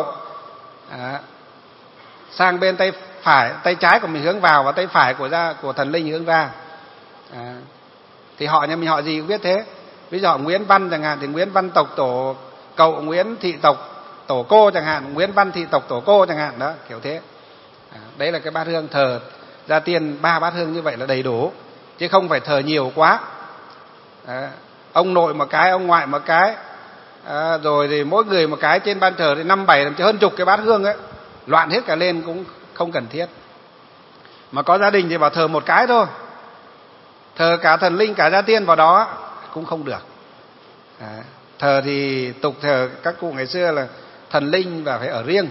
Sang bên tay phải, tay trái của mình hướng vào và tay phải của thần linh hướng ra. Thì họ nhà mình họ gì cũng biết thế. Ví dụ họ Nguyễn Văn chẳng hạn thì Nguyễn Văn tộc tổ cậu, Nguyễn thị tộc tổ cô chẳng hạn, Nguyễn Văn thị tộc tổ cô chẳng hạn, đó kiểu thế. Đấy là cái bát hương thờ gia tiên, 3 bát hương như vậy là đầy đủ, chứ không phải thờ nhiều quá. Ông nội một cái, ông ngoại một cái, rồi thì mỗi người một cái, trên ban thờ thì 5-7 thậm chí hơn chục cái bát hương ấy, loạn hết cả lên cũng không cần thiết. Mà có gia đình thì bảo thờ một cái thôi, thờ cả thần linh cả gia tiên vào đó cũng không được. Thờ thì tục thờ các cụ ngày xưa là thần linh và phải ở riêng,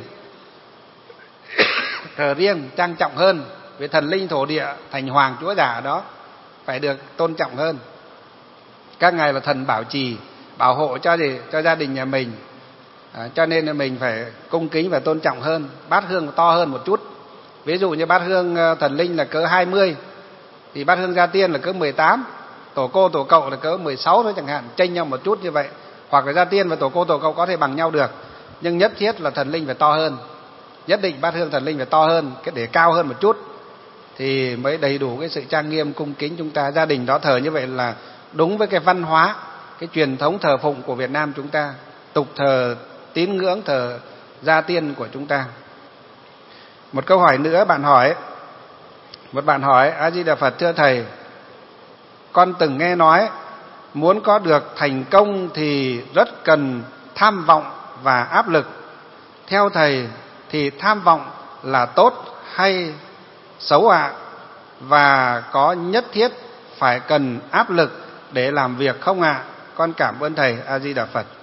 thờ riêng trang trọng hơn. Vì thần linh thổ địa thành hoàng chúa giả đó phải được tôn trọng hơn. Các ngài là thần bảo trì, bảo hộ cho gì? Cho gia đình nhà mình. Cho nên là mình phải cung kính và tôn trọng hơn. Bát hương to hơn một chút. Ví dụ như bát hương thần linh là cỡ 20 thì bát hương gia tiên là cỡ 18, tổ cô tổ cậu là cỡ 16 thôi chẳng hạn, chênh nhau một chút như vậy. Hoặc là gia tiên và tổ cô tổ cậu có thể bằng nhau được, nhưng nhất thiết là thần linh phải to hơn. Nhất định bát hương thần linh phải to hơn, cái để cao hơn một chút thì mới đầy đủ cái sự trang nghiêm cung kính. Chúng ta gia đình đó thờ như vậy là đúng với cái văn hóa, cái truyền thống thờ phụng của Việt Nam chúng ta, tục thờ tín ngưỡng thờ gia tiên của chúng ta. Một câu hỏi nữa, một bạn hỏi: A Di Đà Phật, thưa thầy, con từng nghe nói muốn có được thành công thì rất cần tham vọng và áp lực. Theo thầy thì tham vọng là tốt hay xấu ạ? Và có nhất thiết phải cần áp lực để làm việc không ạ? Con cảm ơn thầy. A Di Đà Phật.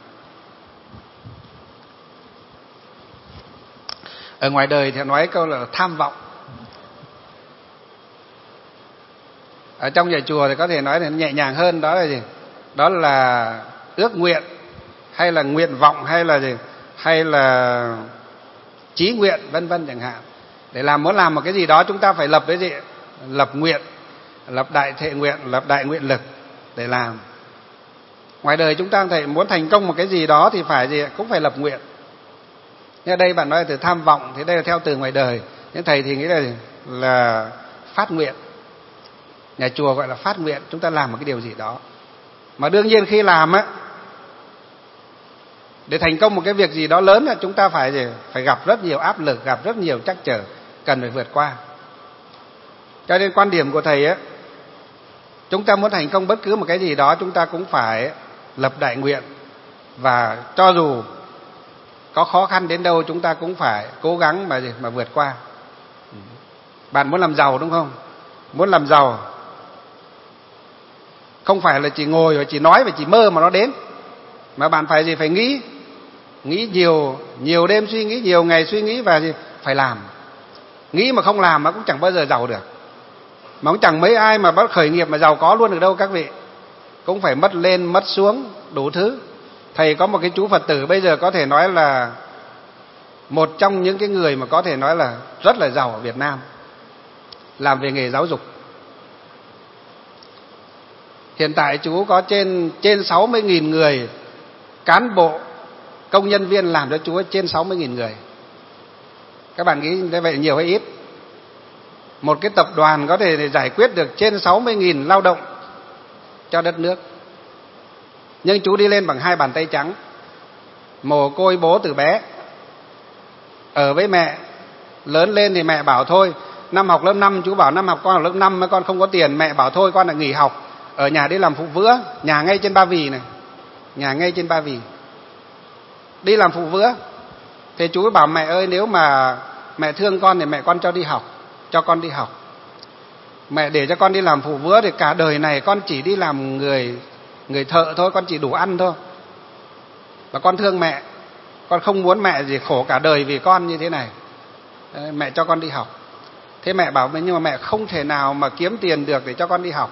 Ở ngoài đời thì nói câu là tham vọng. Ở trong nhà chùa thì có thể nói là nhẹ nhàng hơn, đó là gì? Đó là ước nguyện, hay là nguyện vọng, hay là gì? Hay là chí nguyện, vân vân chẳng hạn. Để muốn làm một cái gì đó chúng ta phải lập cái gì? Lập nguyện, lập đại thệ nguyện, lập đại nguyện lực để làm. Ngoài đời chúng ta muốn thành công một cái gì đó thì phải gì? Cũng phải lập nguyện. Nhưng đây bạn nói từ tham vọng thì đây là theo từ ngoài đời. Nhưng thầy thì nghĩ là phát nguyện. Nhà chùa gọi là phát nguyện, chúng ta làm một cái điều gì đó. Mà đương nhiên khi làm á, để thành công một cái việc gì đó lớn là chúng ta phải gặp rất nhiều áp lực, gặp rất nhiều trắc trở, cần phải vượt qua. Cho nên quan điểm của thầy á, chúng ta muốn thành công bất cứ một cái gì đó chúng ta cũng phải lập đại nguyện. Và cho dù có khó khăn đến đâu chúng ta cũng phải cố gắng mà vượt qua. Bạn muốn làm giàu đúng không? Muốn làm giàu không phải là chỉ ngồi và chỉ nói và chỉ mơ mà nó đến, mà bạn phải phải nghĩ nhiều đêm suy nghĩ, nhiều ngày suy nghĩ và phải làm. Nghĩ mà không làm mà cũng chẳng bao giờ giàu được. Mà cũng chẳng mấy ai mà bắt khởi nghiệp mà giàu có luôn được đâu các vị. Cũng phải mất lên mất xuống đủ thứ. Thầy có một cái chú Phật tử bây giờ có thể nói là một trong những cái người mà có thể nói là rất là giàu ở Việt Nam, làm về nghề giáo dục. Hiện tại chú có trên 60.000 người cán bộ, công nhân viên làm cho chú trên 60.000 người. Các bạn nghĩ như vậy nhiều hay ít? Một cái tập đoàn có thể giải quyết được trên 60.000 lao động cho đất nước. Nhưng chú đi lên bằng 2 bàn tay trắng, mồ côi bố từ bé, ở với mẹ. Lớn lên thì mẹ bảo thôi, năm học lớp 5, chú bảo năm học con học lớp 5 con không có tiền. Mẹ bảo thôi con lại nghỉ học, ở nhà đi làm phụ vữa. Nhà ngay trên Ba Vì này, nhà ngay trên Ba Vì, đi làm phụ vữa. Thì chú bảo mẹ ơi, nếu mà mẹ thương con thì mẹ con cho đi học, cho con đi học. Mẹ để cho con đi làm phụ vữa thì cả đời này con chỉ đi làm người thợ thôi, con chỉ đủ ăn thôi. Và con thương mẹ, con không muốn mẹ gì khổ cả đời vì con như thế này. Mẹ cho con đi học. Thế mẹ bảo nhưng mà mẹ không thể nào mà kiếm tiền được để cho con đi học.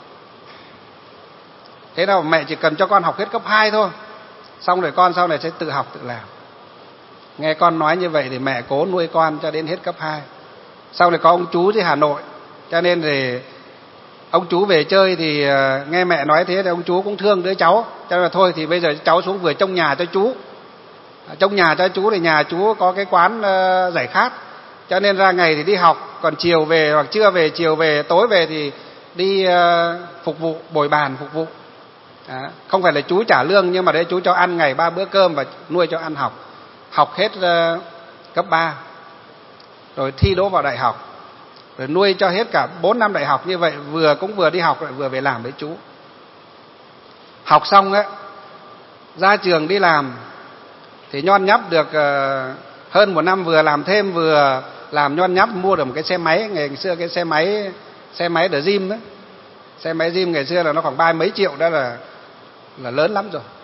Thế nào mẹ chỉ cần cho con học hết cấp 2 thôi, xong rồi con sau này sẽ tự học tự làm. Nghe con nói như vậy thì mẹ cố nuôi con cho đến hết cấp 2. Sau này có ông chú dưới Hà Nội, cho nên thì Ông chú về chơi thì nghe mẹ nói thế thì ông chú cũng thương đứa cháu, cho nên là thôi thì bây giờ cháu xuống vừa trông nhà cho chú. Trông nhà cho chú thì nhà chú có cái quán giải khát, cho nên ra ngày thì đi học, còn chiều về hoặc trưa về, chiều về, tối về thì đi phục vụ, bồi bàn phục vụ. Không phải là chú trả lương, nhưng mà đấy chú cho ăn ngày 3 bữa cơm và nuôi cho ăn học. Học hết cấp 3 rồi thi đỗ vào đại học, rồi nuôi cho hết cả 4 năm đại học. Như vậy vừa đi học lại vừa về làm với chú. Học xong á, ra trường đi làm thì nhon nhắp được hơn 1 năm, vừa làm thêm vừa làm nhon nhắp mua được một cái xe máy. Ngày xưa cái xe máy The Gym đó, xe máy Gym ngày xưa là nó khoảng 30 mấy triệu, đó là lớn lắm rồi.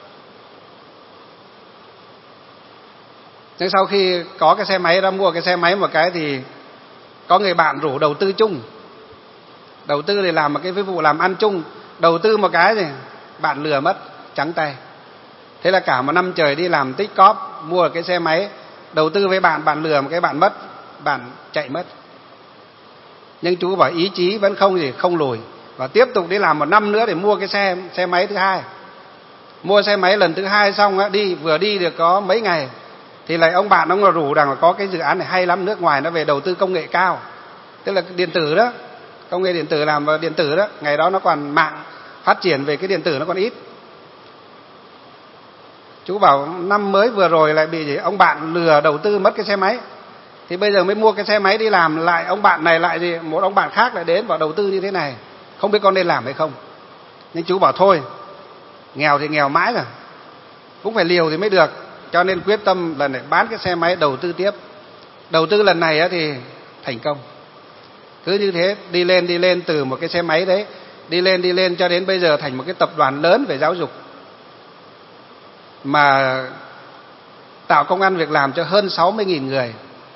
Nhưng sau khi có cái xe máy đó, mua cái xe máy một cái thì có người bạn rủ đầu tư chung. Đầu tư để làm một cái vụ làm ăn chung. Đầu tư một cái thì bạn lừa mất, trắng tay. Thế là cả 1 năm trời đi làm tích cóp, mua được cái xe máy. Đầu tư với bạn, bạn lừa một cái bạn mất, bạn chạy mất. Nhưng chú bảo ý chí vẫn không lùi. Và tiếp tục đi làm 1 năm nữa để mua cái xe máy thứ hai. Mua xe máy lần thứ hai xong á, vừa đi được có mấy ngày thì lại ông bạn ông rủ rằng là có cái dự án này hay lắm, nước ngoài nó về đầu tư công nghệ cao, tức là điện tử đó, công nghệ điện tử, làm vào điện tử đó. Ngày đó nó còn mạng phát triển về cái điện tử nó còn ít. Chú bảo năm mới vừa rồi lại bị ông bạn lừa đầu tư mất cái xe máy, thì bây giờ mới mua cái xe máy đi làm lại. Ông bạn này lại một ông bạn khác lại đến và đầu tư như thế này, không biết con nên làm hay không. Nhưng chú bảo thôi, nghèo thì nghèo mãi rồi, cũng phải liều thì mới được. Cho nên quyết tâm lần này bán cái xe máy đầu tư tiếp. Đầu tư lần này thì thành công. Cứ như thế đi lên từ một cái xe máy đấy, đi lên cho đến bây giờ thành một cái tập đoàn lớn về giáo dục, mà tạo công ăn việc làm cho hơn 60.000 người.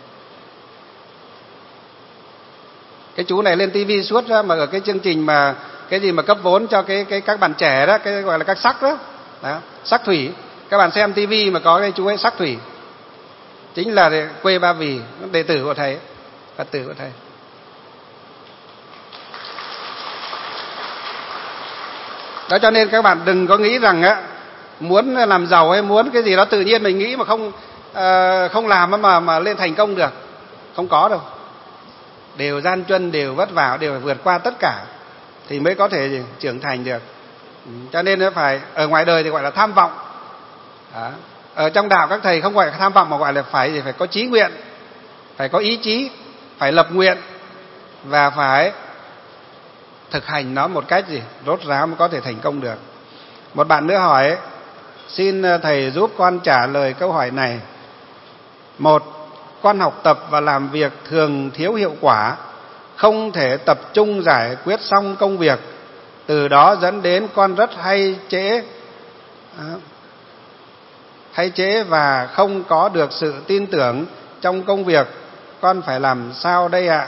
Cái chú này lên tivi suốt đó, mà ở cái chương trình mà cái gì mà cấp vốn cho các bạn trẻ đó, cái gọi là các sắc đó, sắc thủy. Các bạn xem tivi mà có cái chú ấy sắc thủy, chính là quê Ba Vì, đệ tử của thầy, Phật tử của thầy. Đó, cho nên các bạn đừng có nghĩ rằng á, muốn làm giàu hay muốn cái gì đó tự nhiên mình nghĩ mà không làm mà lên thành công được. Không có đâu. Đều gian truân, đều vất vả, đều phải vượt qua tất cả thì mới có thể trưởng thành được. Cho nên nó phải, ở ngoài đời thì gọi là tham vọng. Ở trong đạo các thầy không gọi là tham vọng, mà gọi là phải có chí nguyện, phải có ý chí, phải lập nguyện và phải thực hành nó một cách rốt ráo mới có thể thành công được. Một bạn nữa hỏi, xin thầy giúp con trả lời câu hỏi này. 1. Con học tập và làm việc thường thiếu hiệu quả, không thể tập trung giải quyết xong công việc, từ đó dẫn đến con rất hay trễ và không có được sự tin tưởng trong công việc. Con phải làm sao đây ạ?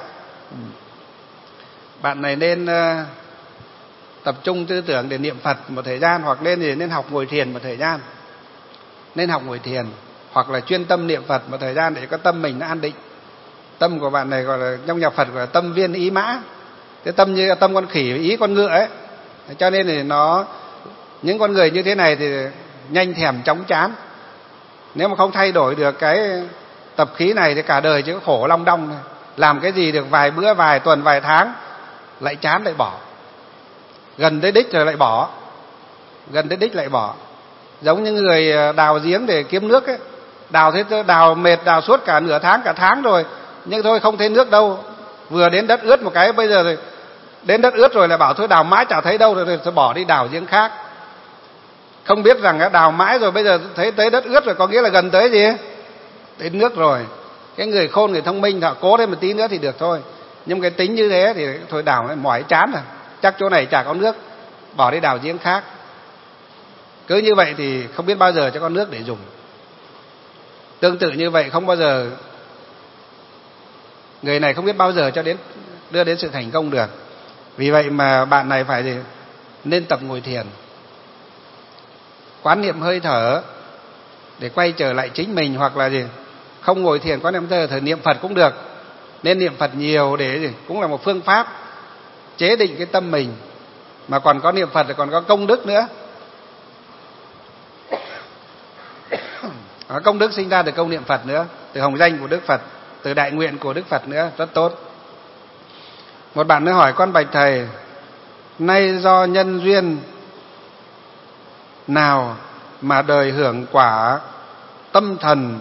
Bạn này nên tập trung tư tưởng để niệm Phật một thời gian, hoặc nên học ngồi thiền một thời gian. Nên học ngồi thiền hoặc là chuyên tâm niệm Phật một thời gian để có tâm mình nó an định. Tâm của bạn này gọi là, trong nhà Phật gọi là tâm viên ý mã. Cái tâm như tâm con khỉ, ý con ngựa ấy. Cho nên thì những con người như thế này thì nhanh thèm chóng chán. Nếu mà không thay đổi được cái tập khí này thì cả đời chỉ có khổ long đong thôi. Làm cái gì được vài bữa, vài tuần, vài tháng lại chán, lại bỏ. Gần tới đích rồi lại bỏ. Gần tới đích lại bỏ. Giống như người đào giếng để kiếm nước ấy. Đào mệt, đào suốt cả nửa tháng, cả tháng rồi, nhưng thôi không thấy nước đâu. Vừa đến đất ướt một cái, bây giờ rồi đến đất ướt rồi lại bảo thôi đào mãi chả thấy đâu, rồi bỏ đi đào giếng khác. Không biết rằng đào mãi rồi bây giờ thấy tới đất ướt rồi, có nghĩa là gần tới gì? Đến nước rồi. Cái người khôn, người thông minh họ cố thêm một tí nữa thì được thôi. Nhưng cái tính như thế thì thôi đào lại mỏi chán rồi. Chắc chỗ này chả có nước, bỏ đi đào giếng khác. Cứ như vậy thì không biết bao giờ cho có nước để dùng. Tương tự như vậy, không bao giờ, người này không biết bao giờ đưa đến sự thành công được. Vì vậy mà bạn này phải nên tập ngồi thiền, quán niệm hơi thở để quay trở lại chính mình, hoặc là không ngồi thiền quán niệm hơi thở, niệm Phật cũng được. Nên niệm Phật nhiều để cũng là một phương pháp chế định cái tâm mình, mà còn có niệm Phật thì còn có công đức nữa. Công đức sinh ra từ công niệm Phật nữa, từ hồng danh của Đức Phật, từ đại nguyện của Đức Phật nữa, rất tốt. Một bạn nữa hỏi: con bạch thầy, nay do nhân duyên nào mà đời hưởng quả tâm thần?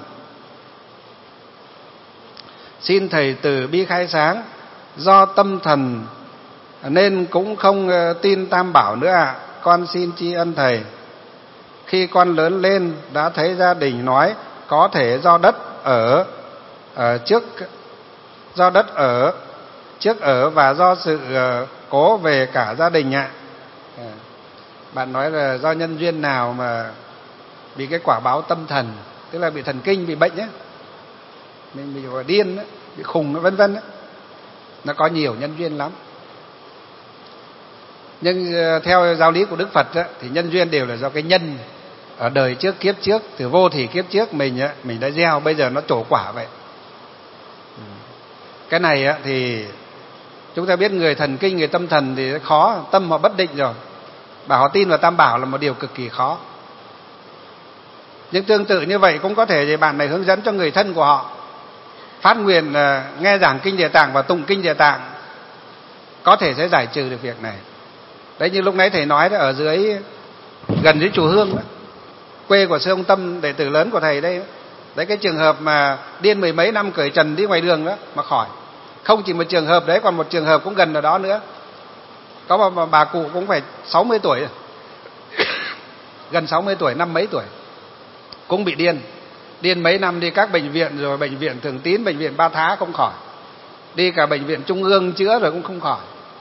Xin thầy từ bi khai sáng. Do tâm thần nên cũng không tin Tam Bảo nữa ạ. Con xin tri ân thầy. Khi con lớn lên đã thấy gia đình nói có thể do đất ở trước ở và do sự cố về cả gia đình ạ. Bạn nói là do nhân duyên nào mà bị cái quả báo tâm thần, tức là bị thần kinh, bị bệnh ấy, mình bị điên ấy, bị khùng vân vân ấy. Nó có nhiều nhân duyên lắm. Nhưng theo giáo lý của Đức Phật ấy, thì nhân duyên đều là do cái nhân ở đời trước, kiếp trước, từ vô thỉ kiếp trước mình đã gieo, bây giờ nó trổ quả vậy. Cái này ấy, thì chúng ta biết người thần kinh, người tâm thần thì khó, tâm họ bất định rồi, bảo họ tin vào Tam Bảo là một điều cực kỳ khó. Nhưng tương tự như vậy cũng có thể thì bạn này hướng dẫn cho người thân của họ phát nguyện nghe giảng kinh Địa Tạng và tụng kinh Địa Tạng, có thể sẽ giải trừ được việc này. Đấy, như lúc nãy thầy nói đó, ở dưới gần dưới chùa Hương đó, quê của sư ông Tâm, đệ tử lớn của thầy đây. Đấy, cái trường hợp mà điên 10 mấy năm cởi trần đi ngoài đường đó mà khỏi. Không chỉ một trường hợp đấy, còn một trường hợp cũng gần ở đó nữa. Có một bà cụ cũng phải 60 tuổi rồi. Gần 60 tuổi, năm mấy tuổi, cũng bị điên. Điên mấy năm đi các bệnh viện, rồi bệnh viện Thường Tín, bệnh viện Ba Thá không khỏi, đi cả bệnh viện Trung ương chữa rồi cũng không khỏi.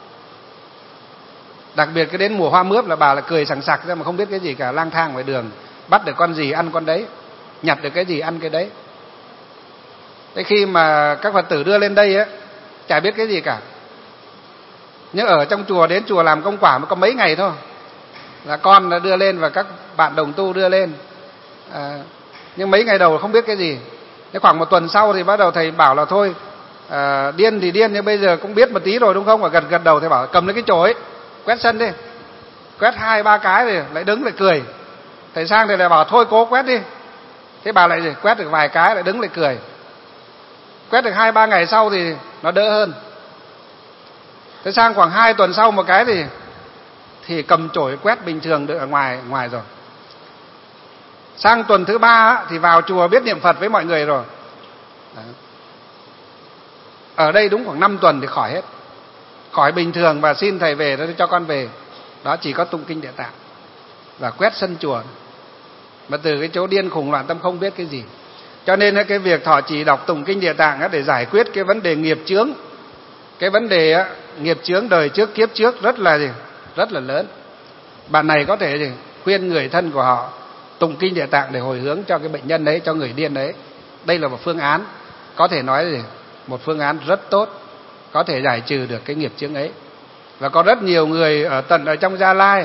Đặc biệt cái đến mùa hoa mướp là bà là cười sằng sặc ra mà không biết cái gì cả, lang thang ngoài đường, bắt được con gì ăn con đấy, nhặt được cái gì ăn cái đấy. Thế khi mà các Phật tử đưa lên đây á, chả biết cái gì cả. Nhưng ở trong chùa, đến chùa làm công quả mới có mấy ngày thôi, là con đã đưa lên và các bạn đồng tu đưa lên. Nhưng mấy ngày đầu không biết cái gì. Thế khoảng một tuần sau thì bắt đầu thầy bảo là thôi, điên thì điên nhưng bây giờ cũng biết một tí rồi đúng không? Và gật đầu thầy bảo cầm lấy cái chổi quét sân đi, quét 2-3 cái thì lại đứng lại cười. Thầy sang thì lại bảo thôi cố quét đi. Thế bà lại gì? Quét được vài cái lại đứng lại cười. Quét được 2-3 ngày sau thì nó đỡ hơn. Thế sang khoảng 2 tuần sau một cái thì cầm chổi quét bình thường được ở ngoài rồi. Sang tuần thứ 3 thì vào chùa biết niệm Phật với mọi người rồi. Đấy. Ở đây đúng khoảng 5 tuần thì khỏi hết, khỏi bình thường và xin thầy về để cho con về. Đó, chỉ có tụng kinh Địa Tạng và quét sân chùa. Mà từ cái chỗ điên khùng loạn tâm không biết cái gì. Cho nên cái việc thọ trì đọc tụng kinh Địa Tạng để giải quyết cái vấn đề nghiệp chướng, cái vấn đề nghiệp chướng đời trước kiếp trước rất là lớn. Bạn này có thể khuyên người thân của họ tụng kinh Địa Tạng để hồi hướng cho cái bệnh nhân đấy, cho người điên đấy. Đây là một phương án, có thể nói là một phương án rất tốt, có thể giải trừ được cái nghiệp chướng ấy. Và có rất nhiều người ở trong Gia Lai,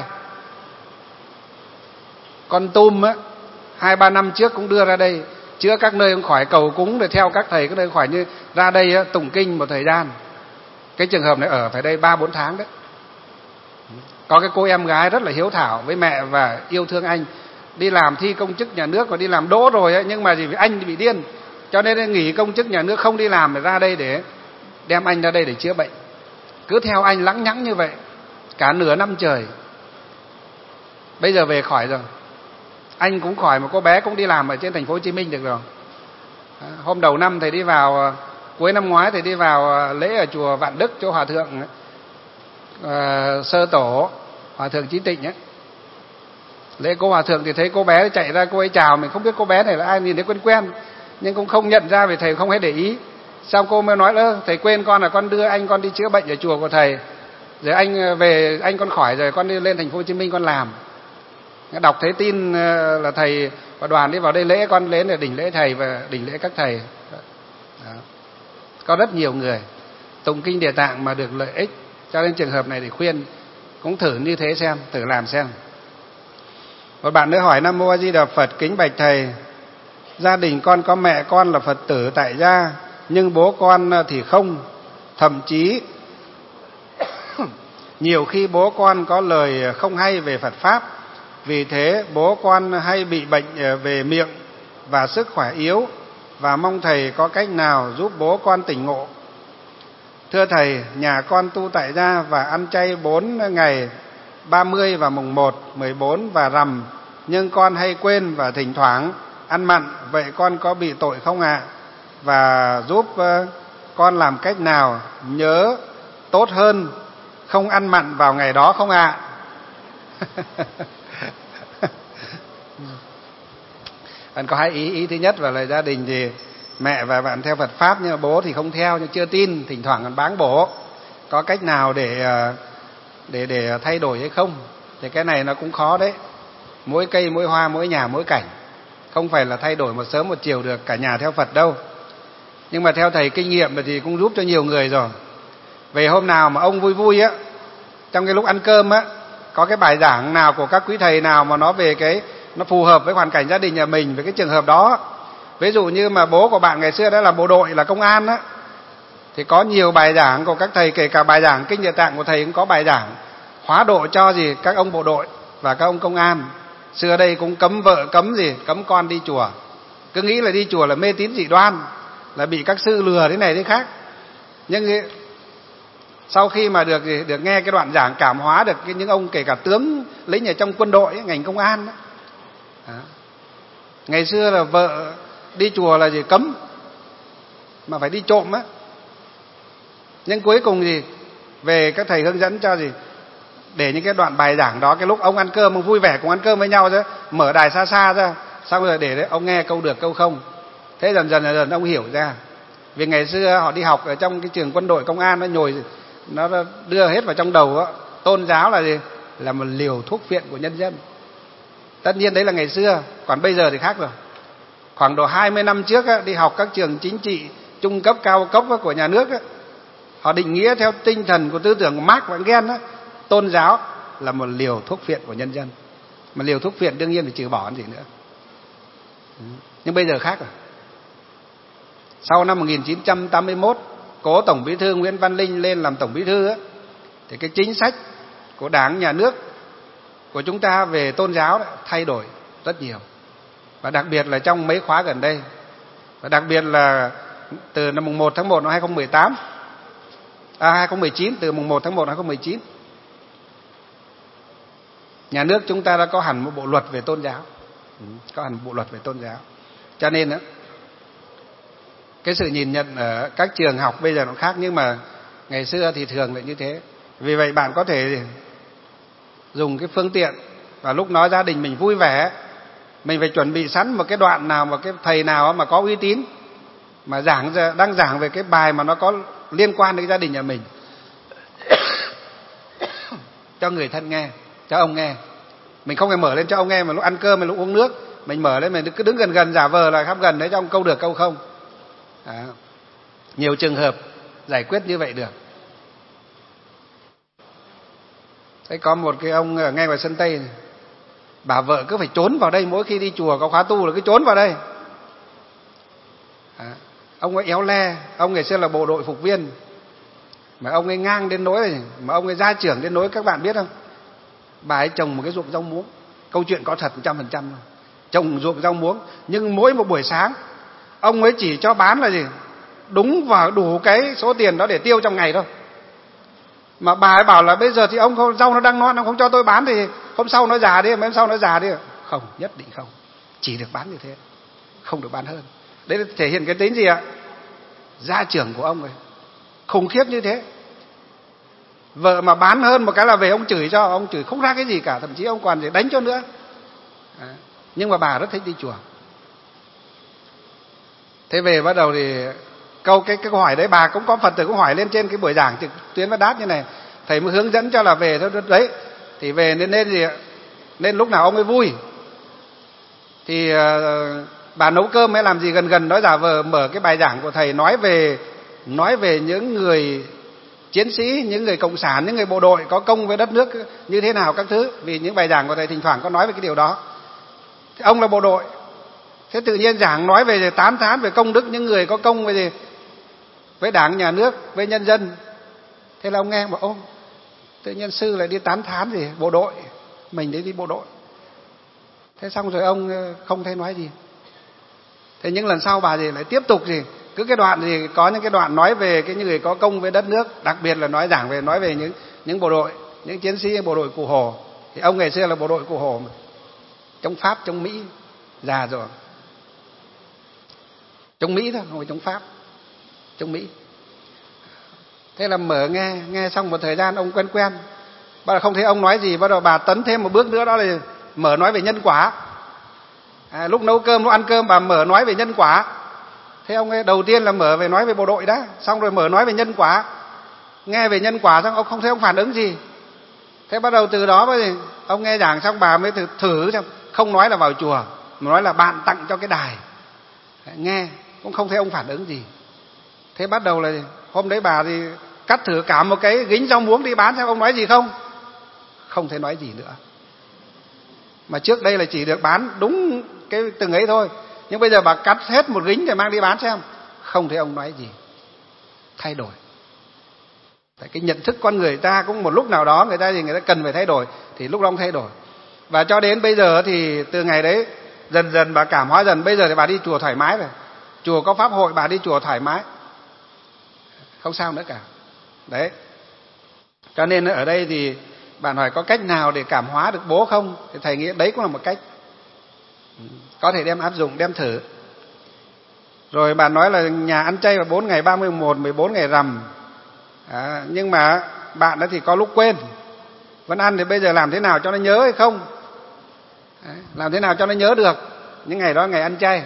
Con Tum á, 2-3 năm trước cũng đưa ra đây chữa các nơi không khỏi, cầu cúng để theo các thầy các nơi khỏi, như ra đây á, tụng kinh một thời gian. Cái trường hợp này ở phải đây 3-4 tháng đấy. Có cái cô em gái rất là hiếu thảo với mẹ và yêu thương anh, đi làm thi công chức nhà nước và đi làm đỗ rồi ấy, nhưng mà vì anh bị điên cho nên nghỉ công chức nhà nước không đi làm, để ra đây để đem anh ra đây để chữa bệnh. Cứ theo anh lẳng nhẳng như vậy cả nửa năm trời. Bây giờ về khỏi rồi. Anh cũng khỏi, một cô bé cũng đi làm ở trên thành phố Hồ Chí Minh được rồi. Hôm đầu năm thầy đi vào, cuối năm ngoái thầy đi vào lễ ở chùa Vạn Đức, chỗ hòa thượng Sơ Tổ, hòa thượng Chí Tịnh ấy. Lễ cô hòa thượng thì thấy cô bé chạy ra, cô ấy chào mình, không biết cô bé này là ai, nhìn thấy quen nhưng cũng không nhận ra vì thầy không hề để ý. Xong cô mới nói thầy quên con là con đưa anh con đi chữa bệnh ở chùa của thầy, rồi anh về, anh con khỏi rồi con đi lên thành phố Hồ Chí Minh con làm. Đọc thấy tin là thầy và đoàn đi vào đây lễ, con đến để đỉnh lễ thầy và đỉnh lễ các thầy. Đó. Có rất nhiều người tụng kinh Địa Tạng mà được lợi ích, cho nên trường hợp này thì khuyên cũng thử như thế xem, thử làm xem. Một bạn nữa hỏi: Nam Mô A Di Đà Phật, kính bạch thầy, gia đình con có mẹ con là Phật tử tại gia, nhưng bố con thì không, thậm chí Nhiều khi bố con có lời không hay về Phật Pháp, vì thế bố con hay bị bệnh về miệng và sức khỏe yếu, và mong Thầy có cách nào giúp bố con tỉnh ngộ. Thưa Thầy, nhà con tu tại gia và ăn chay 4 ngày 30 và mùng 1, 14 và rằm, nhưng con hay quên và thỉnh thoảng ăn mặn, vậy con có bị tội không ạ? Và giúp con làm cách nào nhớ tốt hơn không ăn mặn vào ngày đó không ạ? Bạn có hai ý. Ý thứ nhất là gia đình thì mẹ và bạn theo Phật Pháp, nhưng mà bố thì không theo, nhưng chưa tin, thỉnh thoảng còn báng bổ. Có cách nào để thay đổi hay không? Thì cái này nó cũng khó đấy. Mỗi cây, mỗi hoa, mỗi nhà, mỗi cảnh. Không phải là thay đổi một sớm một chiều được cả nhà theo Phật đâu. Nhưng mà theo Thầy kinh nghiệm thì cũng giúp cho nhiều người rồi. Về hôm nào mà ông vui vui á, trong cái lúc ăn cơm á, có cái bài giảng nào của các quý thầy nào mà nó về nó phù hợp với hoàn cảnh gia đình nhà mình, với cái trường hợp đó. Ví dụ như mà bố của bạn ngày xưa đã là bộ đội, là công an á, thì có nhiều bài giảng của các thầy, kể cả bài giảng Kinh Địa Tạng của Thầy cũng có bài giảng hóa độ cho các ông bộ đội và các ông công an. Xưa đây cũng cấm vợ, cấm con đi chùa. Cứ nghĩ là đi chùa là mê tín dị đoan, là bị các sư lừa thế này thế khác. Nhưng sau khi mà được nghe cái đoạn giảng cảm hóa được những ông kể cả tướng lính ở trong quân đội, ngành công an đó. Ngày xưa là vợ đi chùa là cấm, mà phải đi trộm á. Nhưng cuối cùng về các thầy hướng dẫn cho để những cái đoạn bài giảng đó, cái lúc ông ăn cơm, ông vui vẻ cùng ăn cơm với nhau, mở đài xa xa ra, xong rồi để ông nghe câu được câu không. Thế dần ông hiểu ra. Vì ngày xưa họ đi học ở trong cái trường quân đội công an, nó đưa hết vào trong đầu á, tôn giáo là là một liều thuốc phiện của nhân dân. Tất nhiên đấy là ngày xưa, còn bây giờ thì khác rồi. Khoảng độ 20 năm trước á, đi học các trường chính trị trung cấp, cao cấp của nhà nước á, họ định nghĩa theo tinh thần của tư tưởng của Marx và Engels á, tôn giáo là một liều thuốc phiện của nhân dân. Mà liều thuốc phiện đương nhiên phải trừ bỏ còn gì nữa. Nhưng bây giờ khác rồi. Sau năm 1981, cố Tổng Bí thư Nguyễn Văn Linh lên làm Tổng Bí thư á, thì cái chính sách của Đảng, Nhà nước của chúng ta về tôn giáo thay đổi rất nhiều. Và đặc biệt là trong mấy khóa gần đây. Và đặc biệt là từ năm mùng 1 tháng 1 năm 2019, từ mùng 1 tháng 1 năm 2019. Nhà nước chúng ta đã có hẳn một bộ luật về tôn giáo. Có hẳn một bộ luật về tôn giáo. Cho nên đó, cái sự nhìn nhận ở các trường học bây giờ nó khác, nhưng mà ngày xưa thì thường lại như thế. Vì vậy bạn có thể dùng cái phương tiện, và lúc nói gia đình mình vui vẻ, mình phải chuẩn bị sẵn một cái đoạn nào mà cái thầy nào mà có uy tín, mà đang giảng về cái bài mà nó có liên quan đến gia đình nhà mình. Cho người thân nghe, cho ông nghe. Mình không phải mở lên cho ông nghe mà lúc ăn cơm, mình lúc uống nước, mình mở lên, mình cứ đứng gần giả vờ là khắp gần đấy cho ông câu được câu không. Nhiều trường hợp giải quyết như vậy được. Thế có một cái ông ở ngay ngoài sân Tây này, bà vợ cứ phải trốn vào đây, mỗi khi đi chùa có khóa tu là cứ trốn vào đây. Ông ấy éo le, ông ngày xưa là bộ đội phục viên, mà ông ấy ngang đến nỗi này, mà ông ấy gia trưởng đến nỗi các bạn biết không? Bà ấy trồng một cái ruộng rau muống, câu chuyện có thật 100% luôn. Trồng ruộng rau muống, nhưng mỗi một buổi sáng ông ấy chỉ cho bán là đúng vào đủ cái số tiền đó để tiêu trong ngày thôi. Mà bà ấy bảo là bây giờ thì ông rau nó đang non, ông không cho tôi bán thì hôm sau nó già đi, mấy hôm sau nó già đi. Không, nhất định không, chỉ được bán như thế, không được bán hơn. Đấy là thể hiện cái tính gì ạ? Gia trưởng của ông ấy khủng khiếp như thế. Vợ mà bán hơn một cái là về ông chửi cho, ông chửi không ra cái gì cả, thậm chí ông còn đánh cho nữa. Nhưng mà bà rất thích đi chùa. Thế về bắt đầu thì cái câu hỏi đấy, bà cũng có Phật tử cũng hỏi lên trên cái buổi giảng trực tuyến Bát Đát như này, thầy mới hướng dẫn cho là về thôi đấy. Thì về nên lúc nào ông ấy vui thì bà nấu cơm hay làm gì gần nói giả vờ mở cái bài giảng của thầy, nói về những người chiến sĩ, những người cộng sản, những người bộ đội có công với đất nước như thế nào các thứ. Vì những bài giảng của thầy thỉnh thoảng có nói về cái điều đó. Thì ông là bộ đội, thế tự nhiên giảng nói về tán thán về công đức những người có công với Đảng, Nhà nước, với nhân dân. Thế là ông nghe bảo Tự nhiên sư lại đi tán thán gì bộ đội, mình đi bộ đội. Thế xong rồi ông không thấy nói gì. Thế những lần sau bà gì lại tiếp tục gì, cứ cái đoạn gì có những cái đoạn nói về cái những người có công với đất nước, đặc biệt là nói về những bộ đội, những chiến sĩ bộ đội Cụ Hồ. Thì ông ngày xưa là bộ đội Cụ Hồ mà, chống Pháp chống Mỹ, già rồi, chống Mỹ thôi, không phải chống Pháp, chống Mỹ. Thế là mở nghe xong một thời gian ông quen, bắt đầu không thấy ông nói gì, bắt đầu bà tấn thêm một bước nữa, đó là mở nói về nhân quả. Lúc nấu cơm, lúc ăn cơm bà mở nói về nhân quả. Thế ông ấy đầu tiên là mở về nói về bộ đội đó, xong rồi mở nói về nhân quả. Nghe về nhân quả xong ông không thấy ông phản ứng gì. Thế bắt đầu từ đó ông nghe giảng xong bà mới thử xem, không nói là vào chùa, mà nói là bạn tặng cho cái đài. Nghe cũng không thấy ông phản ứng gì. Thế bắt đầu là hôm đấy bà thì cắt thử cả một cái gính rau muống đi bán xem ông nói gì không. Không thấy nói gì nữa. Mà trước đây là chỉ được bán đúng cái từng ấy thôi. Nhưng bây giờ bà cắt hết một gính để mang đi bán xem, không thấy ông nói gì. Thay đổi. Tại cái nhận thức con người ta cũng một lúc nào đó người ta cần phải thay đổi, thì lúc đó ông thay đổi. Và cho đến bây giờ thì từ ngày đấy dần dần bà cảm hóa dần. Bây giờ thì bà đi chùa thoải mái rồi. Chùa có pháp hội bà đi chùa thoải mái, không sao nữa cả. Đấy. Cho nên ở đây thì bạn hỏi có cách nào để cảm hóa được bố không? Thì thầy nghĩ đấy cũng là một cách có thể đem áp dụng, đem thử. Rồi bạn nói là nhà ăn chay vào 4 ngày 31, 14 ngày rằm. Nhưng mà bạn đó thì có lúc quên, vẫn ăn, thì bây giờ làm thế nào cho nó nhớ hay không? Làm thế nào cho nó nhớ được những ngày đó, ngày ăn chay.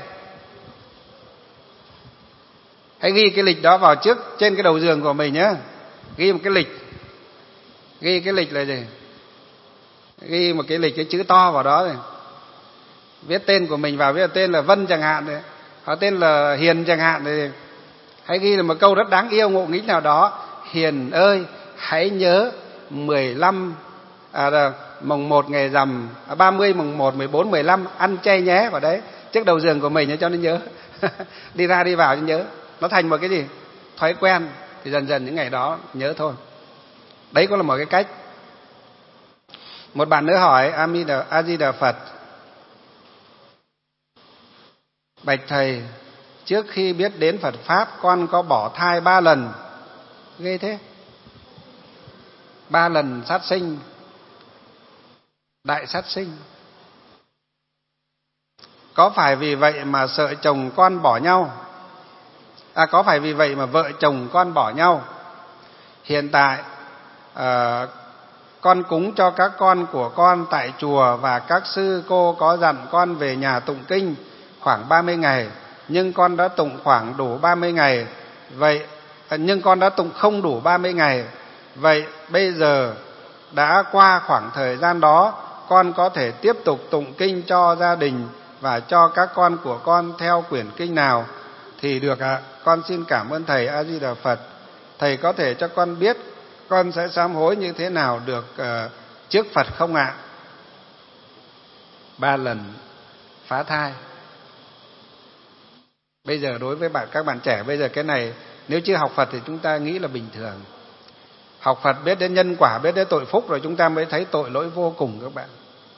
Hãy ghi cái lịch đó vào trước trên cái đầu giường của mình nhé. Ghi một cái lịch. Ghi cái lịch là gì? Ghi một cái lịch, cái chữ to vào đó rồi. Viết tên của mình vào, viết tên là Vân chẳng hạn, hoặc tên là Hiền chẳng hạn. Thì hãy ghi là một câu rất đáng yêu, ngộ nghĩnh nào đó. Hiền ơi, hãy nhớ 15 mùng 1 ngày rằm, 30 mùng 1, 14, 15 ăn chay nhé, vào đấy trước đầu giường của mình cho nó nhớ. Đi ra đi vào cho nhớ. Nó thành một cái gì? Thói quen, thì dần dần những ngày đó nhớ thôi. Đấy cũng là một cái cách. Một bạn nữa hỏi: A Di Đà Phật, bạch thầy, trước khi biết đến Phật pháp con có bỏ thai 3 lần. Ghê thế. 3 lần sát sinh, đại sát sinh. Có phải vì vậy mà sợ chồng con bỏ nhau? Có phải vì vậy mà vợ chồng con bỏ nhau? Hiện tại con cúng cho các con của con tại chùa, và các sư cô có dặn con về nhà tụng kinh khoảng 30 ngày, nhưng con đã tụng khoảng đủ 30 ngày. Vậy nhưng con đã tụng không đủ 30 ngày. Vậy bây giờ đã qua khoảng thời gian đó, con có thể tiếp tục tụng kinh cho gia đình và cho các con của con theo quyển kinh nào thì được ạ? Con xin cảm ơn thầy. A Di Đà Phật. Thầy có thể cho con biết con sẽ sám hối như thế nào được trước Phật không ạ? 3 lần phá thai. Bây giờ đối với các bạn trẻ bây giờ, cái này nếu chưa học Phật thì chúng ta nghĩ là bình thường. Học Phật biết đến nhân quả, biết đến tội phúc rồi chúng ta mới thấy tội lỗi vô cùng các bạn.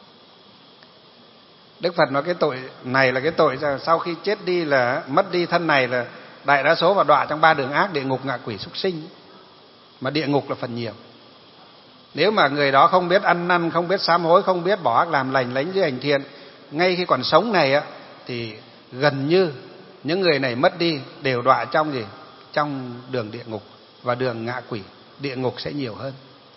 Đức Phật nói cái tội này là cái tội sau khi chết đi là mất đi thân này, là đại đa số vào đọa trong 3 đường ác: địa ngục, ngạ quỷ, súc sinh. Mà địa ngục là phần nhiều. Nếu mà người đó không biết ăn năn, không biết sám hối, không biết bỏ ác làm lành, lánh dữ hành thiện ngay khi còn sống này thì gần như những người này mất đi đều đọa trong gì? Trong đường địa ngục và đường ngạ quỷ. Địa ngục sẽ nhiều hơn.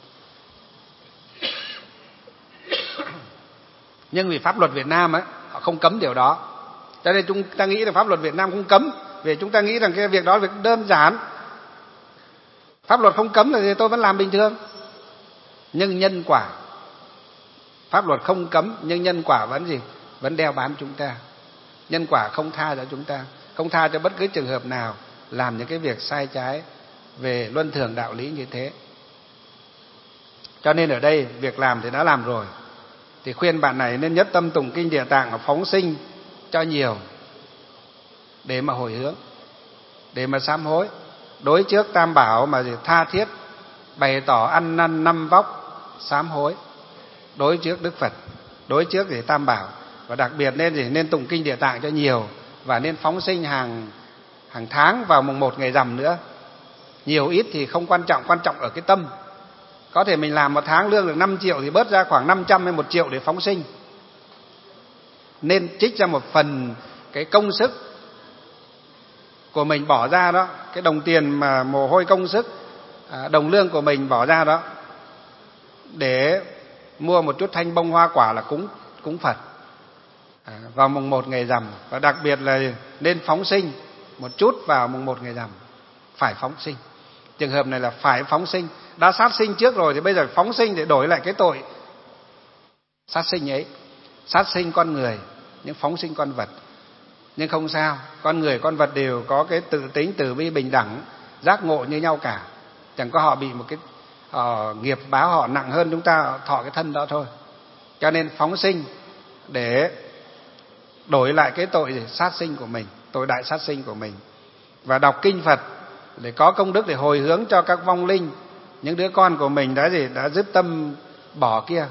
Nhưng vì pháp luật Việt Nam họ không cấm điều đó, cho nên chúng ta nghĩ là pháp luật Việt Nam không cấm, vì chúng ta nghĩ rằng cái việc đó là việc đơn giản. Pháp luật không cấm thì tôi vẫn làm bình thường. Nhưng nhân quả, pháp luật không cấm nhưng nhân quả vẫn gì? Vẫn đeo bám chúng ta. Nhân quả không tha cho chúng ta, không tha cho bất cứ trường hợp nào làm những cái việc sai trái về luân thường đạo lý như thế. Cho nên ở đây việc làm thì đã làm rồi, thì khuyên bạn này nên nhất tâm tụng kinh Địa Tạng và phóng sinh cho nhiều để mà hồi hướng, để mà sám hối, đối trước Tam Bảo mà tha thiết bày tỏ ăn năn năm vóc sám hối đối trước Đức Phật, đối trước để Tam Bảo, và đặc biệt nên tụng kinh Địa Tạng cho nhiều, và nên phóng sinh hàng tháng vào mùng 1 ngày rằm nữa. Nhiều ít thì không quan trọng, quan trọng ở cái tâm. Có thể mình làm một tháng lương được 5 triệu thì bớt ra khoảng 500 hay 1 triệu để phóng sinh. Nên trích ra một phần cái công sức của mình bỏ ra đó, cái đồng tiền mà mồ hôi công sức, đồng lương của mình bỏ ra đó, để mua một chút thanh bông hoa quả là cúng Phật vào mùng 1 ngày rằm. Và đặc biệt là nên phóng sinh một chút vào mùng 1 ngày rằm, phải phóng sinh. Trường hợp này là phải phóng sinh, đã sát sinh trước rồi thì bây giờ phóng sinh để đổi lại cái tội sát sinh ấy. Sát sinh con người, nhưng phóng sinh con vật. Nhưng không sao, con người con vật đều có cái tự tính từ bi bình đẳng, giác ngộ như nhau cả. Chẳng có họ bị một cái nghiệp báo họ nặng hơn chúng ta thọ cái thân đó thôi. Cho nên phóng sinh để đổi lại cái tội sát sinh của mình, tội đại sát sinh của mình. Và đọc kinh Phật để có công đức để hồi hướng cho các vong linh, những đứa con của mình đã dứt tâm bỏ kia.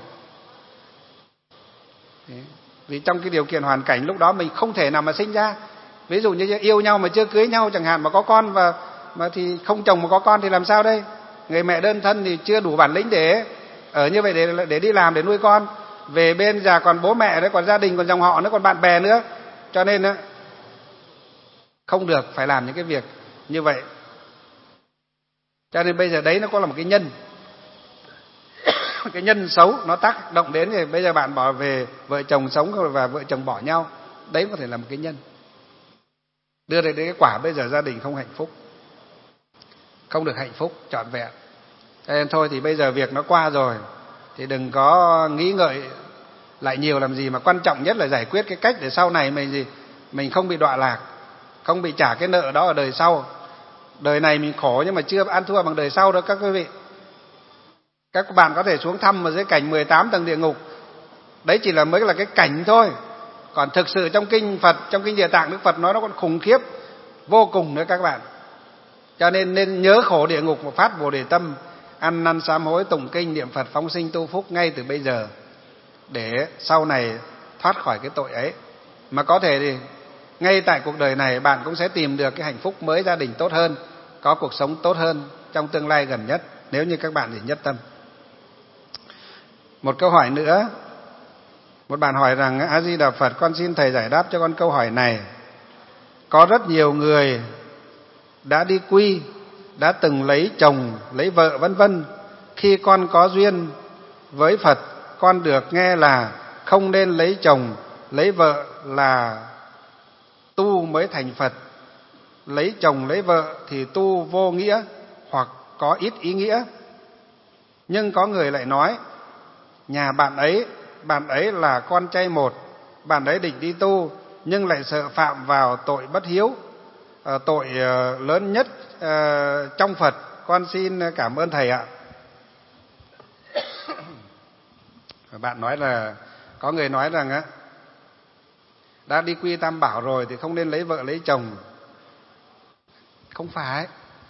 Vì trong cái điều kiện hoàn cảnh lúc đó mình không thể nào mà sinh ra. Ví dụ như yêu nhau mà chưa cưới nhau chẳng hạn, mà có con mà thì không chồng mà có con thì làm sao đây? Người mẹ đơn thân thì chưa đủ bản lĩnh để ở như vậy để đi làm để nuôi con. Về bên già còn bố mẹ đấy, còn gia đình, còn dòng họ nữa, còn bạn bè nữa. Cho nên không được phải làm những cái việc như vậy. Cho nên bây giờ đấy nó có là một cái nhân cái nhân xấu nó tác động đến, thì bây giờ bạn bỏ về vợ chồng sống và vợ chồng bỏ nhau, đấy có thể là một cái nhân đưa đến cái quả bây giờ gia đình không hạnh phúc, không được hạnh phúc trọn vẹn. Cho nên thôi thì bây giờ việc nó qua rồi thì đừng có nghĩ ngợi lại nhiều làm gì, mà quan trọng nhất là giải quyết cái cách để sau này mình không bị đọa lạc, không bị trả cái nợ đó ở đời sau. Đời này mình khổ nhưng mà chưa ăn thua bằng đời sau đâu các quý vị. Các bạn có thể xuống thăm ở dưới cảnh 18 tầng địa ngục, đấy chỉ mới là cái cảnh thôi. Còn thực sự trong kinh Phật, trong kinh Địa Tạng Đức Phật nói nó còn khủng khiếp vô cùng nữa các bạn. Cho nên nhớ khổ địa ngục mà phát Bồ Đề tâm, ăn năn sám hối, tụng kinh niệm Phật, phóng sinh tu phúc ngay từ bây giờ, để sau này thoát khỏi cái tội ấy. Mà có thể thì ngay tại cuộc đời này bạn cũng sẽ tìm được cái hạnh phúc mới, gia đình tốt hơn, có cuộc sống tốt hơn trong tương lai gần nhất, nếu như các bạn chỉ nhất tâm. Một câu hỏi nữa, một bạn hỏi rằng: A Di Đà Phật, con xin thầy giải đáp cho con câu hỏi này. Có rất nhiều người đã đi quy, đã từng lấy chồng, lấy vợ vân vân. Khi con có duyên với Phật, con được nghe là không nên lấy chồng, lấy vợ là tu mới thành Phật. Lấy chồng, lấy vợ thì tu vô nghĩa hoặc có ít ý nghĩa. Nhưng có người lại nói nhà bạn ấy là con trai một, bạn ấy định đi tu nhưng lại sợ phạm vào tội bất hiếu, tội lớn nhất trong Phật. Con xin cảm ơn thầy ạ. Bạn nói là có người nói rằng đã đi quy Tam Bảo rồi thì không nên lấy vợ lấy chồng. Không phải.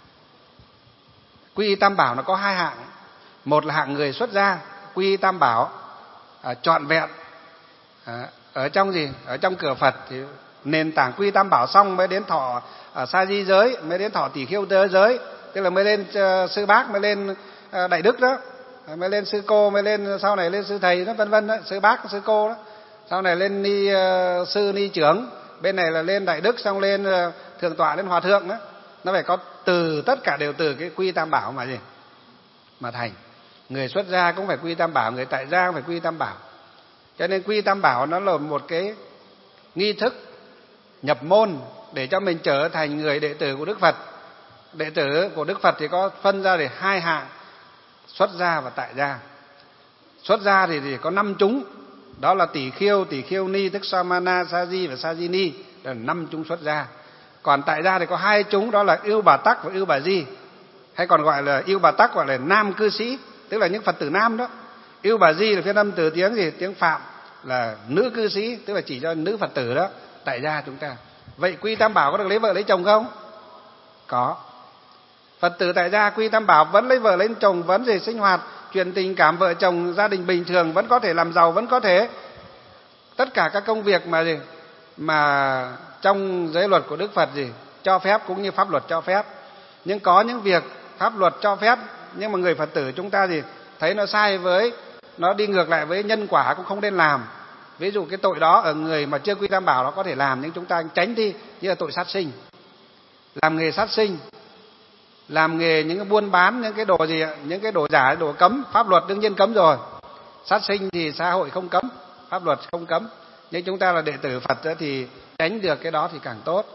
Quy Tam Bảo nó có hai hạng. Một là hạng người xuất gia quy Tam Bảo trọn vẹn ở trong gì? Ở trong cửa Phật thì nền tảng quy Tam Bảo xong mới đến thọ sa di giới, mới đến thọ tỷ khiêu giới, tức là mới lên sư bác, mới lên đại đức đó, mới lên sư cô, mới lên sau này lên sư thầy đó, vân vân đó, sư bác, sư cô đó, sau này lên ni sư, ni trưởng, bên này là lên đại đức, xong lên thượng tọa, lên hòa thượng đó. Nó phải có từ, tất cả đều từ cái quy Tam Bảo mà gì mà thành. Người xuất gia cũng phải quy Tam Bảo, người tại gia cũng phải quy Tam Bảo. Cho nên quy Tam Bảo nó là một cái nghi thức nhập môn để cho mình trở thành người đệ tử của Đức Phật. Đệ tử của Đức Phật thì có phân ra để hai hạng: xuất gia và tại gia. Xuất gia thì có 5 chúng, đó là tỷ khiêu ni, tức Samana, Sa Di và Sa Di Ni, là 5 chúng xuất gia. Còn tại gia thì có 2 chúng, đó là Ưu Bà Tắc và Ưu Bà Di, hay còn gọi là Ưu Bà Tắc gọi là nam cư sĩ, tức là những Phật tử nam đó. Ưu Bà Di là phiên âm từ tiếng gì? Tiếng Phạm, là nữ cư sĩ, tức là chỉ cho nữ Phật tử đó. Tại gia chúng ta. Vậy quy Tam Bảo có được lấy vợ lấy chồng không? Có. Phật tử tại gia quy tam bảo vẫn lấy vợ lấy chồng, vẫn gì sinh hoạt chuyện tình cảm vợ chồng gia đình bình thường, vẫn có thể làm giàu, vẫn có thể tất cả các công việc mà trong giới luật của Đức Phật cho phép, cũng như pháp luật cho phép. Nhưng có những việc pháp luật cho phép nhưng mà người Phật tử chúng ta thấy nó sai, nó đi ngược lại với nhân quả, cũng không nên làm. Ví dụ cái tội đó ở người mà chưa quy tam bảo nó có thể làm, nhưng chúng ta tránh đi, như là tội sát sinh, làm nghề sát sinh, làm nghề những cái buôn bán những cái đồ những cái đồ giả, đồ cấm, pháp luật đương nhiên cấm rồi. Sát sinh thì xã hội không cấm, pháp luật không cấm, nhưng chúng ta là đệ tử Phật thì tránh được cái đó thì càng tốt.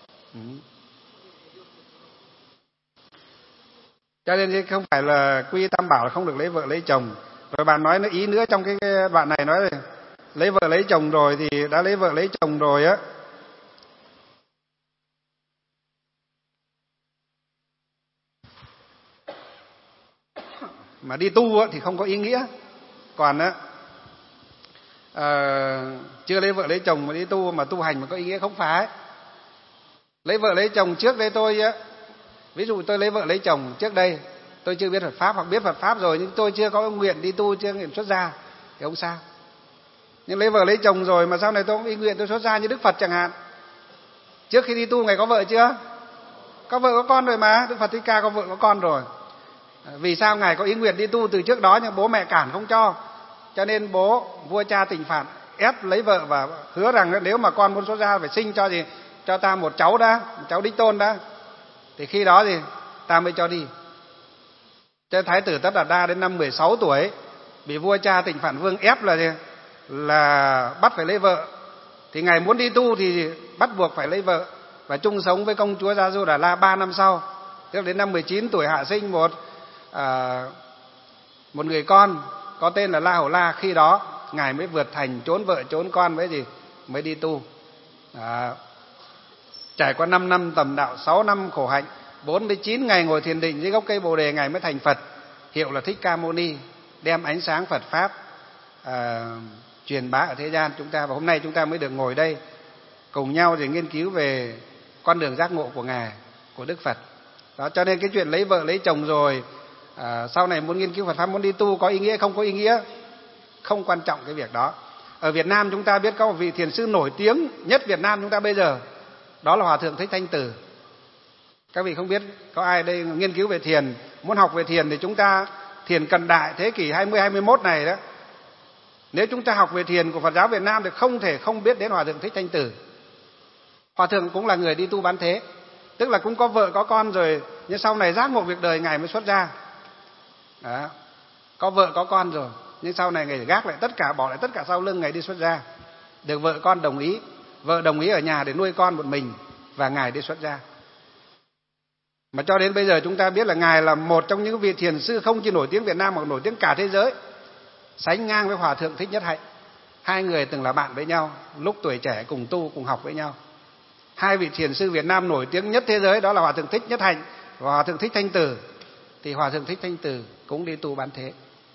Cho nên không phải là quy tam bảo là không được lấy vợ lấy chồng. Rồi bạn nói nó ý nữa trong cái đoạn này nói là lấy vợ lấy chồng rồi thì đã lấy vợ lấy chồng rồi á, mà đi tu á thì không có ý nghĩa. Còn á chưa lấy vợ lấy chồng mà đi tu mà tu hành mà có ý nghĩa, không phải. Lấy vợ lấy chồng trước đây tôi á, ví dụ tôi lấy vợ lấy chồng trước đây tôi chưa biết Phật pháp, hoặc biết Phật pháp rồi nhưng tôi chưa có nguyện đi tu, chưa nguyện xuất gia thì không sao. Nhưng lấy vợ lấy chồng rồi mà sau này tôi cũng ý nguyện tôi xuất gia như Đức Phật chẳng hạn. Trước khi đi tu Ngài có vợ chưa? Có vợ có con rồi mà. Đức Phật Thích Ca có vợ có con rồi. Vì sao Ngài có ý nguyện đi tu từ trước đó nhưng bố mẹ cản không cho nên vua cha Tịnh Phạn ép lấy vợ và hứa rằng nếu mà con muốn xuất gia phải sinh cho ta một cháu đã, một cháu đích tôn đã, thì khi đó ta mới cho đi. Cho Thái tử Tất Đạt Đa đến năm 16 tuổi bị vua cha Tịnh Phạn Vương ép là bắt phải lấy vợ, thì Ngài muốn đi tu thì bắt buộc phải lấy vợ và chung sống với công chúa Gia Du Đà La 3 năm sau. Tức đến năm 19 tuổi hạ sinh một người con có tên là La Hầu La. Khi đó Ngài mới vượt thành, trốn vợ trốn con mới đi tu. Trải qua 5 năm tầm đạo, 6 năm khổ hạnh, 49 ngày ngồi thiền định dưới gốc cây Bồ Đề, Ngài mới thành Phật, hiệu là Thích Ca Mâu Ni, đem ánh sáng Phật pháp truyền bá ở thế gian chúng ta. Và hôm nay chúng ta mới được ngồi đây cùng nhau để nghiên cứu về con đường giác ngộ của Ngài, của Đức Phật. Đó, cho nên cái chuyện lấy vợ lấy chồng rồi sau này muốn nghiên cứu Phật pháp, muốn đi tu có ý nghĩa không có ý nghĩa, không quan trọng cái việc đó. Ở Việt Nam chúng ta biết có một vị thiền sư nổi tiếng nhất Việt Nam chúng ta bây giờ, đó là Hòa thượng Thích Thanh Từ. Các vị không biết có ai đây nghiên cứu về thiền, muốn học về thiền thì chúng ta thiền cận đại thế kỷ 20 21 này đó. Nếu chúng ta học về thiền của Phật giáo Việt Nam thì không thể không biết đến Hòa thượng Thích Thanh Từ. Hòa thượng cũng là người đi tu bán thế, tức là cũng có vợ có con rồi, nhưng sau này giác ngộ việc đời Ngài mới xuất gia. Đó. Có vợ có con rồi nhưng sau này Ngài gác lại tất cả, bỏ lại tất cả sau lưng Ngài đi xuất gia. Được vợ con đồng ý, vợ đồng ý ở nhà để nuôi con một mình và Ngài đi xuất gia. Mà cho đến bây giờ chúng ta biết là Ngài là một trong những vị thiền sư không chỉ nổi tiếng Việt Nam mà nổi tiếng cả thế giới, sánh ngang với Hòa thượng Thích Nhất Hạnh. Hai người từng là bạn với nhau, lúc tuổi trẻ cùng tu cùng học với nhau. Hai vị thiền sư Việt Nam nổi tiếng nhất thế giới đó là Hòa thượng Thích Nhất Hạnh và Hòa thượng Thích Thanh Từ. Thì Hòa thượng Thích Thanh Từ cũng đi tu bán thế.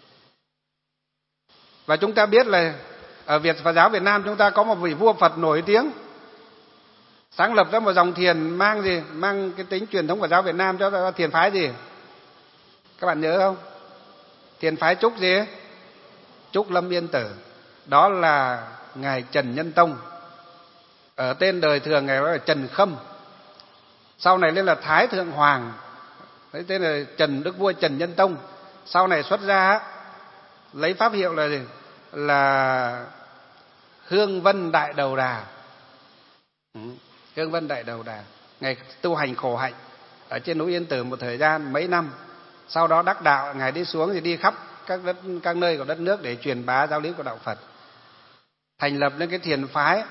Và chúng ta biết là ở Phật giáo Việt Nam chúng ta có một vị vua Phật nổi tiếng, sáng lập ra một dòng thiền mang cái tính truyền thống Phật giáo Việt Nam, cho là thiền phái gì? Các bạn nhớ không? Thiền phái Trúc gì? Trúc Lâm Yên Tử. Đó là Ngài Trần Nhân Tông. Ở tên đời thường Ngài là Trần Khâm. Sau này lên là Thái Thượng Hoàng. Đấy, tên là Đức Vua Trần Nhân Tông. Sau này xuất gia lấy pháp hiệu là Hương Vân Đại Đầu Đà. Hương Vân Đại Đầu Đà. Ngài tu hành khổ hạnh ở trên núi Yên Tử một thời gian mấy năm. Sau đó đắc đạo, Ngài đi xuống thì đi khắp các nơi của đất nước để truyền bá giáo lý của đạo Phật. Thành lập nên cái thiền phái,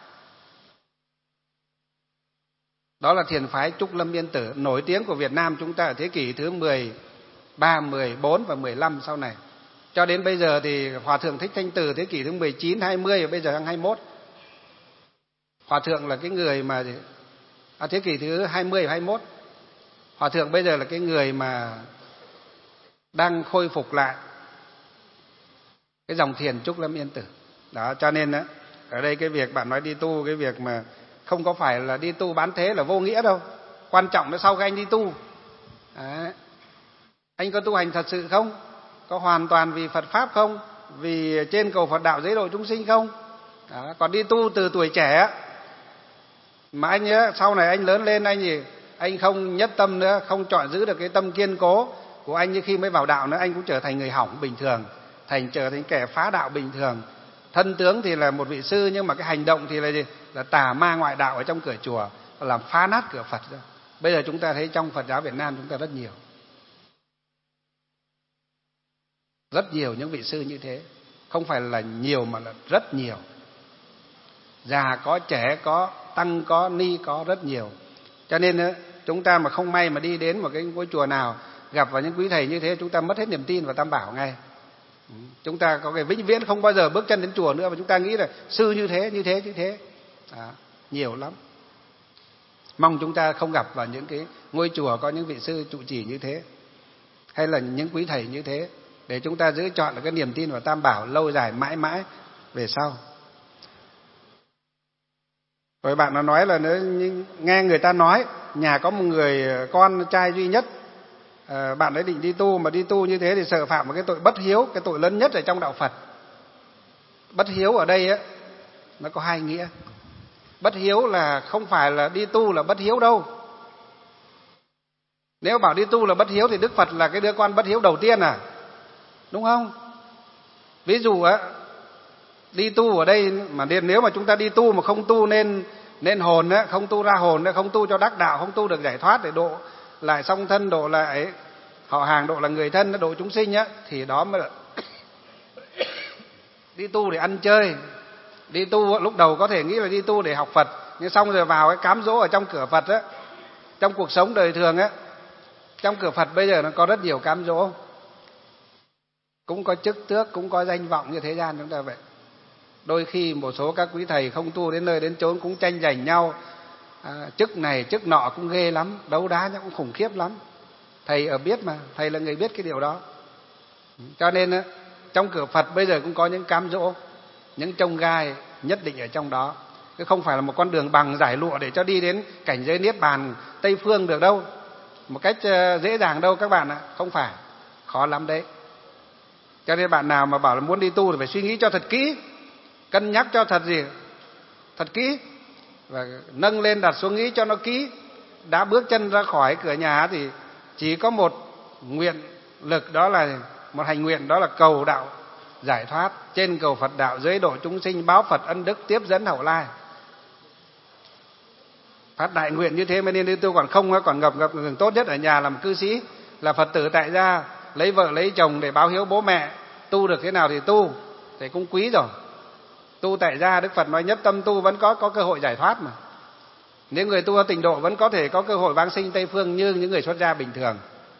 đó là thiền phái Trúc Lâm Yên Tử, nổi tiếng của Việt Nam chúng ta ở thế kỷ thứ 13, 14 và 15 sau này. Cho đến bây giờ thì Hòa thượng Thích Thanh Từ thế kỷ thứ 19, 20 và bây giờ đang 21. Hòa thượng là cái người mà thế kỷ thứ 20 và 21. Hòa thượng bây giờ là cái người mà đang khôi phục lại cái dòng thiền Trúc Lâm Yên Tử. Đó, cho nên đó, ở đây cái việc bạn nói đi tu, cái việc mà không có phải là đi tu bán thế là vô nghĩa đâu. Quan trọng là sau khi anh đi tu Đấy. Anh có tu hành thật sự không? Có hoàn toàn vì Phật Pháp không? Vì trên cầu Phật đạo giới độ chúng sinh không? Đó. Còn đi tu từ tuổi trẻ mà anh nhớ sau này anh lớn lên anh không nhất tâm nữa, không chọn giữ được cái tâm kiên cố của anh, như khi mới vào đạo nữa anh cũng trở thành người hỏng bình thường, trở thành kẻ phá đạo bình thường. Thân tướng thì là một vị sư, nhưng mà cái hành động thì là gì? Là tà ma ngoại đạo ở trong cửa chùa, làm phá nát cửa Phật ra. Bây giờ chúng ta thấy trong Phật giáo Việt Nam chúng ta rất nhiều. Rất nhiều những vị sư như thế. Không phải là nhiều mà là rất nhiều. Già có, trẻ có, tăng có, ni có, rất nhiều. Cho nên chúng ta mà không may mà đi đến một cái ngôi chùa nào gặp vào những quý thầy như thế, chúng ta mất hết niềm tin vào Tam Bảo ngay. Chúng ta có cái vĩnh viễn không bao giờ bước chân đến chùa nữa, và chúng ta nghĩ là sư như thế. Nhiều lắm. Mong chúng ta không gặp vào những cái ngôi chùa có những vị sư trụ trì như thế, hay là những quý thầy như thế, để chúng ta giữ chọn được cái niềm tin vào Tam Bảo lâu dài mãi mãi về sau. Rồi bạn nó nói là nghe người ta nói nhà có một người con trai duy nhất, bạn ấy định đi tu, mà đi tu như thế thì sợ phạm một cái tội bất hiếu, cái tội lớn nhất ở trong đạo Phật. Bất hiếu ở đây nó có hai nghĩa. Bất hiếu là không phải là đi tu là bất hiếu đâu. Nếu bảo đi tu là bất hiếu thì Đức Phật là cái đứa con bất hiếu đầu tiên đúng không? Ví dụ đi tu ở đây mà nếu mà chúng ta đi tu mà không tu nên hồn không tu ra hồn, không tu cho đắc đạo, không tu được giải thoát để độ lại song thân, độ lại họ hàng, độ là người thân, độ chúng sinh thì đó mới là đi tu để ăn chơi. Đi tu lúc đầu có thể nghĩ là đi tu để học Phật, nhưng xong rồi vào cái cám dỗ ở trong cửa Phật trong cuộc sống đời thường trong cửa Phật bây giờ nó có rất nhiều cám dỗ, cũng có chức tước, cũng có danh vọng như thế gian chúng ta vậy. Đôi khi một số các quý thầy không tu đến nơi đến chốn cũng tranh giành nhau, chức này chức nọ cũng ghê lắm, đấu đá cũng khủng khiếp lắm. Thầy ở biết mà, thầy là người biết cái điều đó. Cho nên trong cửa Phật bây giờ cũng có những cám dỗ, những chông gai nhất định ở trong đó. Chứ không phải là một con đường bằng giải lụa để cho đi đến cảnh giới niết bàn Tây phương được đâu, một cách dễ dàng đâu các bạn ạ. Không phải, khó lắm đấy. Cho nên bạn nào mà bảo là muốn đi tu thì phải suy nghĩ cho thật kỹ, cân nhắc cho thật kỹ, và nâng lên đặt xuống nghĩ cho nó kỹ. Đã bước chân ra khỏi cửa nhà thì chỉ có một nguyện lực, đó là một hành nguyện, đó là cầu đạo giải thoát, trên cầu Phật đạo dưới độ chúng sinh, báo Phật ân đức tiếp dẫn hậu lai. Phát đại nguyện như thế mới nên đi tu, còn không còn ngập ngừng. Tốt nhất ở nhà làm cư sĩ, là Phật tử tại gia, lấy vợ lấy chồng để báo hiếu bố mẹ. Tu được thế nào thì tu, thì cũng quý rồi. Tu tại gia Đức Phật nói nhất tâm tu vẫn có cơ hội giải thoát mà. Nếu người tu ở tịnh độ vẫn có thể có cơ hội vãng sinh Tây phương như những người xuất gia bình thường.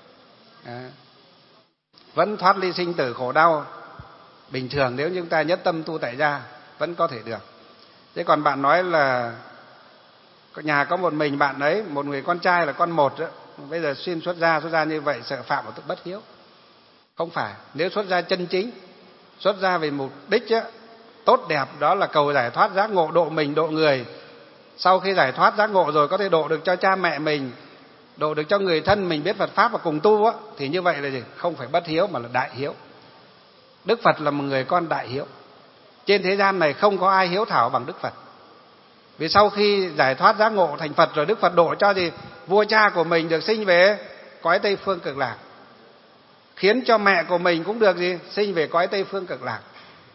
Vẫn thoát ly sinh tử khổ đau bình thường, nếu chúng ta nhất tâm tu tại gia vẫn có thể được. Thế còn bạn nói là nhà có một mình bạn ấy, một người con trai là con một đó, bây giờ xuyên xuất gia như vậy sợ phạm một tội bất hiếu. Không phải, nếu xuất gia chân chính, xuất gia vì mục đích tốt đẹp, đó là cầu giải thoát giác ngộ, độ mình độ người. Sau khi giải thoát giác ngộ rồi có thể độ được cho cha mẹ mình, độ được cho người thân mình biết Phật Pháp và cùng tu thì như vậy là gì? Không phải bất hiếu mà là đại hiếu. Đức Phật là một người con đại hiếu. Trên thế gian này không có ai hiếu thảo bằng Đức Phật. Vì sau khi giải thoát giác ngộ thành Phật rồi, Đức Phật độ cho vua cha của mình được sinh về cõi Tây phương Cực Lạc, khiến cho mẹ của mình cũng được sinh về cõi Tây phương Cực Lạc.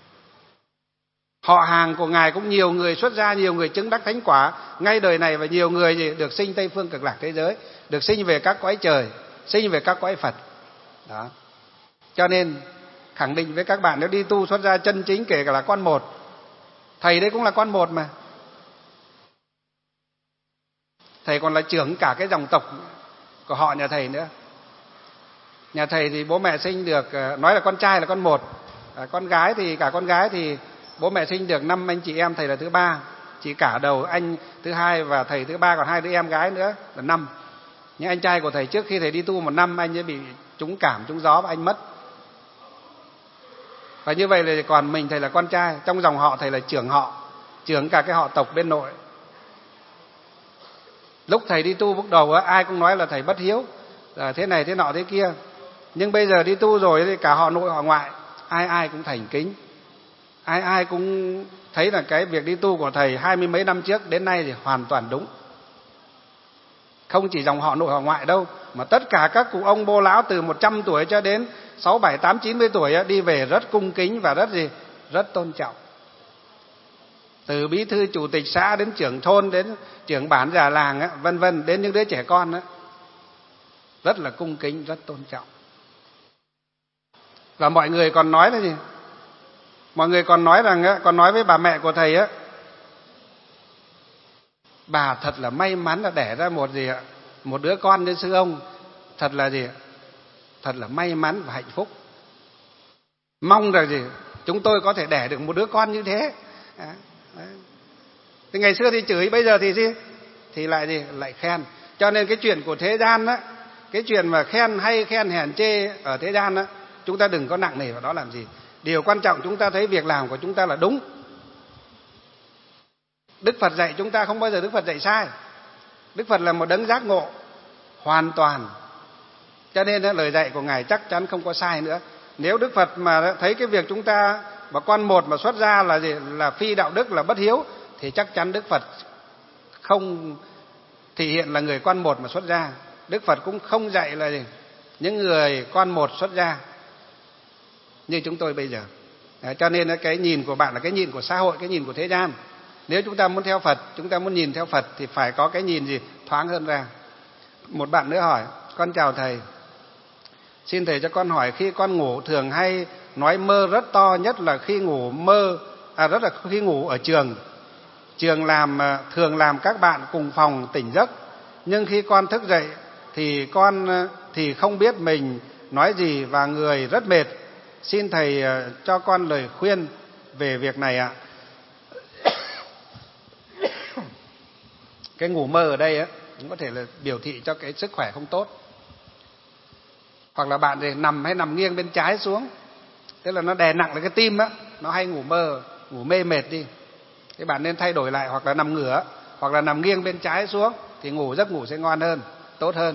Họ hàng của Ngài cũng nhiều người xuất gia, nhiều người chứng đắc thánh quả ngay đời này, và nhiều người được sinh Tây phương Cực Lạc thế giới, được sinh về các cõi trời, sinh về các cõi Phật. Đó. Cho nên khẳng định với các bạn, nếu đi tu xuất gia chân chính, kể cả là con một, thầy đấy cũng là con một mà. Thầy còn là trưởng cả cái dòng tộc của họ nhà thầy nữa. Nhà thầy thì bố mẹ sinh được, nói là con trai là con một, con gái thì bố mẹ sinh được 5 anh chị em, thầy là thứ 3, chị cả đầu, anh thứ 2 và thầy thứ 3, còn 2 đứa em gái nữa là 5. Nhưng anh trai của thầy trước khi thầy đi tu 1 năm, anh ấy bị trúng cảm, trúng gió và anh mất. Và như vậy là còn mình thầy là con trai, trong dòng họ thầy là trưởng họ, trưởng cả cái họ tộc bên nội. Lúc thầy đi tu bước đầu ai cũng nói là thầy bất hiếu, thế này thế nọ thế kia. Nhưng bây giờ đi tu rồi thì cả họ nội họ ngoại ai ai cũng thành kính, ai ai cũng thấy là cái việc đi tu của thầy 20 mấy năm trước đến nay thì hoàn toàn đúng. Không chỉ dòng họ nội họ ngoại đâu, mà tất cả các cụ ông bô lão từ 100 tuổi cho đến 6, 7, 8, 90 tuổi đi về rất cung kính và rất tôn trọng. Từ bí thư chủ tịch xã đến trưởng thôn, đến trưởng bản già làng vân vân, đến những đứa trẻ con rất là cung kính, rất tôn trọng. Và mọi người còn nói là gì? Mọi người còn nói rằng, còn nói với bà mẹ của thầy bà thật là may mắn là đẻ ra một đứa con như sư ông, thật là thật là may mắn và hạnh phúc. Mong rằng chúng tôi có thể đẻ được một đứa con như thế. Thì ngày xưa thì chửi, bây giờ thì thì lại khen. Cho nên cái chuyện của thế gian cái chuyện mà khen hay khen hèn chê ở thế gian chúng ta đừng có nặng nề vào đó làm gì. Điều quan trọng chúng ta thấy việc làm của chúng ta là đúng. Đức Phật dạy chúng ta không bao giờ Đức Phật dạy sai. Đức Phật là một đấng giác ngộ hoàn toàn, cho nên lời dạy của Ngài chắc chắn không có sai nữa. Nếu Đức Phật mà thấy cái việc chúng ta mà con một mà xuất ra là phi đạo đức, là bất hiếu, thì chắc chắn Đức Phật không thể hiện là người con một mà xuất ra. Đức Phật cũng không dạy là những người con một xuất ra như chúng tôi bây giờ. Cho nên cái nhìn của bạn là cái nhìn của xã hội, cái nhìn của thế gian. Nếu chúng ta muốn theo Phật, chúng ta muốn nhìn theo Phật thì phải có cái nhìn thoáng hơn ra. Một bạn nữa hỏi: con chào thầy, xin thầy cho con hỏi, khi con ngủ thường hay nói mơ rất to, nhất là khi ngủ khi ngủ ở trường thường làm các bạn cùng phòng tỉnh giấc, nhưng khi con thức dậy thì con không biết mình nói gì và người rất mệt. Xin thầy cho con lời khuyên về việc này ạ. Cái ngủ mơ ở đây cũng có thể là biểu thị cho cái sức khỏe không tốt. Hoặc là bạn thì nằm nghiêng bên trái xuống, tức là nó đè nặng lên cái tim nó hay ngủ mơ, ngủ mê mệt đi. Thì bạn nên thay đổi lại, hoặc là nằm ngửa, hoặc là nằm nghiêng bên trái xuống thì giấc ngủ sẽ ngon hơn, tốt hơn.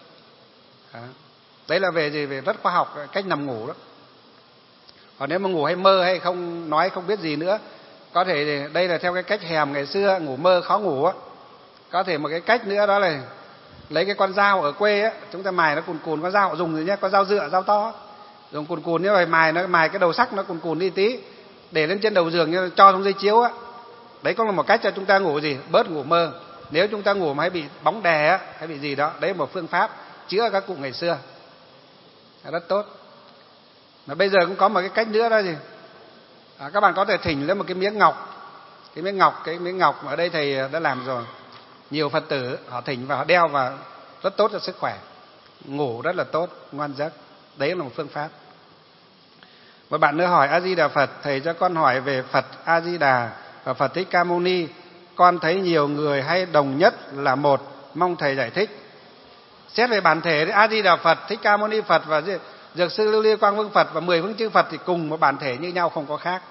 Đấy là về rất khoa học cách nằm ngủ đó. Còn nếu mà ngủ hay mơ hay không nói không biết gì nữa, có thể đây là theo cái cách hèm ngày xưa, ngủ mơ khó ngủ Có thể một cái cách nữa đó là lấy cái con dao ở quê chúng ta mài nó cùn con dao họ dùng rồi nhé, con dao dựa, dao to, dùng cùn như vậy, mài cái đầu sắc nó cùn đi tí, để lên trên đầu giường như cho trong dây chiếu Đấy cũng là một cách cho chúng ta ngủ bớt ngủ mơ. Nếu chúng ta ngủ mà hay bị bóng đè hay bị gì đó, đấy là một phương pháp chữa các cụ ngày xưa rất tốt. Mà bây giờ cũng có một cái cách nữa đó các bạn có thể thỉnh lên một cái miếng ngọc mà ở đây thầy đã làm rồi. Nhiều Phật tử họ thỉnh và họ đeo vào, rất tốt cho sức khỏe, ngủ rất là tốt, ngoan giấc. Đấy là một phương pháp. Một bạn nữa hỏi: A Di Đà Phật, thầy cho con hỏi về Phật A Di Đà và Phật Thích Ca Mâu Ni. Con thấy nhiều người hay đồng nhất là một, mong thầy giải thích. Xét về bản thể, A Di Đà Phật, Thích Ca Mâu Ni Phật và Dược Sư Lưu Ly Quang Vương Phật và 10 Vương Chư Phật thì cùng một bản thể như nhau, không có khác.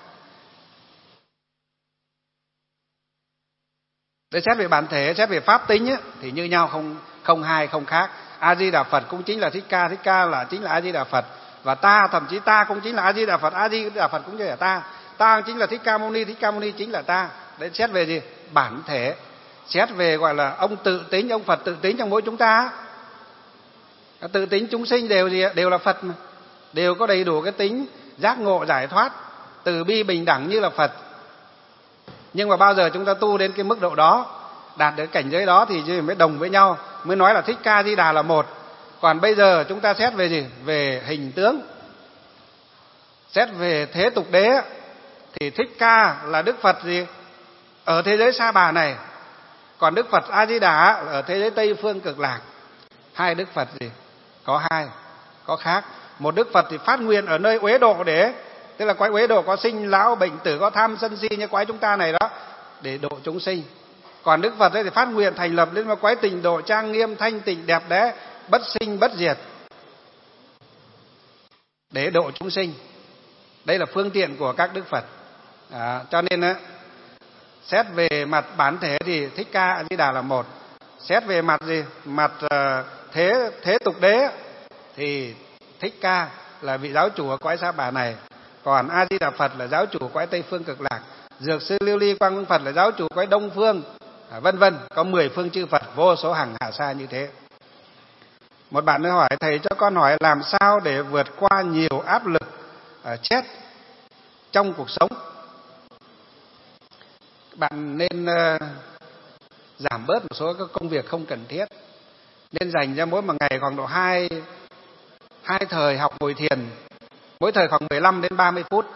Để xét về bản thể, xét về pháp tính thì như nhau, không hai, không khác. A Di Đà Phật cũng chính là Thích Ca là chính là A Di Đà Phật, và ta, thậm chí ta cũng chính là A Di Đà Phật, A Di Đà Phật cũng chính là ta chính là Thích Ca Mâu Ni chính là ta. Đấy xét về bản thể. Xét về gọi là ông tự tính, ông Phật tự tính trong mỗi chúng ta. Tự tính chúng sinh đều là Phật mà, đều có đầy đủ cái tính giác ngộ giải thoát, từ bi bình đẳng như là Phật. Nhưng mà bao giờ chúng ta tu đến cái mức độ đó, đạt đến cảnh giới đó thì mới đồng với nhau, mới nói là Thích Ca Di Đà là một. Còn bây giờ chúng ta xét về về hình tướng, xét về thế tục đế thì Thích Ca là Đức Phật ở thế giới Sa Bà này, còn Đức Phật A Di Đà ở thế giới Tây Phương Cực Lạc. Hai Đức Phật có hai, có khác. Một Đức Phật thì phát nguyện ở nơi Uế Độ, tức là quái Uế Độ có sinh lão bệnh tử, có tham sân si như quái chúng ta này đó, để độ chúng sinh. Còn Đức Phật thì phát nguyện thành lập lên một quái Tịnh Độ trang nghiêm thanh tịnh đẹp đẽ, bất sinh bất diệt, để độ chúng sinh. Đây là phương tiện của các Đức Phật. Cho nên xét về mặt bản thể thì Thích Ca A Di Đà là một. Xét về mặt mặt thế tục đế thì Thích Ca là vị giáo chủ ở cõi Sa Bà này, còn A Di Đà Phật là giáo chủ cõi Tây Phương Cực Lạc, Dược Sư Lưu Ly Quang Minh Phật là giáo chủ cõi Đông Phương, vân vân, có 10 phương chư Phật vô số hằng hà sa như thế. Một bạn nữa hỏi thầy cho con hỏi làm sao để vượt qua nhiều áp lực chết trong cuộc sống. Bạn nên giảm bớt một số các công việc không cần thiết, nên dành ra mỗi một ngày khoảng độ hai thời học ngồi thiền, mỗi thời khoảng 15 đến 30 phút.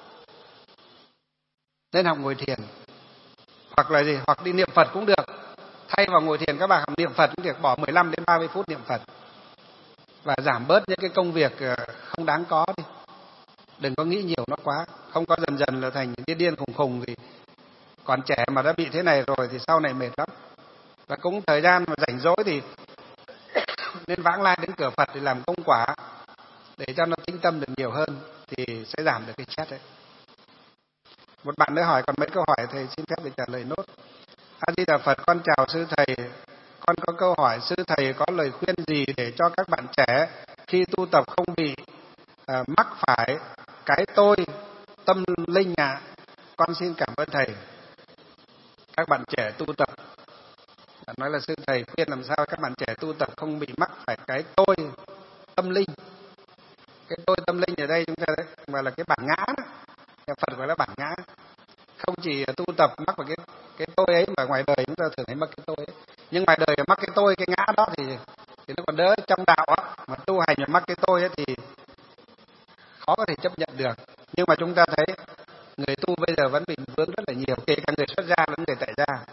Nên học ngồi thiền. Hoặc là gì? Hoặc đi niệm Phật cũng được. Thay vào ngồi thiền các bạn học niệm Phật cũng được, bỏ 15 đến 30 phút niệm Phật. Và giảm bớt những cái công việc không đáng có đi. Đừng có nghĩ nhiều nó quá, không có dần dần là thành điên điên khùng khùng thì còn trẻ mà đã bị thế này rồi thì sau này mệt lắm. Và cũng thời gian mà rảnh rỗi thì nên vãng lai đến cửa Phật để làm công quả, để cho nó tĩnh tâm được nhiều hơn thì sẽ giảm được cái chết đấy. Một bạn nữa hỏi còn mấy câu hỏi, thầy xin phép để trả lời nốt. A Di Đà Phật, con chào sư thầy. Con có câu hỏi, sư thầy có lời khuyên gì để cho các bạn trẻ khi tu tập không bị mắc phải cái tôi tâm linh ạ? Con xin cảm ơn thầy. Các bạn trẻ tu tập, bạn nói là sư thầy khuyên làm sao các bạn trẻ tu tập không bị mắc phải cái tôi tâm linh. Cái tôi tâm linh ở đây chúng ta gọi là cái bản ngã đó. Phật gọi là bản ngã. Không chỉ tu tập mắc vào cái tôi ấy, mà ngoài đời chúng ta thường hay mắc cái tôi ấy. Nhưng ngoài đời mắc cái tôi, cái ngã đó thì nó còn đỡ. Trong đạo á, mà tu hành mà mắc cái tôi ấy thì khó có thể chấp nhận được. Nhưng mà chúng ta thấy người tu bây giờ vẫn bị vướng rất là nhiều, kể cả người xuất gia lẫn người tại gia.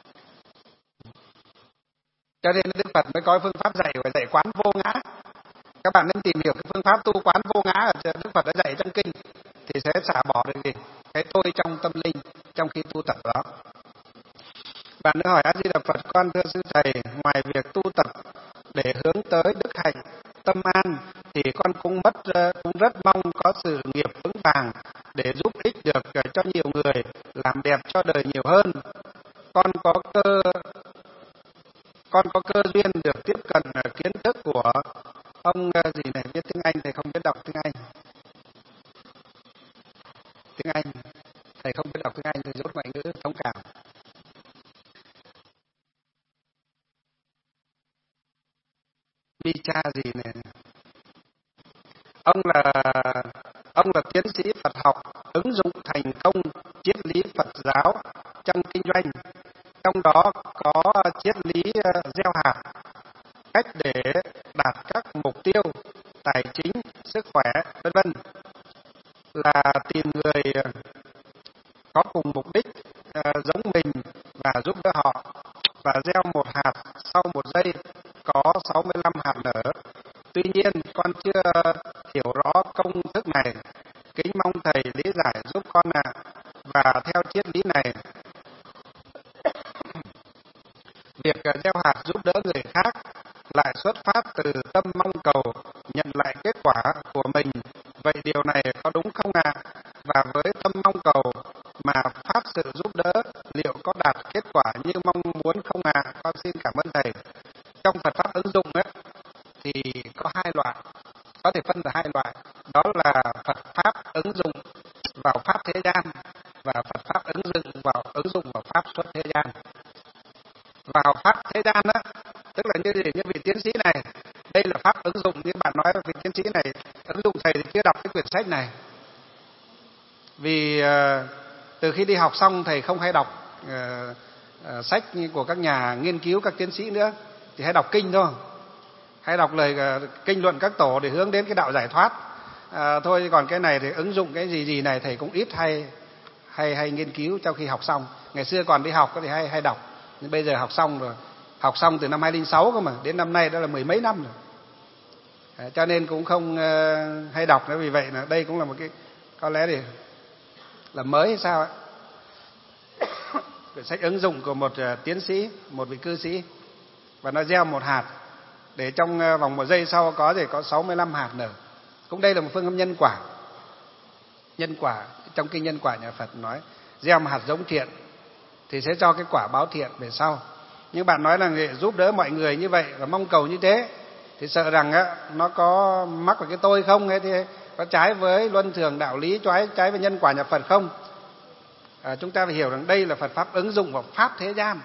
Cho nên Đức Phật mới có phương pháp dạy, phải dạy quán vô ngã. Các bạn nên tìm hiểu cái phương pháp tu quán vô ngã ở Đức Phật đã dạy trong kinh thì sẽ xả bỏ được gì? Cái tôi trong tâm linh trong khi tu tập đó. Bạn nữa hỏi A Di Đà Phật, con thưa sư thầy, ngoài việc tu tập để hướng tới đức hạnh tâm an thì con cũng rất mong có sự nghiệp vững vàng để giúp ích được cho nhiều người, làm đẹp cho đời nhiều hơn. Con có cơ duyên được tiếp cận kiến thức của ông gì này, viết tiếng Anh thầy không biết đọc tiếng Anh. Thầy không biết đọc tiếng Anh, thầy rốt ngoại ngữ thông cảm. Cha gì này. Ông là tiến sĩ Phật học, ứng dụng thành công triết lý Phật giáo trong kinh doanh. Trong đó có triết lý gieo hạt, cách để đạt các mục tiêu tài chính, sức khỏe, vân vân, là tìm người có cùng mục đích giống mình và giúp đỡ họ, và gieo một hạt sau một giây có 65 hạt nở. Tuy nhiên con chưa hiểu rõ công thức này, kính mong thầy lý giải giúp con ạ. Và theo triết lý này, việc gieo hạt giúp đỡ người khác lại xuất phát từ tâm mong cầu nhận lại kết quả của mình. Vậy điều này có đúng không ạ? Và với tâm mong cầu mà phát sự giúp đỡ, liệu có đạt kết quả như mong muốn không ạ? Con xin cảm ơn thầy. Trong Phật pháp ứng dụng ấy, thì có hai loại, có thể phân ra hai loại. Đó là Phật pháp ứng dụng vào pháp thế gian và Phật pháp ứng dụng vào pháp xuất thế gian. Vào pháp thế gian á, tức là như vị tiến sĩ này, đây là pháp ứng dụng. Như bạn nói, vị tiến sĩ này ứng dụng, thầy thì chưa đọc cái quyển sách này. Vì từ khi đi học xong thầy không hay đọc sách của các nhà nghiên cứu, các tiến sĩ nữa, thì hay đọc kinh thôi, hay đọc lời kinh luận các tổ để hướng đến cái đạo giải thoát thôi. Còn cái này thì ứng dụng cái gì này thầy cũng ít hay nghiên cứu trong khi học xong. Ngày xưa còn đi học thì hay đọc, nhưng bây giờ học xong rồi, học xong từ năm 2006 cơ mà, đến năm nay đã là 10 mấy năm rồi. Cho nên cũng không hay đọc nữa. Vì vậy là đây cũng là một cái, có lẽ thì là mới hay sao ấy. Quyển sách ứng dụng của một tiến sĩ, một vị cư sĩ, và nó gieo một hạt để trong vòng một giây sau có 65 hạt nở. Cũng đây là một phương pháp nhân quả. Nhân quả trong kinh Nhân Quả nhà Phật nói gieo một hạt giống thiện thì sẽ cho cái quả báo thiện về sau. Nhưng bạn nói là giúp đỡ mọi người như vậy và mong cầu như thế thì sợ rằng á nó có mắc vào cái tôi không, hay thì có trái với luân thường đạo lý, trái với nhân quả nhập Phật không. Chúng ta phải hiểu rằng đây là Phật pháp ứng dụng vào pháp thế gian,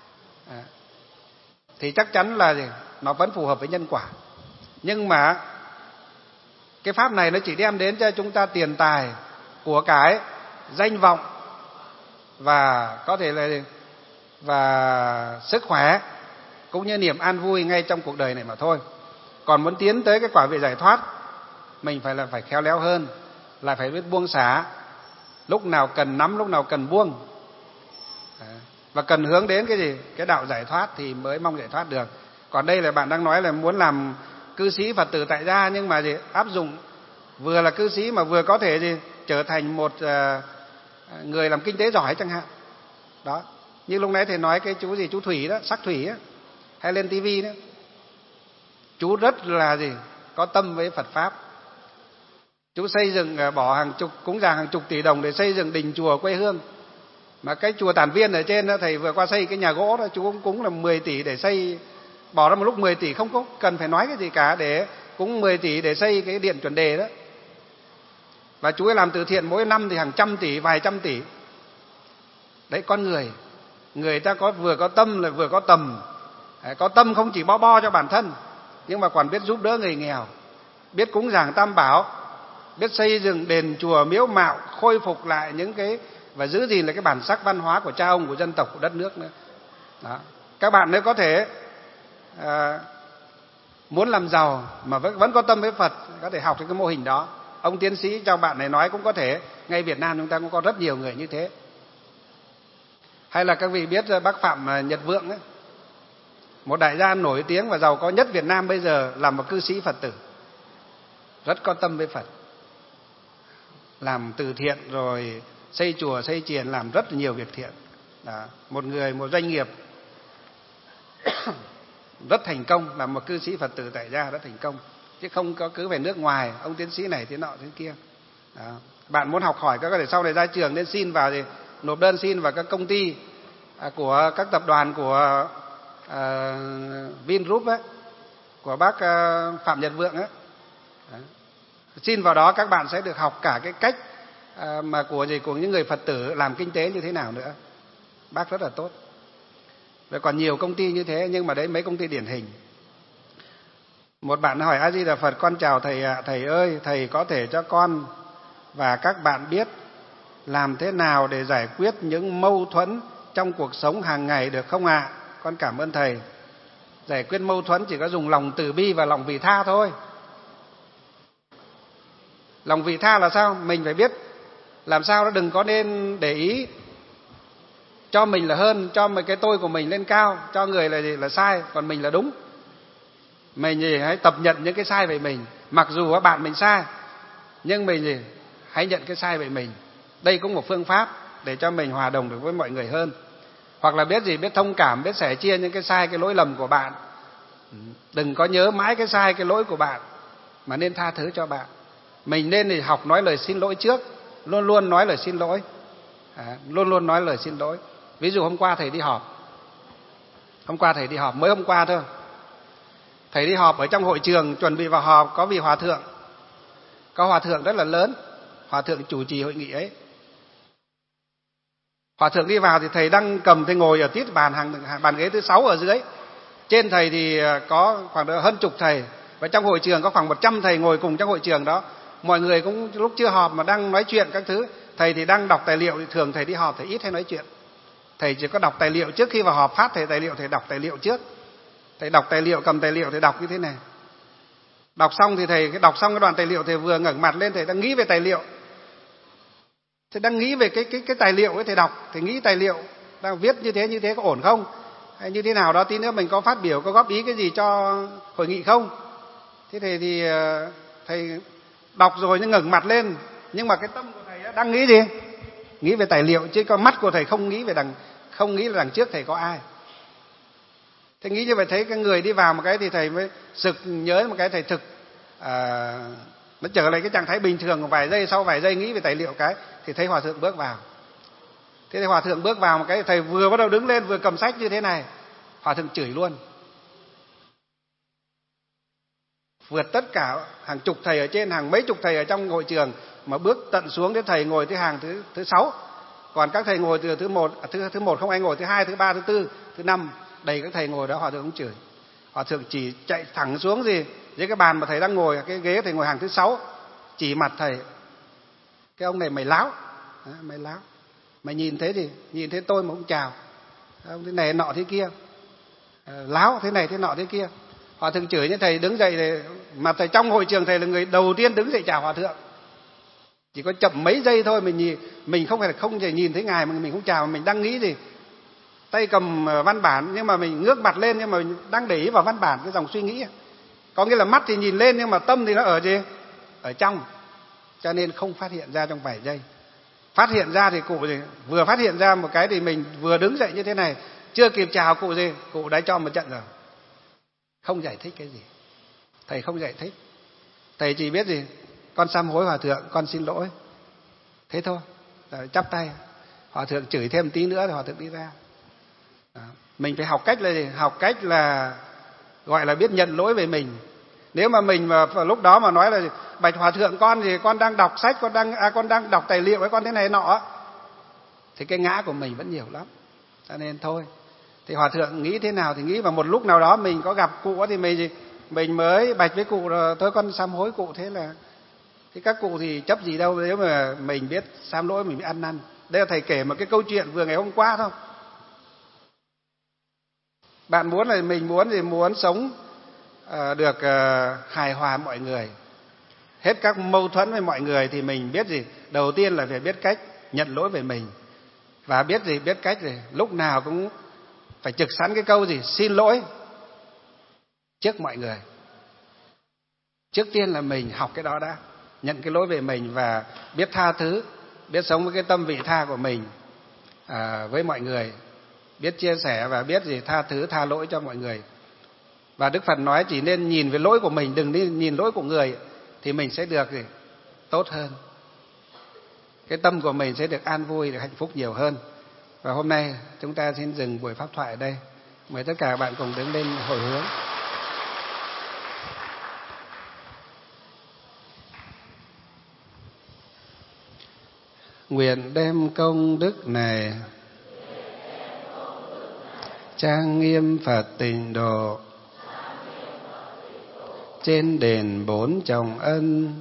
thì chắc chắn là nó vẫn phù hợp với nhân quả. Nhưng mà cái pháp này nó chỉ đem đến cho chúng ta tiền tài, của cải, danh vọng và có thể là và sức khỏe cũng như niềm an vui ngay trong cuộc đời này mà thôi. Còn muốn tiến tới cái quả vị giải thoát, mình phải khéo léo hơn, là phải biết buông xả, lúc nào cần nắm, lúc nào cần buông, và cần hướng đến cái gì? Cái đạo giải thoát thì mới mong giải thoát được. Còn đây là bạn đang nói là muốn làm cư sĩ Phật tử tại gia, nhưng mà áp dụng vừa là cư sĩ mà vừa có thể trở thành một người làm kinh tế giỏi chẳng hạn. Đó, như lúc nãy thầy nói cái chú Thủy đó, Sắc Thủy á, hay lên tivi đó, chú rất là có tâm với Phật pháp. Chú xây dựng bỏ cúng dường hàng chục tỷ đồng để xây dựng đình chùa quê hương. Mà cái chùa Tản Viên ở trên đó, thầy vừa qua xây cái nhà gỗ đó, chú cũng cúng là 10 tỷ để xây, bỏ ra một lúc 10 tỷ không có cần phải nói cái gì cả, để cúng 10 tỷ để xây cái điện chuẩn đề đó. Và chú ấy làm từ thiện mỗi năm thì hàng trăm tỷ, vài trăm tỷ. Đấy, con người ta vừa có tâm là vừa có tầm. Có tâm không chỉ bo cho bản thân, nhưng mà còn biết giúp đỡ người nghèo, biết cúng dường Tam Bảo, biết xây dựng đền chùa miếu mạo, khôi phục lại những cái và giữ gìn lại cái bản sắc văn hóa của cha ông, của dân tộc, của đất nước nữa. Đó. Các bạn nếu có thể muốn làm giàu mà vẫn có tâm với Phật, có thể học cái mô hình đó. Ông tiến sĩ cho bạn này nói cũng có thể, ngay Việt Nam chúng ta cũng có rất nhiều người như thế. Hay là các vị biết bác Phạm Nhật Vượng ấy, một đại gia nổi tiếng và giàu có nhất Việt Nam bây giờ, là một cư sĩ Phật tử, rất có tâm với Phật, làm từ thiện rồi xây chùa xây chiền, làm rất nhiều việc thiện. Đó. Một doanh nghiệp rất thành công, là một cư sĩ Phật tử tại gia rất thành công, chứ không có cứ về nước ngoài ông tiến sĩ này thế nọ thế kia. Đó. Bạn muốn học hỏi có thể sau này ra trường nên xin vào thì nộp đơn xin vào các công ty của các tập đoàn của Vingroup ấy, của bác Phạm Nhật Vượng ấy. Xin vào đó các bạn sẽ được học cả cái cách mà của những người Phật tử làm kinh tế như thế nào nữa. Bác rất là tốt. Rồi còn nhiều công ty như thế, nhưng mà đấy mấy công ty điển hình. Một bạn hỏi: A Di Đà Phật, con chào thầy ạ. Thầy ơi, thầy có thể cho con và các bạn biết làm thế nào để giải quyết những mâu thuẫn trong cuộc sống hàng ngày được không ạ? Con cảm ơn thầy. Giải quyết mâu thuẫn chỉ có dùng lòng từ bi và lòng vị tha thôi. Lòng vị tha là sao? Mình phải biết làm sao nó đừng có nên để ý cho mình là hơn, cho cái tôi của mình lên cao, cho người là sai, còn mình là đúng. Mình hãy tập nhận những cái sai về mình. Mặc dù bạn mình sai, nhưng mình hãy nhận cái sai về mình. Đây cũng một phương pháp để cho mình hòa đồng được với mọi người hơn. Hoặc là biết biết thông cảm, biết sẻ chia những cái sai, cái lỗi lầm của bạn. Đừng có nhớ mãi cái sai, cái lỗi của bạn, mà nên tha thứ cho bạn. Mình nên học nói lời xin lỗi trước, luôn luôn nói lời xin lỗi, luôn luôn nói lời xin lỗi. Ví dụ hôm qua thầy đi họp, mới hôm qua thôi, thầy đi họp ở trong hội trường, chuẩn bị vào họp, có vị hòa thượng, có hòa thượng rất là lớn, hòa thượng chủ trì hội nghị ấy. Hòa thượng đi vào thì thầy đang cầm, thầy ngồi ở tít bàn ghế thứ 6 ở dưới. Trên thầy thì có khoảng hơn chục thầy, và trong hội trường có khoảng 100 thầy ngồi cùng trong hội trường đó. Mọi người cũng lúc chưa họp mà đang nói chuyện các thứ. Thầy thì đang đọc tài liệu, thì thường thầy đi họp thầy ít hay nói chuyện. Thầy chỉ có đọc tài liệu trước khi vào họp, phát tài liệu thầy đọc tài liệu trước. Thầy đọc tài liệu, cầm tài liệu thầy đọc như thế này. Đọc xong thì thầy đọc xong cái đoạn tài liệu, thầy vừa ngẩng mặt lên, thầy đang nghĩ về tài liệu. Thầy đang nghĩ về cái tài liệu ấy, thầy đọc, thầy nghĩ tài liệu đang viết như thế có ổn không? Hay như thế nào đó, tí nữa mình có phát biểu, có góp ý cái gì cho hội nghị không? Thế thì thầy đọc rồi nhưng ngẩng mặt lên, nhưng mà cái tâm của thầy đang nghĩ gì? Nghĩ về tài liệu, chứ con mắt của thầy không nghĩ là đằng trước thầy có ai. Thầy nghĩ như vậy, thấy cái người đi vào một cái thì thầy mới sực nhớ một cái, thầy thực nó trở lại cái trạng thái bình thường. Vài giây, sau vài giây nghĩ về tài liệu cái thì thấy hòa thượng bước vào. Thế thì hòa thượng bước vào một cái, thầy vừa bắt đầu đứng lên, vừa cầm sách như thế này, hòa thượng chửi luôn. vượt tất cả hàng chục thầy ở trên, hàng mấy chục thầy ở trong hội trường, mà bước tận xuống đến thầy ngồi tới hàng thứ 6. Còn các thầy ngồi từ thứ 1 không ai ngồi, thứ 2, thứ 3, thứ 4, thứ 5, đầy các thầy ngồi đó. Hòa thượng cũng chửi. Hòa thượng chỉ chạy thẳng xuống dưới cái bàn mà thầy đang ngồi, cái ghế thầy ngồi hàng thứ 6, chỉ mặt thầy: cái ông này mày láo, mày láo, mày nhìn thế thì nhìn thế tôi mà cũng chào, ông thế này nọ thế kia, láo thế này thế nọ thế kia. Hòa thượng chửi như thầy đứng dậy, mà thầy trong hội trường thầy là người đầu tiên đứng dậy chào hòa thượng. Chỉ có chậm mấy giây thôi, mình không phải là không thể nhìn thấy ngài mà mình không chào, mà mình đang nghĩ gì, tay cầm văn bản nhưng mà mình ngước mặt lên, nhưng mà mình đang để ý vào văn bản, cái dòng suy nghĩ. Có nghĩa là mắt thì nhìn lên nhưng mà tâm thì nó ở gì? Ở trong. Cho nên không phát hiện ra trong vài giây. Phát hiện ra thì cụ gì? Vừa phát hiện ra một cái thì mình vừa đứng dậy như thế này, chưa kịp chào cụ gì, cụ đã cho một trận rồi. Không giải thích cái gì. Thầy không giải thích. Thầy chỉ biết gì? Con sám hối hòa thượng, con xin lỗi. Thế thôi. Rồi chắp tay. Hòa thượng chửi thêm tí nữa rồi hòa thượng đi ra. Đó. Mình phải học cách là gì? Học cách là gọi là biết nhận lỗi về mình. Nếu mà mình mà lúc đó mà nói là bạch hòa thượng con thì con đang đọc sách, con đang đọc tài liệu, con thế này nọ, thì cái ngã của mình vẫn nhiều lắm. Cho nên thôi. Thì hòa thượng nghĩ thế nào thì nghĩ, và một lúc nào đó mình có gặp cụ thì mình mới bạch với cụ rồi, thôi con sám hối cụ. Thế là thì các cụ thì chấp gì đâu, nếu mà mình biết sám lỗi mình mới ăn năn. Đây là thầy kể một cái câu chuyện vừa ngày hôm qua thôi. Bạn muốn là mình muốn sống được hài hòa mọi người, hết các mâu thuẫn với mọi người, thì mình biết gì? Đầu tiên là phải biết cách nhận lỗi về mình, và biết gì? Biết cách gì? Lúc nào cũng phải trực sẵn cái câu gì? Xin lỗi trước mọi người. Trước tiên là mình học cái đó đã, nhận cái lỗi về mình và biết tha thứ, biết sống với cái tâm vị tha của mình với mọi người, biết chia sẻ và biết gì? Tha thứ, tha lỗi cho mọi người. Và Đức Phật nói chỉ nên nhìn về lỗi của mình, đừng đi nhìn lỗi của người, thì mình sẽ được gì? Tốt hơn. Cái tâm của mình sẽ được an vui, được hạnh phúc nhiều hơn. Và hôm nay chúng ta xin dừng buổi pháp thoại ở đây. Mời tất cả các bạn cùng đứng lên hồi hướng. Nguyện đem công đức này trang nghiêm Phật Tịnh Độ, trên đền 4 chồng ân,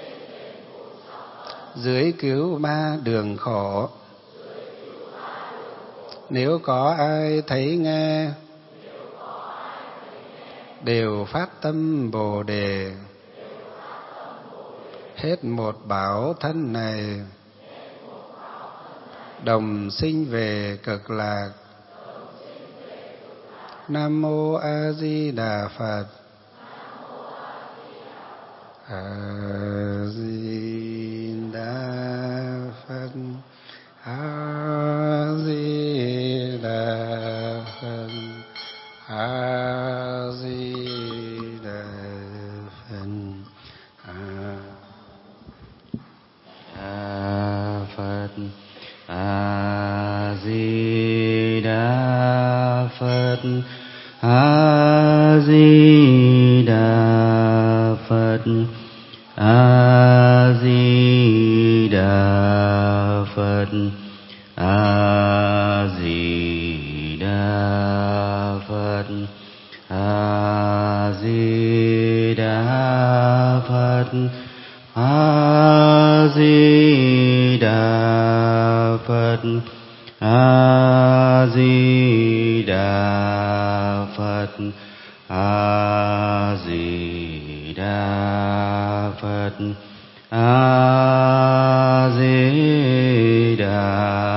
dưới cứu 3 đường khổ. Nếu có ai thấy nghe, đều phát tâm Bồ Đề, hết một bảo thân này, đồng sinh về cực lạc. Nam mô A Di Đà Phật. A Di Đà Phật. A Di Đà Phật. A Di Đà Phật. A Phật. A Di Đà Phật. A Di Đà Phật. A Di Đà Phật. A Di Đà Phật. A Di Đà Phật. A Di Đà Phật. A Di Đà Phật. A Di Đà Phật. A Di Đà